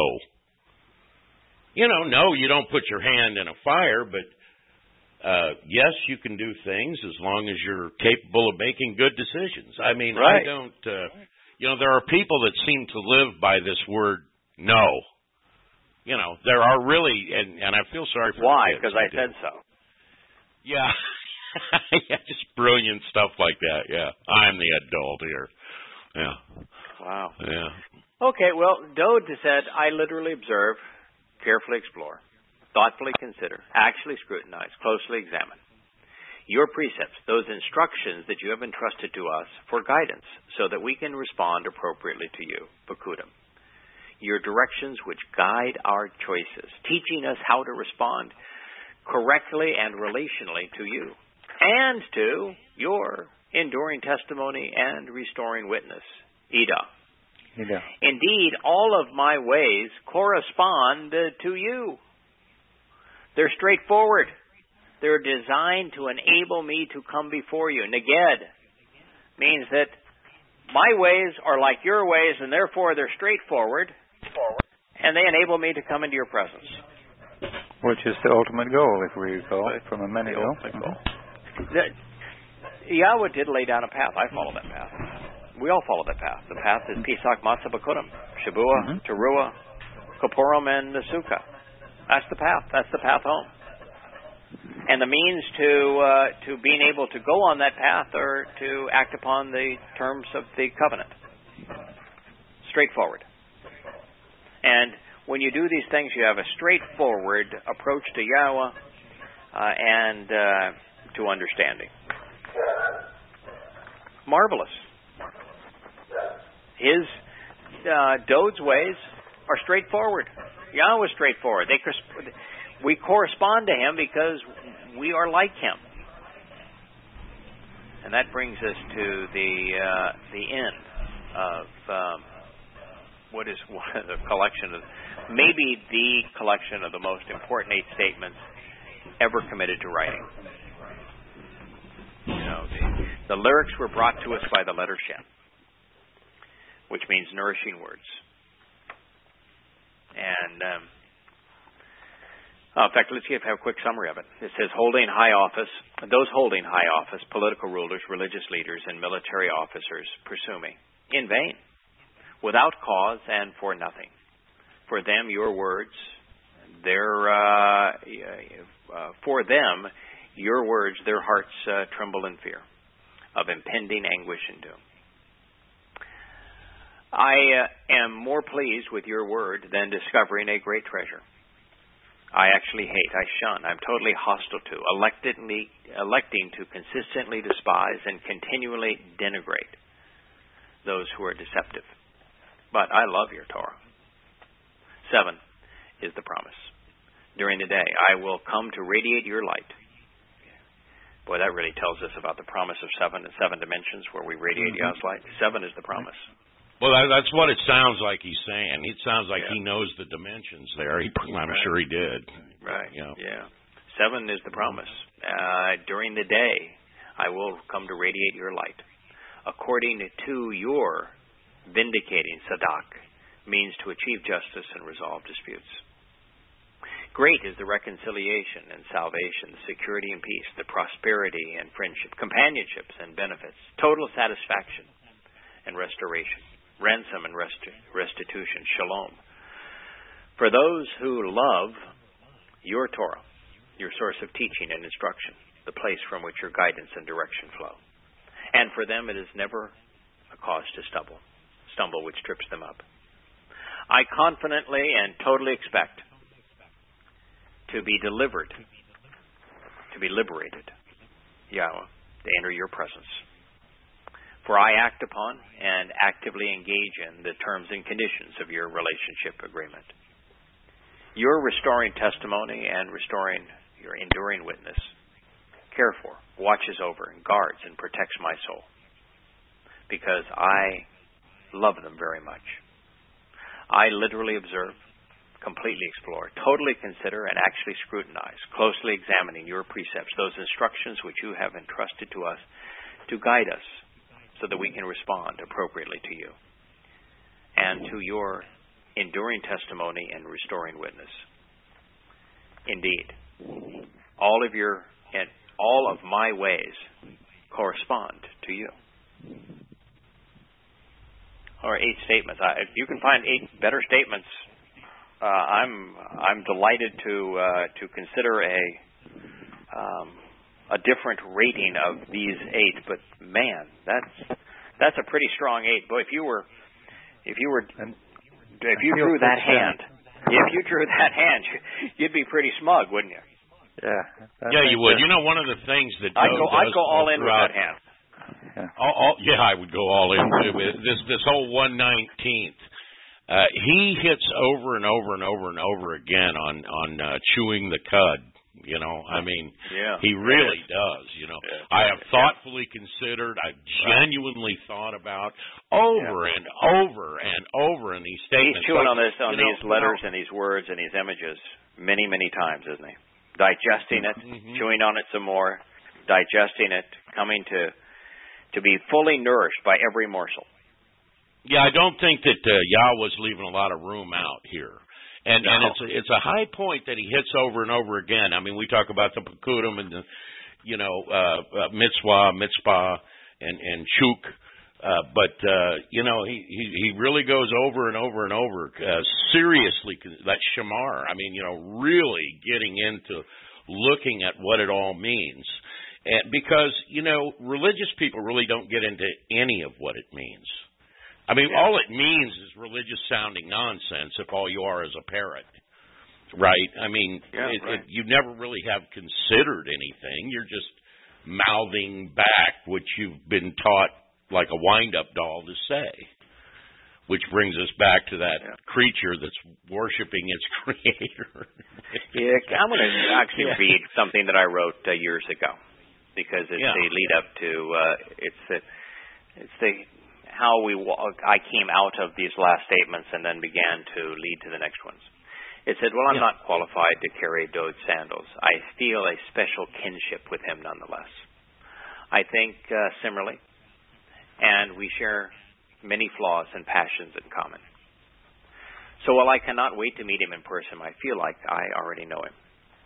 Speaker 4: You know, no, you don't put your hand in a fire, but uh, yes, you can do things as long as you're capable of making good decisions. I mean,
Speaker 1: right.
Speaker 4: I don't, uh, you know, there are people that seem to live by this word no. You know, there are really, and, and I feel sorry for
Speaker 1: Why?
Speaker 4: the kids.
Speaker 1: Because I said so.
Speaker 4: Yeah. yeah, just brilliant stuff like that, yeah. I'm the adult here. Yeah.
Speaker 1: Wow.
Speaker 4: Yeah.
Speaker 1: Okay, well, Dode said, I literally observe, carefully explore, thoughtfully consider, actually scrutinize, closely examine your precepts, those instructions that you have entrusted to us for guidance, so that we can respond appropriately to you, Bakudam. Your directions which guide our choices, teaching us how to respond correctly and relationally to you, and to your enduring testimony and restoring witness, Ida.
Speaker 2: Ida.
Speaker 1: Indeed, all of my ways correspond to you. They're straightforward. They're designed to enable me to come before you. Neged means that my ways are like your ways, and therefore they're straightforward, and they enable me to come into your presence.
Speaker 2: Which is the ultimate goal, if we recall, from a minute ago.
Speaker 1: The, Yahweh did lay down a path. I follow that path. We all follow that path. The path is Pesach, Matzah, Bakurim, Shabua,
Speaker 2: Mm-hmm.
Speaker 1: Teruah, Kippurim, and Sukkah. That's the path. That's the path home. And the means to uh, to being able to go on that path are to act upon the terms of the covenant. Straightforward. And when you do these things, you have a straightforward approach to Yahweh uh, and uh, to understanding. Marvelous. His uh, Dode's ways are straightforward. Yahweh is straightforward. They we correspond to him because we are like him. And that brings us to the uh, the end of um, what is one of the collection of, maybe the collection of the most important eight statements ever committed to writing. You know, the, the lyrics were brought to us by the letter Shem, which means nourishing words. And um, uh, in fact, let's see if I have a quick summary of it. It says, holding high office, those holding high office, political rulers, religious leaders, and military officers pursue me. in vain, without cause and for nothing. For them, your words, their uh, uh, for them, your words, their hearts uh, tremble in fear of impending anguish and doom. I uh, am more pleased with your word than discovering a great treasure. I actually hate, I shun, I'm totally hostile to, electedly, electing to consistently despise and continually denigrate those who are deceptive. But I love your Torah. Seven is the promise. During the day, I will come to radiate your light. Boy, that really tells us about the promise of seven and seven dimensions where we radiate mm-hmm. Yah's light. Seven is the promise.
Speaker 4: Well, that, that's what it sounds like he's saying. It sounds like
Speaker 1: yeah.
Speaker 4: he knows the dimensions there. He, I'm
Speaker 1: right.
Speaker 4: sure he did.
Speaker 1: Right.
Speaker 4: You know.
Speaker 1: Yeah. Seven is the promise. Uh, during the day, I will come to radiate your light. According to your vindicating sadak, means to achieve justice and resolve disputes. Great is the reconciliation and salvation, the security and peace, the prosperity and friendship, companionships and benefits, total satisfaction and restoration, ransom and rest- restitution, shalom. For those who love your Torah, your source of teaching and instruction, the place from which your guidance and direction flow. And for them it is never a cause to stumble, stumble which trips them up. I confidently and totally expect to be delivered, to be liberated, Yahweh, to enter your presence. For I act upon and actively engage in the terms and conditions of your relationship agreement. Your restoring testimony and restoring your enduring witness care for, watches over, and guards and protects my soul, because I love them very much. I literally observe, completely explore, totally consider, and actually scrutinize, closely examining your precepts, those instructions which you have entrusted to us to guide us so that we can respond appropriately to you and to your enduring testimony and restoring witness. Indeed, all of your and all of my ways correspond to you. Or eight statements. I, if you can find eight better statements, uh, I'm I'm delighted to uh, to consider a um, a different rating of these eight. But man, that's that's a pretty strong eight. Boy, if you were if you were if you drew that hand, if you drew that hand, you'd be pretty smug, wouldn't you?
Speaker 2: Yeah.
Speaker 4: Yeah, you would. You know, one of the things that Joe
Speaker 1: I'd go,
Speaker 4: does
Speaker 1: I'd go all in with that hand.
Speaker 4: Yeah. All, all, yeah, I would go all in with this. This whole one nineteenth. Uh, he hits over and over and over and over again on on uh, chewing the cud. You know, I mean,
Speaker 1: yeah,
Speaker 4: he really does. You know,
Speaker 1: yeah.
Speaker 4: I have thoughtfully considered. I've genuinely thought about over yeah. and over and over in these statements.
Speaker 1: He's chewing on this, on
Speaker 4: you
Speaker 1: these
Speaker 4: know,
Speaker 1: letters
Speaker 4: you know,
Speaker 1: and these words and these images many, many times, isn't he? Digesting it,
Speaker 4: mm-hmm.
Speaker 1: chewing on it some more, digesting it, coming to to be fully nourished by every morsel.
Speaker 4: Yeah, I don't think that uh, Yahweh's leaving a lot of room out here. And
Speaker 1: no.
Speaker 4: and it's a, it's a high point that he hits over and over again. I mean, we talk about the Pekudim and the, you know, uh, uh, mitzvah, mitzvah, and and shuk, uh, but uh, you know, he, he he really goes over and over and over. Uh, seriously, that shamar. I mean, you know, really getting into looking at what it all means, and because you know, religious people really don't get into any of what it means. I mean,
Speaker 1: yeah.
Speaker 4: all it means is religious-sounding nonsense if all you are is a parrot, right? I mean,
Speaker 1: yeah,
Speaker 4: it,
Speaker 1: right.
Speaker 4: it, you never really have considered anything. You're just mouthing back what you've been taught like a wind-up doll to say, which brings us back to that yeah. creature that's worshiping its creator.
Speaker 1: yeah, I'm going to actually
Speaker 4: yeah.
Speaker 1: read something that I wrote uh, years ago because it's
Speaker 4: yeah.
Speaker 1: a lead-up to, uh, it's the, it's the, how we I came out of these last statements and then began to lead to the next ones. It said, well, I'm
Speaker 4: yeah.
Speaker 1: not qualified to carry Dode sandals. I feel a special kinship with him nonetheless. I think uh, similarly, and we share many flaws and passions in common. So while I cannot wait to meet him in person, I feel like I already know him.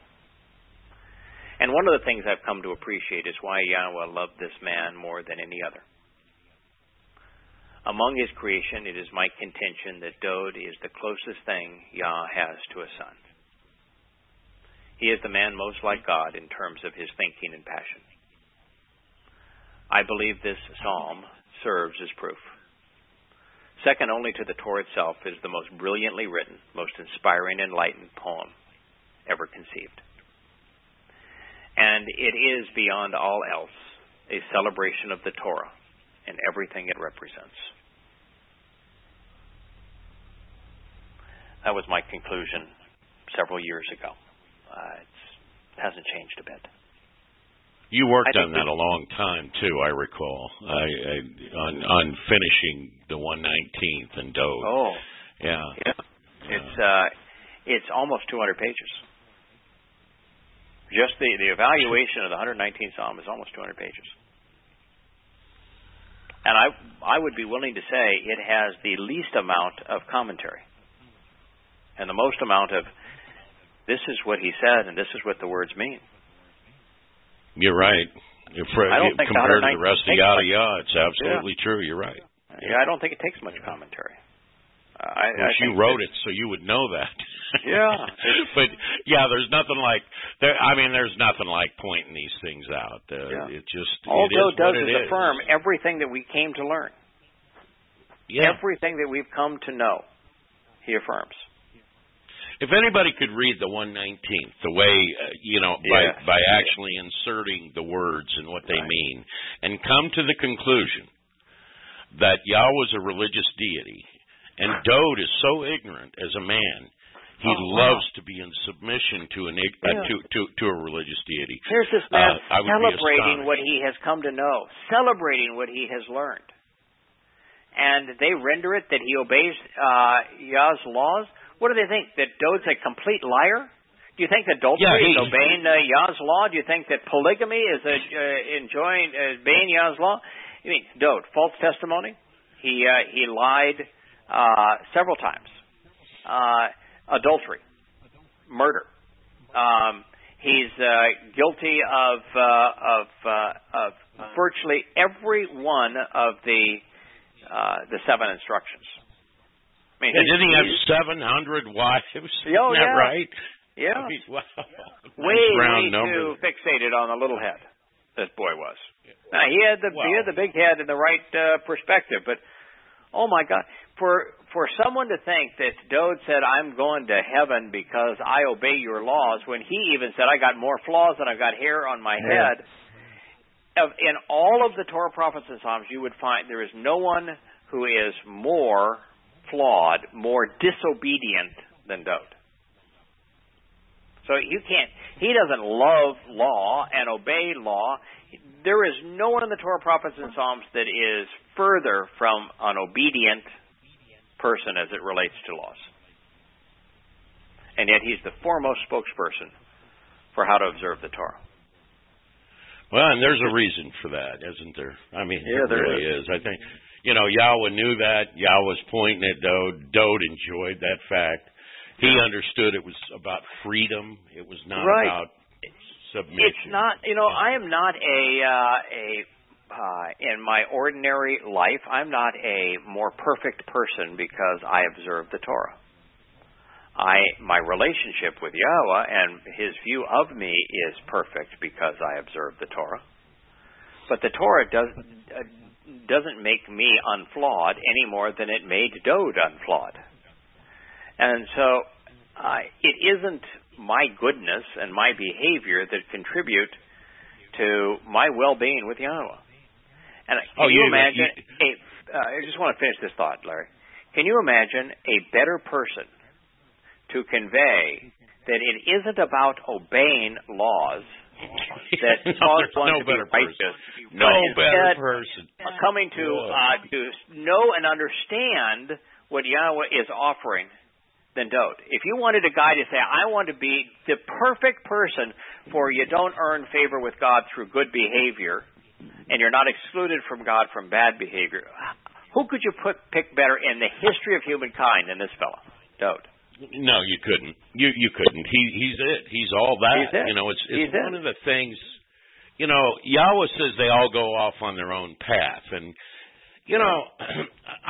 Speaker 1: And one of the things I've come to appreciate is why Yahweh loved this man more than any other. among his creation, it is my contention that Dode is the closest thing Yah has to a son. He is the man most like God in terms of his thinking and passion. I believe this psalm serves as proof. Second only to the Torah itself is the most brilliantly written, most inspiring, enlightened poem ever conceived. And it is, beyond all else, a celebration of the Torah and everything it represents. That was my conclusion several years ago. Uh, it hasn't changed a bit.
Speaker 4: You worked on that a long time too, I recall. I, I on on finishing the one nineteenth and Dode.
Speaker 1: Oh,
Speaker 4: yeah.
Speaker 1: yeah. It's uh, it's almost two hundred pages. Just the the evaluation of the one hundred nineteenth Psalm is almost two hundred pages. And I I would be willing to say it has the least amount of commentary, and the most amount of this is what he said and this is what the words mean.
Speaker 4: You're right. For,
Speaker 1: I don't think
Speaker 4: compared to the rest of Yada
Speaker 1: much.
Speaker 4: Yah, it's absolutely
Speaker 1: Yeah.
Speaker 4: true. You're right.
Speaker 1: Yeah, I don't think it takes much commentary. Uh, I,
Speaker 4: well,
Speaker 1: I
Speaker 4: you wrote it, so you would know that.
Speaker 1: Yeah.
Speaker 4: But yeah, there's nothing like there. I mean, there's nothing like pointing these things out. Uh,
Speaker 1: yeah.
Speaker 4: It just
Speaker 1: all
Speaker 4: it
Speaker 1: Dode does
Speaker 4: is,
Speaker 1: is affirm everything that we came to learn.
Speaker 4: Yeah.
Speaker 1: Everything that we've come to know, he affirms.
Speaker 4: If anybody could read the one nineteenth the way, uh, you know, by,
Speaker 1: yes.
Speaker 4: by actually inserting the words and what they
Speaker 1: right.
Speaker 4: mean, and come to the conclusion that Yah was a religious deity, and Dode is so ignorant as a man, he
Speaker 1: oh,
Speaker 4: loves
Speaker 1: wow.
Speaker 4: to be in submission to an uh,
Speaker 1: yeah.
Speaker 4: to, to to a religious deity.
Speaker 1: Here's this man
Speaker 4: uh,
Speaker 1: celebrating what he has come to know, celebrating what he has learned. And they render it that he obeys uh, Yah's laws. What do they think? That Dode's a complete liar? Do you think adultery
Speaker 4: yeah, he,
Speaker 1: is obeying uh, Yah's law? Do you think that polygamy is uh, uh, enjoying uh, obeying Yah's law? You mean Dode, false testimony? He uh, he lied uh, several times. Uh, adultery, murder. Um, he's uh, guilty of uh, of uh, of virtually every one of the uh, the seven instructions. I mean,
Speaker 4: and didn't he have seven hundred wives?
Speaker 1: Oh,
Speaker 4: Isn't that
Speaker 1: yeah.
Speaker 4: right?
Speaker 1: Yeah.
Speaker 4: I mean, wow.
Speaker 1: Way,
Speaker 4: nice round
Speaker 1: way
Speaker 4: number.
Speaker 1: too fixated on the little head. This boy was. Now he had the
Speaker 4: wow.
Speaker 1: he had the big head in the right uh, perspective, but oh my God, for for someone to think that Dode said, "I'm going to heaven because I obey your laws," when he even said, "I got more flaws than I've got hair on my
Speaker 2: yeah.
Speaker 1: head." In all of the Torah, prophets, and Psalms, you would find there is no one who is more flawed, more disobedient than Dode. So you can't, he doesn't love law and obey law. There is no one in the Torah, prophets, and Psalms that is further from an obedient person as it relates to laws. And yet he's the foremost spokesperson for how to observe the Torah.
Speaker 4: Well, and there's a reason for that, isn't there? I mean,
Speaker 1: yeah,
Speaker 4: there really is. is. I think, you know, Yahweh knew that. Yahweh was pointing at Dode. Dode enjoyed that fact. He understood it was about freedom. It was not
Speaker 1: right.
Speaker 4: about submission.
Speaker 1: It's not, you know, I am not a, uh, a uh, in my ordinary life, I'm not a more perfect person because I observe the Torah. I, my relationship with Yahweh and his view of me is perfect because I observe the Torah. But the Torah does, uh, doesn't make me unflawed any more than it made Dode unflawed. And so uh, it isn't my goodness and my behavior that contribute to my well-being with Yahweh. And can
Speaker 4: oh,
Speaker 1: you
Speaker 4: you,
Speaker 1: imagine,
Speaker 4: you,
Speaker 1: a, uh, I just want to finish this thought, Larry. Can you imagine a better person to convey that it isn't about obeying laws that
Speaker 4: no,
Speaker 1: cause one
Speaker 4: no
Speaker 1: to be righteous,
Speaker 4: person. no better
Speaker 1: instead
Speaker 4: person.
Speaker 1: coming to uh, to know and understand what Yahweh is offering than Dode. If you wanted a guy to say, I want to be the perfect person for you don't earn favor with God through good behavior, and you're not excluded from God from bad behavior, who could you put pick better in the history of humankind than this fellow, Dode?
Speaker 4: No, you couldn't. You you couldn't. He he's it. He's all that.
Speaker 1: He's it.
Speaker 4: You know, it's it's
Speaker 1: He's
Speaker 4: one
Speaker 1: it.
Speaker 4: of the things. You know, Yahweh says they all go off on their own path, and you know,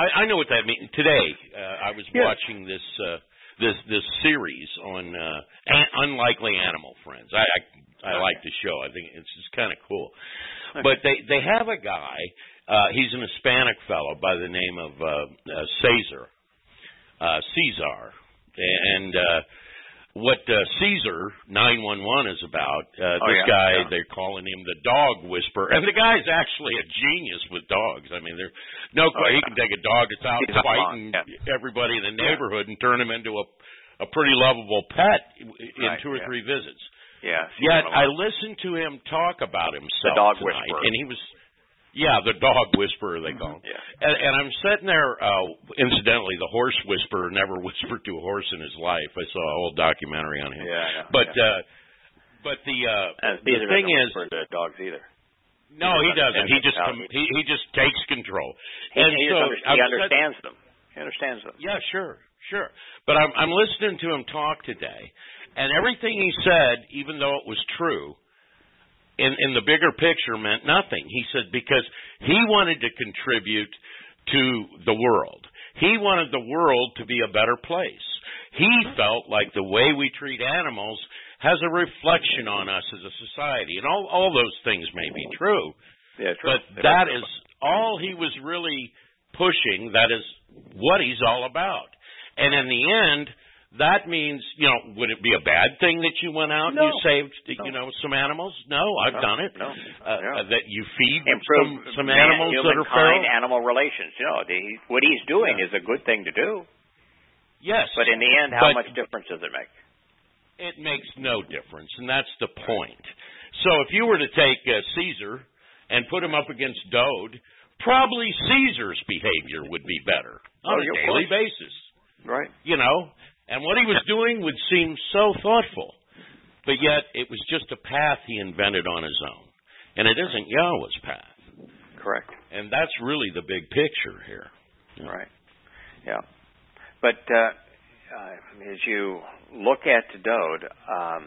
Speaker 4: I, I know what that means. Today, uh, I was
Speaker 2: yes.
Speaker 4: watching this uh, this this series on uh, an- Unlikely Animal Friends. I I, I like the show. I think it's just kind of cool. Okay. But they they have a guy. Uh, he's an Hispanic fellow by the name of uh, uh, Cesar. Uh, Cesar, and. Uh, What uh, Caesar nine one one is about, uh,
Speaker 1: oh,
Speaker 4: this
Speaker 1: yeah,
Speaker 4: guy,
Speaker 1: yeah.
Speaker 4: they're calling him the dog whisperer. And the guy's actually a genius with dogs. I mean, there no
Speaker 1: oh,
Speaker 4: he
Speaker 1: yeah.
Speaker 4: can take a dog that's out
Speaker 1: He's
Speaker 4: fighting
Speaker 1: yeah.
Speaker 4: everybody in the neighborhood and turn him into a, a pretty lovable pet in
Speaker 1: right,
Speaker 4: two or
Speaker 1: yeah.
Speaker 4: three visits.
Speaker 1: Yeah.
Speaker 4: Yet I listened to him talk about himself
Speaker 1: the dog
Speaker 4: tonight,
Speaker 1: whisperer.
Speaker 4: and he was... Yeah, the dog whisperer, they call him.
Speaker 1: Yeah.
Speaker 4: And, and I'm sitting there, uh, incidentally, the horse whisperer never whispered to a horse in his life. I saw a whole documentary on him.
Speaker 1: Yeah, I know.
Speaker 4: But,
Speaker 1: yeah.
Speaker 4: uh, but the, uh,
Speaker 1: and
Speaker 4: the thing is...
Speaker 1: for the dogs either.
Speaker 4: No, he, he doesn't. He just com- he, he just takes control.
Speaker 1: He,
Speaker 4: and
Speaker 1: he,
Speaker 4: so
Speaker 1: under- he understands
Speaker 4: said,
Speaker 1: them. He understands them.
Speaker 4: Yeah, sure, sure. But I'm, I'm listening to him talk today, and everything he said, even though it was true, In, in the bigger picture meant nothing. He said because he wanted to contribute to the world. He wanted the world to be a better place. He felt like the way we treat animals has a reflection on us as a society. And all, all those things may be true.
Speaker 1: Yeah, true.
Speaker 4: But
Speaker 1: it
Speaker 4: that is all he was really pushing. That is what he's all about. And in the end... That means, you know, would it be a bad thing that you went out
Speaker 1: no.
Speaker 4: and you saved,
Speaker 1: no.
Speaker 4: you know, some animals? No, I've
Speaker 1: no.
Speaker 4: done it.
Speaker 1: No.
Speaker 4: Uh,
Speaker 1: yeah.
Speaker 4: That you feed
Speaker 1: Improve
Speaker 4: some, some
Speaker 1: man,
Speaker 4: animals that are feral?
Speaker 1: animal relations. You know, the, what he's doing
Speaker 4: yeah.
Speaker 1: is a good thing to do.
Speaker 4: Yes.
Speaker 1: But in the end, how
Speaker 4: but
Speaker 1: much difference does it make?
Speaker 4: It makes no difference, and that's the point. So if you were to take uh, Caesar and put him up against Dode, probably Caesar's behavior would be better on
Speaker 1: oh,
Speaker 4: a daily
Speaker 1: course.
Speaker 4: basis.
Speaker 1: Right.
Speaker 4: You know? And what he was doing would seem so thoughtful, but yet it was just a path he invented on his own. And it isn't Yahweh's path.
Speaker 1: Correct.
Speaker 4: And that's really the big picture here.
Speaker 1: Yeah. Right. Yeah. But uh, uh, as you look at Dode, um,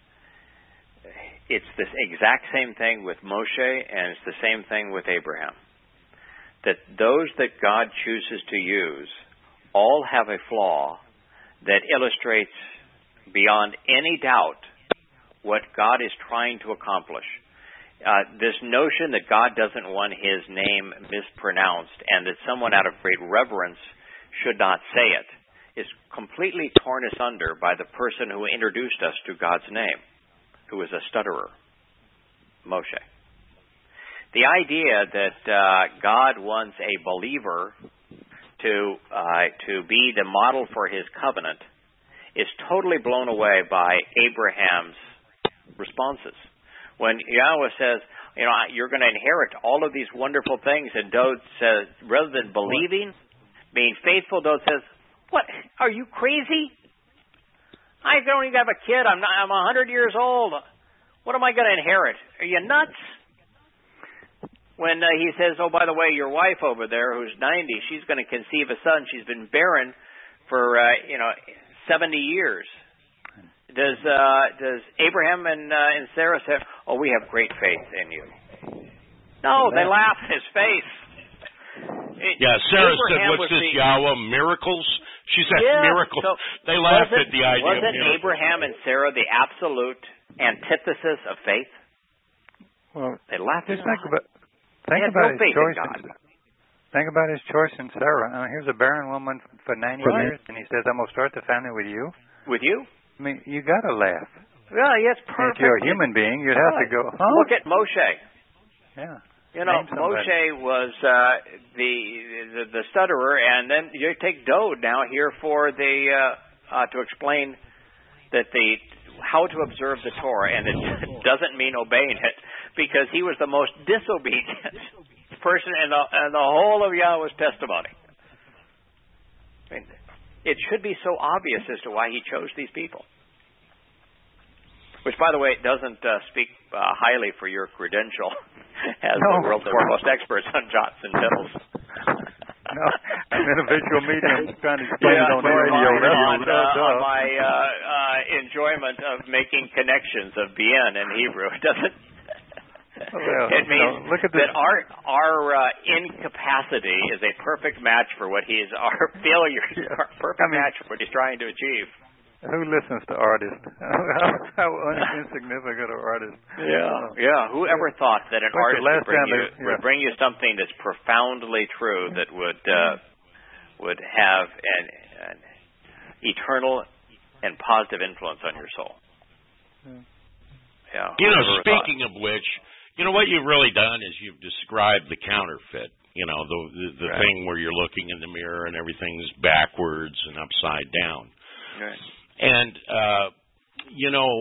Speaker 1: it's the exact same thing with Moshe, and it's the same thing with Abraham. That those that God chooses to use all have a flaw that illustrates beyond any doubt what God is trying to accomplish. Uh, this notion that God doesn't want his name mispronounced and that someone out of great reverence should not say it is completely torn asunder by the person who introduced us to God's name, who is a stutterer, Moshe. The idea that uh, God wants a believer to uh, to be the model for his covenant is totally blown away by Abraham's responses. When Yahweh says, you know, you're going to inherit all of these wonderful things, and Dode says, rather than believing, being faithful, Dode says, what, are you crazy? I don't even have a kid. I'm not, I'm one hundred years old. What am I going to inherit? Are you nuts? When uh, he says, oh, by the way, your wife over there who's ninety, she's going to conceive a son. She's been barren for, uh, you know, seventy years. Does uh, does Abraham and, uh, and Sarah say, oh, we have great faith in you? No, they laugh in his face. It,
Speaker 4: yeah, Sarah
Speaker 1: Abraham
Speaker 4: said, what's this,
Speaker 1: the,
Speaker 4: Yahweh, miracles? She said,
Speaker 1: yeah,
Speaker 4: miracles.
Speaker 1: So
Speaker 4: they laughed at the idea
Speaker 1: wasn't
Speaker 4: of miracles.
Speaker 1: Abraham and Sarah the absolute antithesis of faith?
Speaker 2: Well,
Speaker 1: they laughed
Speaker 2: just
Speaker 1: at
Speaker 2: think about think
Speaker 1: They had
Speaker 2: about
Speaker 1: no
Speaker 2: his
Speaker 1: faith
Speaker 2: choice.
Speaker 1: in God.
Speaker 2: In, think about his choice in Sarah. I mean, here's a barren woman for ninety
Speaker 1: Right.
Speaker 2: years, and he says, "I'm gonna start the family with you."
Speaker 1: With you?
Speaker 2: I mean, you gotta laugh.
Speaker 1: Well, yes,
Speaker 2: And
Speaker 1: perfect.
Speaker 2: if you're a human being, you'd have
Speaker 1: Right.
Speaker 2: to go, huh?
Speaker 1: Look at Moshe.
Speaker 2: Yeah.
Speaker 1: You know,
Speaker 2: Name somebody.
Speaker 1: Moshe was uh, the, the the stutterer, and then you take Dode now here for the uh, uh, to explain that the how to observe the Torah, and it doesn't mean obeying it, because he was the most disobedient person in the, in the whole of Yahweh's testimony. I mean, it should be so obvious as to why he chose these people. Which, by the way, doesn't uh, speak uh, highly for your credential as
Speaker 2: No,
Speaker 1: the world's foremost experts on jots and tittles.
Speaker 2: No, I'm in a visual medium trying to explain
Speaker 1: yeah,
Speaker 2: it on the radio.
Speaker 1: On,
Speaker 2: That's-
Speaker 1: uh, on my uh, uh, enjoyment of making connections of bien in Hebrew. It doesn't
Speaker 2: Well,
Speaker 1: it means
Speaker 2: you know, look at
Speaker 1: that our our uh, incapacity is a perfect match for what he's our failure,
Speaker 2: Yeah.
Speaker 1: our perfect
Speaker 2: I mean,
Speaker 1: match for what he's trying to achieve.
Speaker 2: Who listens to artists? how, how insignificant are artists?
Speaker 1: Yeah, yeah. Who ever thought that an
Speaker 2: When's the
Speaker 1: artist
Speaker 2: last
Speaker 1: would bring
Speaker 2: time
Speaker 1: you
Speaker 2: they- yeah.
Speaker 1: would bring you something that's profoundly true that would uh, would have an, an eternal and positive influence on your soul? Yeah.
Speaker 4: You know,
Speaker 1: Whoever
Speaker 4: speaking of which, you know what you've really done is you've described the counterfeit. You know, the the, the
Speaker 1: Right.
Speaker 4: thing where you're looking in the mirror and everything's backwards and upside down.
Speaker 1: Right.
Speaker 4: And uh, you know,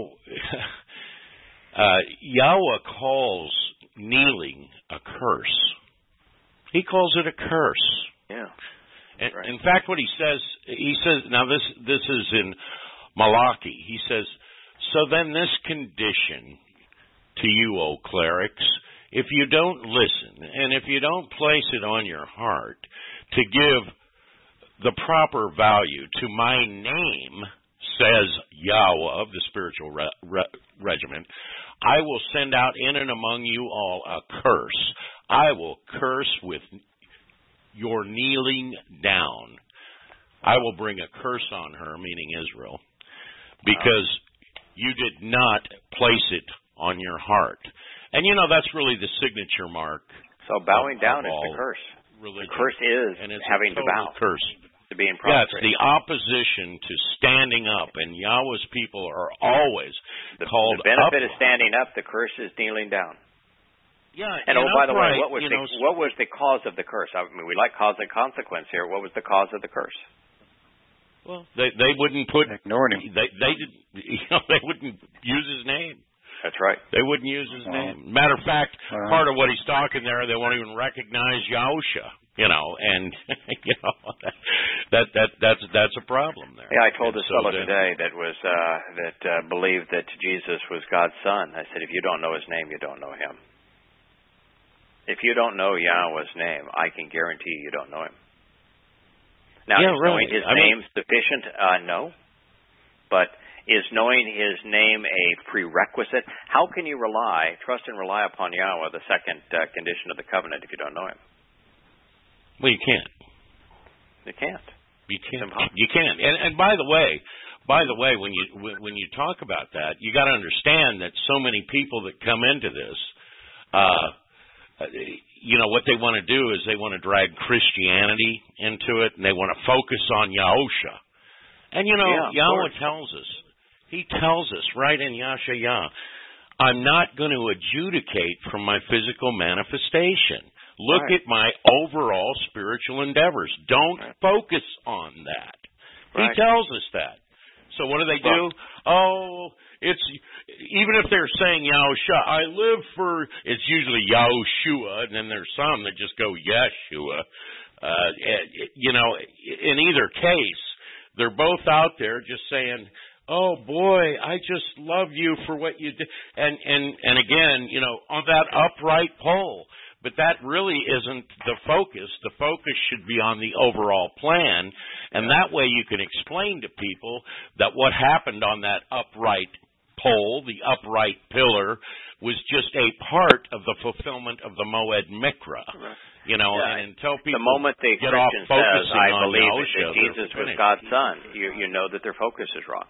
Speaker 4: uh, Yahweh calls kneeling a curse. He calls it a curse.
Speaker 1: Yeah.
Speaker 4: And,
Speaker 1: Right.
Speaker 4: in fact, what he says, he says, now this this is in Malachi. He says, so then this condition to you, O clerics, if you don't listen and if you don't place it on your heart to give the proper value to my name, says Yahweh of the spiritual re- re- regiment, I will send out in and among you all a curse. I will curse with your kneeling down. I will bring a curse on her, meaning Israel, because you did not place it on your heart. And you know, that's really the signature mark.
Speaker 1: So bowing
Speaker 4: of,
Speaker 1: down
Speaker 4: of
Speaker 1: is the
Speaker 4: all
Speaker 1: curse.
Speaker 4: religion.
Speaker 1: The curse is
Speaker 4: and it's
Speaker 1: having
Speaker 4: a
Speaker 1: to
Speaker 4: total
Speaker 1: bow,
Speaker 4: curse.
Speaker 1: to being
Speaker 4: Yeah, it's
Speaker 1: prostrate.
Speaker 4: the opposition to standing up, and Yahweh's people are always
Speaker 1: the,
Speaker 4: called
Speaker 1: the benefit
Speaker 4: up.
Speaker 1: is standing up. The curse is kneeling down.
Speaker 4: Yeah,
Speaker 1: And oh,
Speaker 4: and
Speaker 1: by the way,
Speaker 4: upright,
Speaker 1: what was
Speaker 4: you
Speaker 1: the
Speaker 4: know,
Speaker 1: what was the cause of the curse? I mean, we like cause and consequence here. What was the cause of the curse?
Speaker 4: Well, they they wouldn't put
Speaker 2: Ignoring him.
Speaker 4: They they did you know they wouldn't use his name.
Speaker 1: That's right.
Speaker 4: They wouldn't use his
Speaker 2: Well,
Speaker 4: name. Matter of fact,
Speaker 2: well.
Speaker 4: part of what he's talking there, they won't even recognize Yahusha. You know, and you know that that that's that's a problem there.
Speaker 1: Yeah, I told
Speaker 4: And
Speaker 1: this
Speaker 4: so
Speaker 1: fellow
Speaker 4: then-
Speaker 1: today that was uh, that uh, believed that Jesus was God's son. I said, if you don't know his name, you don't know him. If you don't know Yahweh's name, I can guarantee you don't know him. Now,
Speaker 4: Yeah,
Speaker 1: is
Speaker 4: really.
Speaker 1: knowing his
Speaker 4: I
Speaker 1: name
Speaker 4: mean-
Speaker 1: sufficient? Uh, no. But is knowing his name a prerequisite? How can you rely, trust and rely upon Yahweh, the second uh, condition of the covenant, if you don't know him?
Speaker 4: Well, you can't.
Speaker 1: You can't.
Speaker 4: You can't.
Speaker 1: impossible.
Speaker 4: You can't. And, and by the way, by the way, when you when, when you talk about that, you got to understand that so many people that come into this, uh, you know, what they want to do is they want to drag Christianity into it, and they want to focus on Yahusha. And you know,
Speaker 1: Yeah,
Speaker 4: Yahweh tells us, He tells us right in Yasha Yah, I'm not going to adjudicate from my physical manifestation. Look
Speaker 1: Right.
Speaker 4: at my overall spiritual endeavors. Don't
Speaker 1: Right.
Speaker 4: focus on that.
Speaker 1: Right.
Speaker 4: He tells us that. So what do they do? Oh, it's even if they're saying Yahusha, I live for. It's usually Yahushua, and then there's some that just go Yeshua. Uh, you know, in either case, they're both out there just saying, "Oh boy, I just love you for what you did," and and and again, you know, on that upright pole. But that really isn't the focus. The focus should be on the overall plan, and that way you can explain to people that what happened on that upright pole, the upright pillar, was just a part of the fulfillment of the Moed Mikra. You know,
Speaker 1: Yeah.
Speaker 4: and until people
Speaker 1: the moment the
Speaker 4: get off
Speaker 1: Christian says,
Speaker 4: focusing
Speaker 1: I
Speaker 4: on
Speaker 1: believe
Speaker 4: Yahusha,
Speaker 1: that
Speaker 4: they're
Speaker 1: Jesus was
Speaker 4: finished.
Speaker 1: God's son, you, you know that their focus is wrong.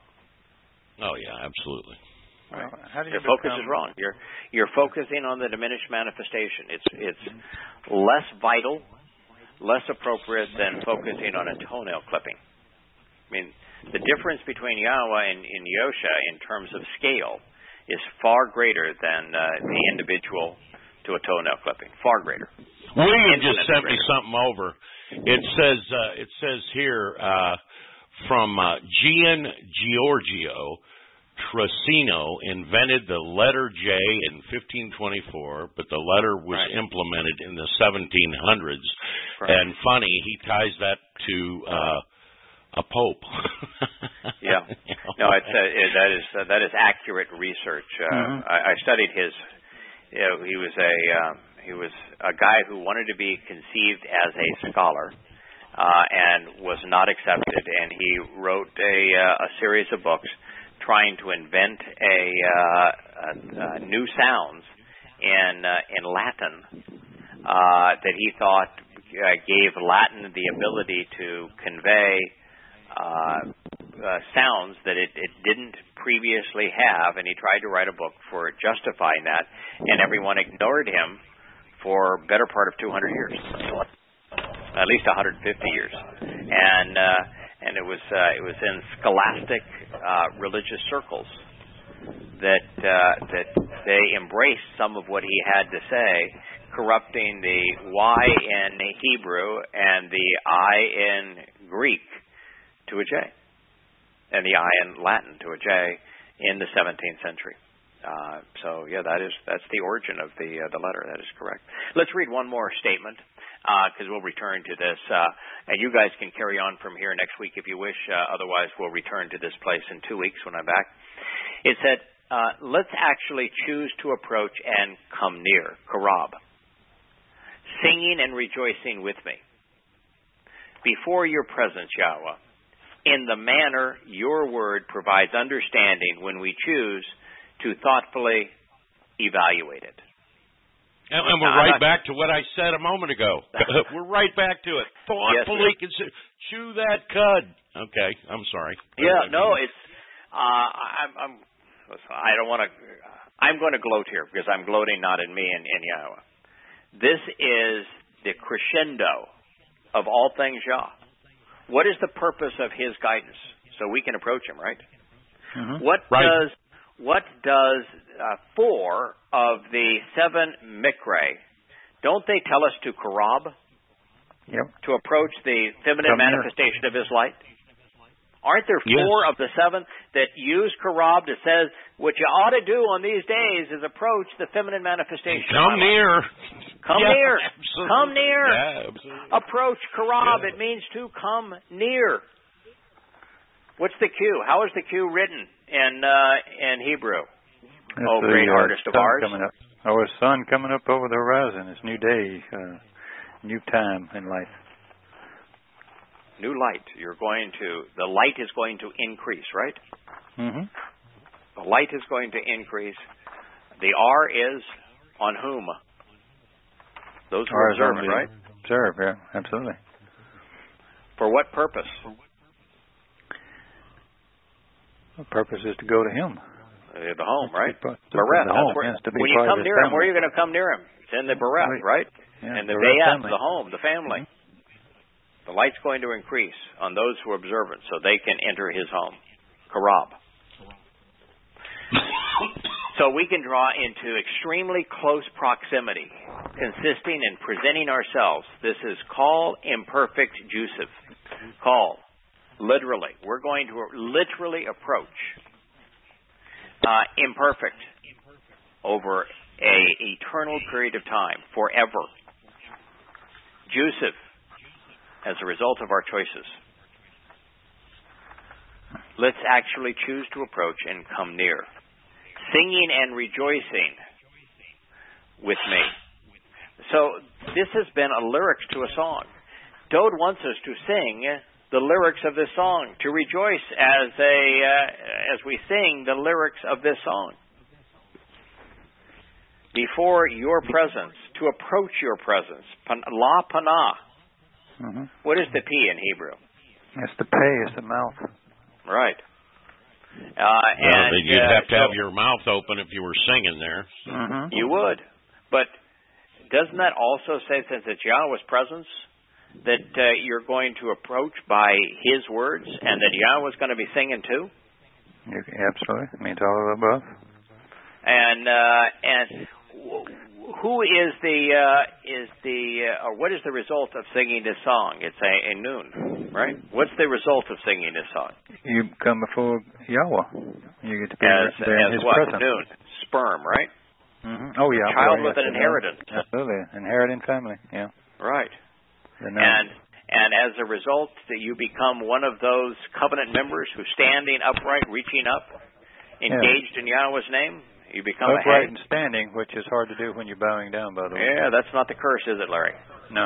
Speaker 4: Oh yeah, absolutely.
Speaker 2: Well, how do you
Speaker 1: Your focus
Speaker 2: become-
Speaker 1: is wrong. You're you're focusing on the diminished manifestation. It's it's less vital, less appropriate than focusing on a toenail clipping. I mean, the difference between Yahweh and, and Yosha in terms of scale is far greater than uh, the individual to a toenail clipping. Far greater.
Speaker 4: William just
Speaker 1: Infinitely
Speaker 4: sent me
Speaker 1: greater.
Speaker 4: something over. It says uh, it says here uh, from uh, Gian Giorgio Trocino invented the letter J in fifteen twenty-four, but the letter was
Speaker 1: Right.
Speaker 4: implemented in the seventeen hundreds.
Speaker 1: Right.
Speaker 4: And funny, he ties that to uh, a pope.
Speaker 1: Yeah.
Speaker 4: You know?
Speaker 1: No, it's, uh, it, that is uh, that is accurate research. Uh,
Speaker 2: Mhm.
Speaker 1: I, I studied his. You know, he was a um, he was a guy who wanted to be conceived as a scholar, uh, and was not accepted. And he wrote a uh, a series of books trying to invent a, uh, a, a new sounds in uh, in Latin uh, that he thought uh, gave Latin the ability to convey uh, uh, sounds that it, it didn't previously have, and he tried to write a book for justifying that, and everyone ignored him for better part of two hundred years, at least one hundred fifty years, and uh, and it was uh, it was in scholastic uh, religious circles that uh, that they embraced some of what he had to say, corrupting the Y in Hebrew and the I in Greek to a J, and the I in Latin to a J in the seventeenth century. Uh, so yeah, that is that's the origin of the uh, the letter. That is correct. Let's read one more statement because uh, we'll return to this, uh, and you guys can carry on from here next week if you wish. Uh, otherwise, we'll return to this place in two weeks when I'm back. It said, uh, "Let's actually choose to approach and come near, Karab, singing and rejoicing with me before your presence, Yahweh, in the manner your word provides understanding when we choose to thoughtfully evaluate it."
Speaker 4: And, and we're right back to what I said a moment ago. We're right back to it. Thoughtfully
Speaker 1: yes,
Speaker 4: consider. Chew that cud. Okay, I'm sorry.
Speaker 1: Yeah, no, it's. Uh, I'm. I'm I don't want to. I'm going to gloat here because I'm gloating not in me and in Yahweh. This is the crescendo of all things Yah. What is the purpose of His guidance? So we can approach Him, right?
Speaker 2: Mm-hmm.
Speaker 1: What
Speaker 4: right.
Speaker 1: does what does uh, four of the seven mikre? Don't they tell us to karab?
Speaker 2: Yep.
Speaker 1: To approach the feminine
Speaker 2: Come
Speaker 1: manifestation
Speaker 2: here.
Speaker 1: of His light? Aren't there
Speaker 4: Yes.
Speaker 1: four of the seven that use karab that says what you ought to do on these days is approach the feminine manifestation?
Speaker 4: Come
Speaker 1: of my
Speaker 4: near.
Speaker 1: life. Come
Speaker 4: yeah,
Speaker 1: near.
Speaker 4: Absolutely.
Speaker 1: Come near.
Speaker 4: Yeah, absolutely.
Speaker 1: Approach karab.
Speaker 4: Yeah.
Speaker 1: It means to come near. What's the Q? How is the Q written in uh, in Hebrew?
Speaker 2: That's
Speaker 1: oh,
Speaker 2: the,
Speaker 1: great
Speaker 2: uh,
Speaker 1: artist of
Speaker 2: sun
Speaker 1: ours.
Speaker 2: Coming up. Oh, a sun coming up over the horizon. It's new day, uh, new time in life.
Speaker 1: New light. You're going to, the light is going to increase, right?
Speaker 2: Mm-hmm.
Speaker 1: The light is going to increase. The R is on whom? Those who are observant, right?
Speaker 2: Observe, yeah, absolutely.
Speaker 1: For what purpose?
Speaker 2: The purpose is to go to Him.
Speaker 1: Uh, the home, right?
Speaker 2: The, the,
Speaker 1: Bereth.
Speaker 2: the home,
Speaker 1: where,
Speaker 2: yes, to be
Speaker 1: when you
Speaker 2: part
Speaker 1: come
Speaker 2: of His
Speaker 1: near Him,
Speaker 2: family.
Speaker 1: where are you going to come near Him? It's in the Bereth, right?
Speaker 2: Yeah,
Speaker 1: and the
Speaker 2: Bereth
Speaker 1: Bayat,
Speaker 2: family.
Speaker 1: the home, the family.
Speaker 2: Mm-hmm.
Speaker 1: The light's going to increase on those who are observant so they can enter His home. Karab. So we can draw into extremely close proximity, consisting in presenting ourselves. This is call imperfect jusive. Call. Literally. We're going to literally approach uh, imperfect over a eternal period of time, forever. Jusive, as a result of our choices. Let's actually choose to approach and come near, singing and rejoicing with me. So this has been a lyrics to a song. Dode wants us to sing the lyrics of this song, to rejoice as a uh, as we sing the lyrics of this song. Before your presence, to approach your presence, la panah.
Speaker 2: Mm-hmm.
Speaker 1: What is the P in Hebrew?
Speaker 2: It's the pay, it's the mouth.
Speaker 1: Right. Uh,
Speaker 4: Well,
Speaker 1: and
Speaker 4: you'd
Speaker 1: uh,
Speaker 4: have to
Speaker 1: so
Speaker 4: have your mouth open if you were singing there.
Speaker 2: Mm-hmm.
Speaker 1: you would. But doesn't that also say, since it's Yahweh's presence, that uh, you're going to approach by His words, and that Yahweh's going to be singing too?
Speaker 2: You, absolutely. It means all of the above.
Speaker 1: And uh, and who is the uh, is the uh, or what is the result of singing this song? It's a, a noon, right? What's the result of singing this song?
Speaker 2: You come before Yahweh. You get to be
Speaker 1: As
Speaker 2: there in
Speaker 1: as
Speaker 2: His
Speaker 1: what?
Speaker 2: presence.
Speaker 1: Noon, sperm, right?
Speaker 2: Mm-hmm. Oh yeah,
Speaker 1: Child
Speaker 2: well,
Speaker 1: with an
Speaker 2: yes,
Speaker 1: inheritance.
Speaker 2: Absolutely, inheriting family. Yeah.
Speaker 1: Right.
Speaker 2: And,
Speaker 1: And and as a result, that you become one of those covenant members who's standing upright, reaching up, engaged yeah. in Yahweh's name. You become
Speaker 2: upright
Speaker 1: a head.
Speaker 2: and standing, which is hard to do when you're bowing down, by the way.
Speaker 1: Yeah, that's not the curse, is it, Larry?
Speaker 2: No.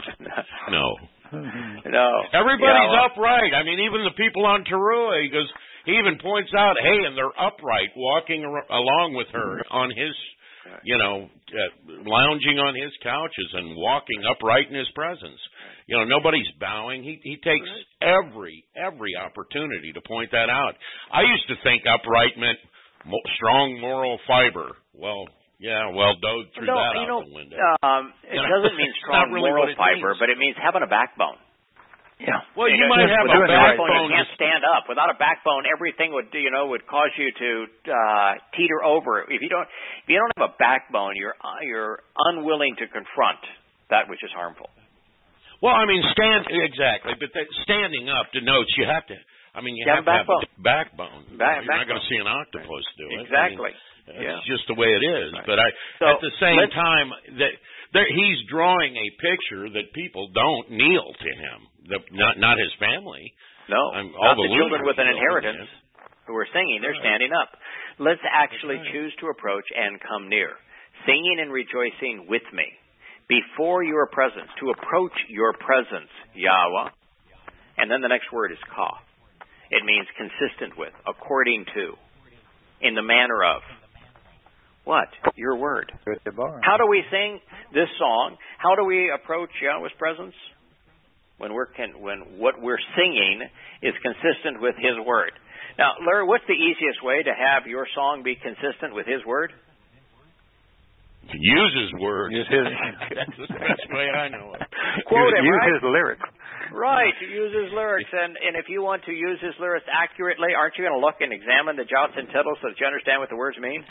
Speaker 4: No.
Speaker 1: No.
Speaker 4: Everybody's
Speaker 1: yeah, well,
Speaker 4: upright. I mean, even the people on Teruah, he goes, he even points out, hey, and they're upright, walking ar- along with her on his, you know, uh, lounging on his couches and walking upright in his presence. You know, nobody's bowing. He he takes every every opportunity to point that out. I used to think upright meant mo- strong moral fiber. Well, yeah, well, dove threw
Speaker 1: no,
Speaker 4: that
Speaker 1: you
Speaker 4: out
Speaker 1: know,
Speaker 4: the window.
Speaker 1: Um, it
Speaker 4: you know,
Speaker 1: doesn't mean strong
Speaker 4: really
Speaker 1: moral
Speaker 4: it
Speaker 1: fiber,
Speaker 4: means.
Speaker 1: but it means having a backbone.
Speaker 2: Yeah.
Speaker 4: Well, you,
Speaker 1: you
Speaker 4: might
Speaker 1: know,
Speaker 4: have
Speaker 1: without
Speaker 4: a
Speaker 1: backbone,
Speaker 4: backbone.
Speaker 1: you can't stand up. Without a backbone, everything would, you know, would cause you to uh, teeter over. If you don't, if you don't have a backbone, you're uh, you're unwilling to confront that which is harmful.
Speaker 4: Well, I mean, stand exactly, but that standing up denotes you have to. I mean, you,
Speaker 1: You
Speaker 4: have,
Speaker 1: have a
Speaker 4: to have a backbone.
Speaker 1: Back-
Speaker 4: You're
Speaker 1: backbone.
Speaker 4: not going to see an octopus do it.
Speaker 1: Exactly.
Speaker 4: I mean,
Speaker 1: yeah.
Speaker 4: it's just the way it is.
Speaker 1: Right.
Speaker 4: But I,
Speaker 1: So,
Speaker 4: at the same
Speaker 1: let's-
Speaker 4: time, that there, he's drawing a picture that people don't kneel to him. The, not not his family.
Speaker 1: No,
Speaker 4: I'm, all
Speaker 1: not the,
Speaker 4: the
Speaker 1: children with an
Speaker 4: losers
Speaker 1: inheritance who are singing. They're
Speaker 4: Right.
Speaker 1: standing up. Let's actually
Speaker 4: right.
Speaker 1: choose to approach and come near, singing and rejoicing with me before your presence, to approach your presence, Yahweh. And then the next word is ka. It means consistent with, according to, in the manner of. What? Your word. How do we sing this song? How do we approach Yahweh's presence? When we're can, when what we're singing is consistent with His word. Now, Larry, what's the easiest way to have your song be consistent with His word?
Speaker 4: Use His words.
Speaker 2: Use his,
Speaker 4: That's the best way I know it.
Speaker 1: Quote
Speaker 2: use,
Speaker 1: him,
Speaker 2: use
Speaker 1: right?
Speaker 2: his lyrics.
Speaker 1: Right, use his lyrics, and and if you want to use his lyrics accurately, aren't you going to look and examine the jots and tittles so that you understand what the words mean?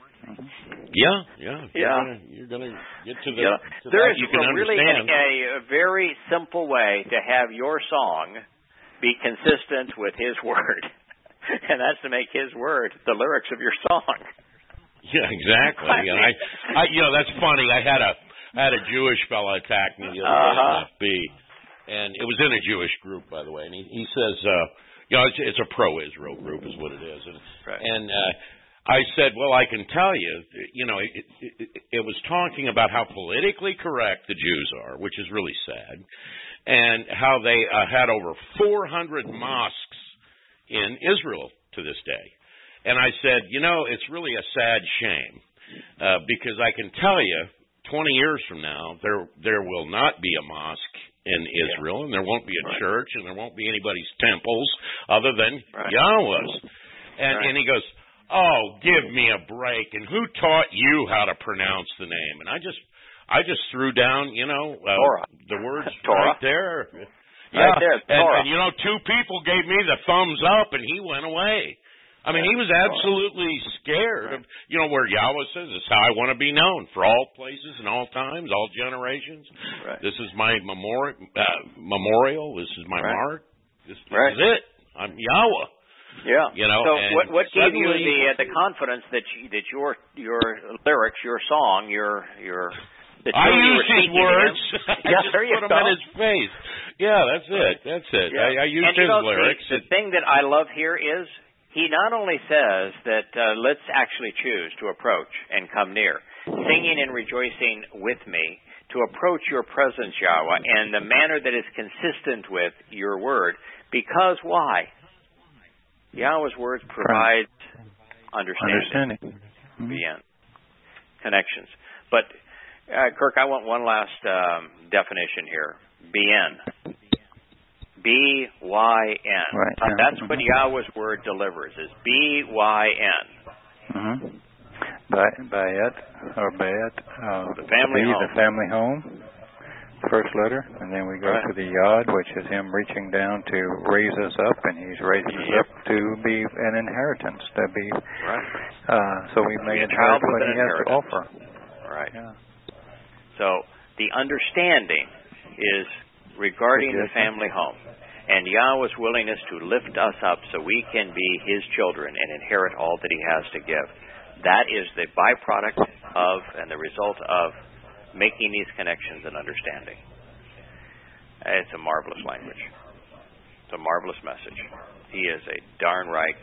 Speaker 4: Yeah, yeah,
Speaker 1: Yeah.
Speaker 4: You're gonna, you're gonna get to the.
Speaker 1: You know,
Speaker 4: to
Speaker 1: there
Speaker 4: that
Speaker 1: is
Speaker 4: you can
Speaker 1: a really
Speaker 4: understand.
Speaker 1: a, a very simple way to have your song be consistent with His word, and that's to make His word the lyrics of your song.
Speaker 4: Yeah, exactly. And I, I, you know, that's funny. I had a I had a Jewish fellow attack me the other day
Speaker 1: Uh-huh.
Speaker 4: in F B, and it was in a Jewish group, by the way. And he, he says, uh, you know, it's, it's a pro-Israel group, is what it is. And
Speaker 1: Right.
Speaker 4: and uh, I said, well, I can tell you, you know, it, it, it was talking about how politically correct the Jews are, which is really sad, and how they uh, had over four hundred mosques in Israel to this day. And I said, you know, it's really a sad shame, uh, because I can tell you, twenty years from now, there there will not be a mosque in Israel, yeah. and there won't be a
Speaker 1: right.
Speaker 4: church, and there won't be anybody's temples other than
Speaker 1: right.
Speaker 4: Yahweh's. And,
Speaker 1: right.
Speaker 4: and he goes, oh, give me a break. And who taught you how to pronounce the name? And I just I just threw down, you know, uh,
Speaker 1: Torah.
Speaker 4: the words
Speaker 1: Torah.
Speaker 4: right there.
Speaker 1: Right
Speaker 4: Yeah,
Speaker 1: there,
Speaker 4: and,
Speaker 1: Torah.
Speaker 4: and, you know, two people gave me the thumbs up, and he went away. I mean, he was absolutely scared of, you know, where Yahweh says, this is how I want to be known for all places and all times, all generations.
Speaker 1: Right.
Speaker 4: This is my memori- uh, memorial. This is my
Speaker 1: right.
Speaker 4: mark. This, this
Speaker 1: right.
Speaker 4: is it. I'm Yahweh.
Speaker 1: Yeah.
Speaker 4: You know,
Speaker 1: so
Speaker 4: and
Speaker 1: what what gave you
Speaker 4: suddenly-
Speaker 1: the uh, the confidence that you, that your your lyrics, your song, your your the
Speaker 4: I
Speaker 1: tune you were
Speaker 4: used his
Speaker 1: speaking to
Speaker 4: words.
Speaker 1: him-
Speaker 4: I
Speaker 1: yeah,
Speaker 4: just
Speaker 1: there you
Speaker 4: put
Speaker 1: go.
Speaker 4: them in his face. Yeah, that's it. That's it.
Speaker 1: Yeah.
Speaker 4: I, I used
Speaker 1: and,
Speaker 4: his
Speaker 1: you know,
Speaker 4: lyrics.
Speaker 1: The, the thing that I love here is he not only says that uh, let's actually choose to approach and come near, singing and rejoicing with me, to approach your presence, Yahweh, and the manner that is consistent with your word. Because why? Yahweh's words provide understanding.
Speaker 2: Understanding.
Speaker 1: Bien. Connections. But, uh, Kirk, I want one last um, definition here. Bien. B Y N.
Speaker 2: Right.
Speaker 1: Uh, that's
Speaker 2: mm-hmm.
Speaker 1: what Yahweh's word delivers, is B Y N.
Speaker 2: Mm-hmm. By, Bayet, or Bayet, uh,
Speaker 1: The family
Speaker 2: B,
Speaker 1: home.
Speaker 2: the family home, first letter, and then we go
Speaker 1: Right.
Speaker 2: to the Yod, which is Him reaching down to raise us up, and He's raising us
Speaker 1: Yep.
Speaker 2: up to be an inheritance, to be,
Speaker 1: Right.
Speaker 2: uh, so we may
Speaker 1: Be a
Speaker 2: inherit
Speaker 1: child with
Speaker 2: what
Speaker 1: an
Speaker 2: He has to
Speaker 1: inheritance.
Speaker 2: offer.
Speaker 1: Right.
Speaker 2: Yeah.
Speaker 1: So the understanding is regarding the
Speaker 2: Yes.
Speaker 1: family home and Yahweh's willingness to lift us up so we can be His children and inherit all that He has to give. That is the byproduct of and the result of making these connections and understanding. It's a marvelous language. It's a marvelous message. He is a darn right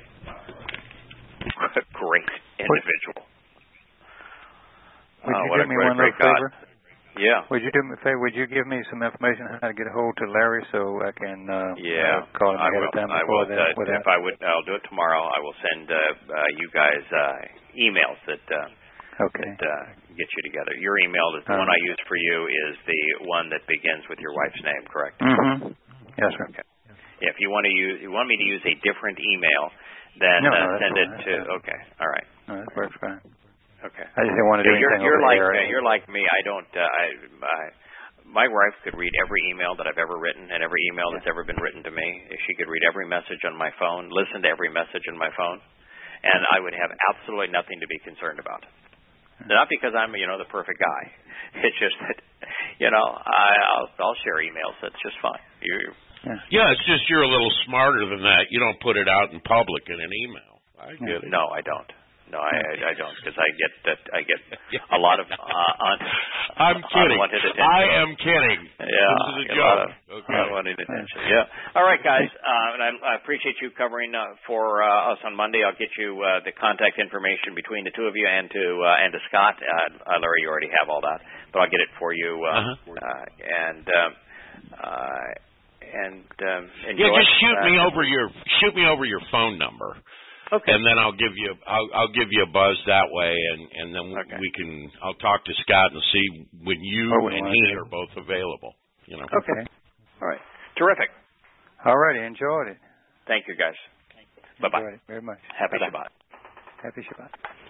Speaker 1: great individual.
Speaker 2: Would
Speaker 1: Oh,
Speaker 2: you
Speaker 1: what
Speaker 2: do
Speaker 1: a
Speaker 2: me
Speaker 1: great,
Speaker 2: one
Speaker 1: great
Speaker 2: little
Speaker 1: God.
Speaker 2: favor?
Speaker 1: Yeah.
Speaker 2: Would you do me a favor? Would you give me some information on how to get a hold to Larry so I can uh,
Speaker 1: yeah.
Speaker 2: uh, call him
Speaker 1: I
Speaker 2: ahead
Speaker 1: will,
Speaker 2: of time
Speaker 1: I
Speaker 2: before
Speaker 1: will,
Speaker 2: that?
Speaker 1: uh,
Speaker 2: that?
Speaker 1: If I would, I'll do it tomorrow. I will send uh, uh, you guys uh, emails that, uh,
Speaker 2: okay.
Speaker 1: that uh, get you together. Your email, is the
Speaker 2: uh,
Speaker 1: one I use for you, is the one that begins with your wife's name, correct?
Speaker 2: Mm-hmm. Yes, sir.
Speaker 1: Okay. If you want to use, you want me to use a different email, then
Speaker 2: no,
Speaker 1: uh,
Speaker 2: no,
Speaker 1: send it
Speaker 2: fine.
Speaker 1: to. Okay, all right.
Speaker 2: No, that works fine.
Speaker 1: Okay.
Speaker 2: I just didn't want to do
Speaker 1: Yeah, you're,
Speaker 2: anything
Speaker 1: you're
Speaker 2: over
Speaker 1: like
Speaker 2: there.
Speaker 1: uh, you're like me. I don't. Uh, I, I my wife could read every email that I've ever written and every email that's ever been written to me. She could read every message on my phone, listen to every message on my phone, and I would have absolutely nothing to be concerned about. Not because I'm, you know, the perfect guy. It's just that, you know, I, I'll, I'll share emails. That's just fine. You,
Speaker 2: Yeah.
Speaker 4: yeah, it's just you're a little smarter than that. You don't put it out in public in an email. I get it.
Speaker 1: No, I don't. No, I, I, I don't, because I get that I get a lot of uh, un,
Speaker 4: I'm kidding.
Speaker 1: unwanted attention.
Speaker 4: I am kidding.
Speaker 1: Yeah,
Speaker 4: This is a
Speaker 1: a
Speaker 4: joke.
Speaker 1: lot of
Speaker 4: Okay.
Speaker 1: unwanted attention. Yeah. All right, guys, uh, and I, I appreciate you covering uh, for uh, us on Monday. I'll get you uh, the contact information between the two of you and to uh, and to Scott. Uh, uh, Larry, you already have all that, but I'll get it for you. Uh,
Speaker 4: Uh-huh.
Speaker 1: uh, and um, uh, and um,
Speaker 4: Yeah,
Speaker 1: enjoy.
Speaker 4: just shoot
Speaker 1: uh,
Speaker 4: me over your shoot me over your phone number.
Speaker 1: Okay.
Speaker 4: And then I'll give you I'll I'll give you a buzz that way, and and then
Speaker 1: Okay.
Speaker 4: we can I'll talk to Scott and see when you
Speaker 2: Oh, we
Speaker 4: and
Speaker 2: wanna
Speaker 4: he
Speaker 2: do.
Speaker 4: are both available. You know.
Speaker 1: Okay. All right. Terrific.
Speaker 2: All righty. Enjoyed it.
Speaker 1: Thank you, guys. Bye bye.
Speaker 2: Enjoyed it very much.
Speaker 1: Happy
Speaker 2: Bye-bye.
Speaker 1: Shabbat.
Speaker 2: Happy Shabbat.